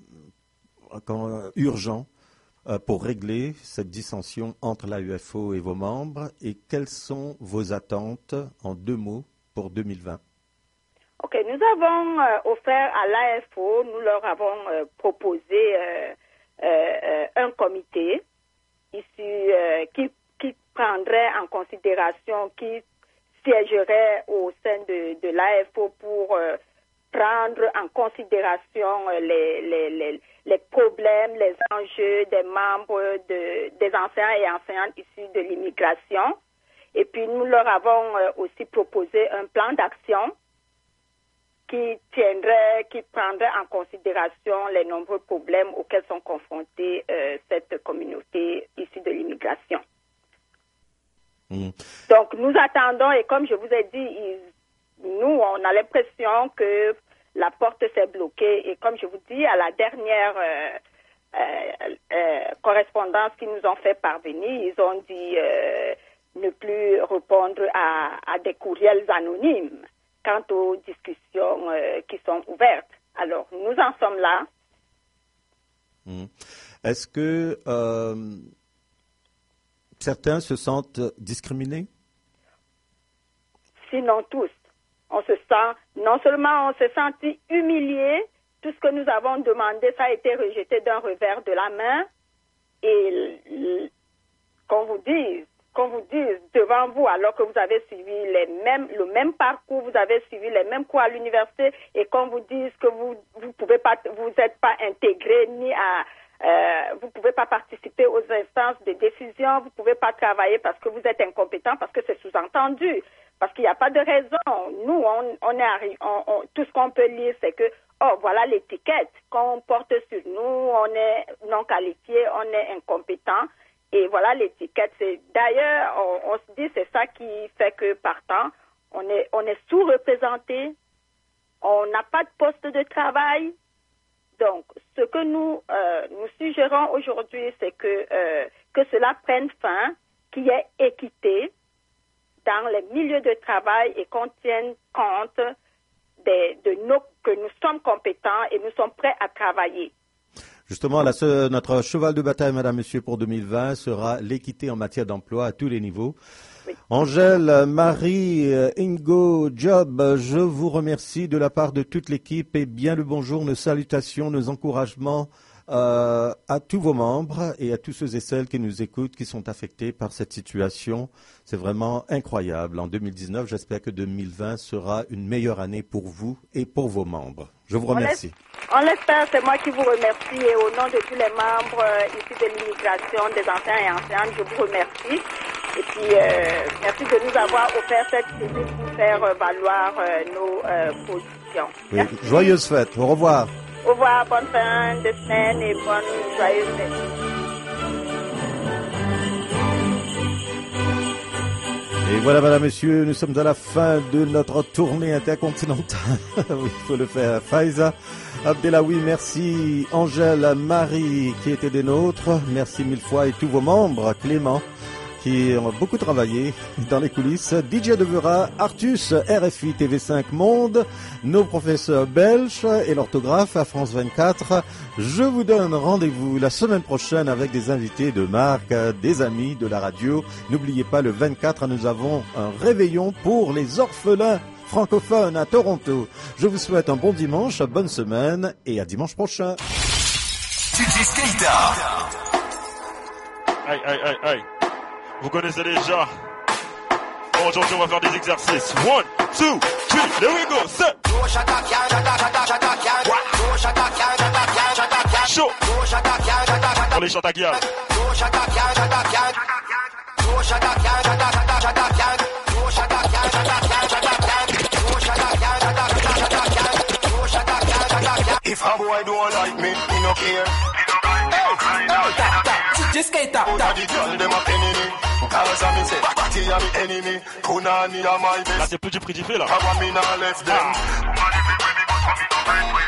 urgent euh, pour régler cette dissension entre l'A E F O et vos membres, et quelles sont vos attentes en deux mots pour deux mille vingt? OK, nous avons euh, offert à l'A F O, nous leur avons euh, proposé euh, euh, un comité ici euh, qui, qui prendrait en considération, qui siégerait au sein de, de l'A F O pour euh, prendre en considération les, les, les, les problèmes, les enjeux des membres, de, des enseignants et enseignantes issus de l'immigration. Et puis, nous leur avons aussi proposé un plan d'action qui tiendrait, qui prendrait en considération les nombreux problèmes auxquels sont confrontés euh, cette communauté issue de l'immigration. Mmh. Donc, nous attendons, et comme je vous ai dit, ils, nous, on a l'impression que la porte s'est bloquée. Et comme je vous dis, à la dernière euh, euh, euh, correspondance qu'ils nous ont fait parvenir, ils ont dit euh, ne plus répondre à, à des courriels anonymes quant aux discussions euh, qui sont ouvertes. Alors, nous en sommes là. Mmh. Est-ce que euh, certains se sentent discriminés? Sinon tous. On se sent, non seulement on s'est senti humilié, tout ce que nous avons demandé, ça a été rejeté d'un revers de la main. Et qu'on vous dise, qu'on vous dise devant vous, alors que vous avez suivi les mêmes, le même parcours, vous avez suivi les mêmes cours à l'université, et qu'on vous dise que vous vous pouvez pas, vous n'êtes pas intégré ni à Euh, vous ne pouvez pas participer aux instances de décision, vous ne pouvez pas travailler parce que vous êtes incompétent, parce que c'est sous-entendu, parce qu'il n'y a pas de raison. Nous, on, on est arri- on, on, tout ce qu'on peut lire, c'est que, oh, voilà l'étiquette qu'on porte sur nous, on est non qualifié, on est incompétent, et voilà l'étiquette. C'est, d'ailleurs, on, on se dit, c'est ça qui fait que, partant, on est, on est sous-représenté, on n'a pas de poste de travail. Donc, ce que nous euh, nous suggérons aujourd'hui, c'est que euh, que cela prenne fin, qu'il y ait équité dans les milieux de travail et qu'on tienne compte des, de nos que nous sommes compétents et nous sommes prêts à travailler. Justement, là, ce, notre cheval de bataille, Madame, Monsieur, pour deux mille vingt sera l'équité en matière d'emploi à tous les niveaux. Oui. Angèle, Marie, Ingo, Job, je vous remercie de la part de toute l'équipe et bien le bonjour, nos salutations, nos encouragements euh, à tous vos membres et à tous ceux et celles qui nous écoutent, qui sont affectés par cette situation. C'est vraiment incroyable. En deux mille dix-neuf, j'espère que deux mille vingt sera une meilleure année pour vous et pour vos membres. Je vous remercie. On l'espère, c'est moi qui vous remercie et au nom de tous les membres euh, ici de l'immigration, des anciens et anciennes, je vous remercie. Et puis, euh, merci de nous avoir offert cette tribune pour faire euh, valoir euh, nos euh, positions. Oui, joyeuse fête. Au revoir. Au revoir, bonne fin de semaine et bonne joyeuse fête. Et voilà, madame, messieurs, nous sommes à la fin de notre tournée intercontinentale. Oui, il faut le faire. Faiza, Abdelawi, merci. Angèle, Marie, qui étaient des nôtres. Merci mille fois. Et tous vos membres, Clément, qui ont beaucoup travaillé dans les coulisses. D J Devera, Artus, R F I T V cinq Monde, nos professeurs belges et l'orthographe à France vingt-quatre. Je vous donne rendez-vous la semaine prochaine avec des invités de marque, des amis de la radio. N'oubliez pas, le vingt-quatre, nous avons un réveillon pour les orphelins francophones à Toronto. Je vous souhaite un bon dimanche, bonne semaine et à dimanche prochain. D J Keita. Aïe, aïe, aïe, aïe. Vous connaissez déjà. Bon, aujourd'hui, on va faire des exercices. One, two, three, there we go. Set. Chaud. Pour les chatakias. If a boy don't like me, he no care. Just get that. Là, c'est plus du prix du fait là.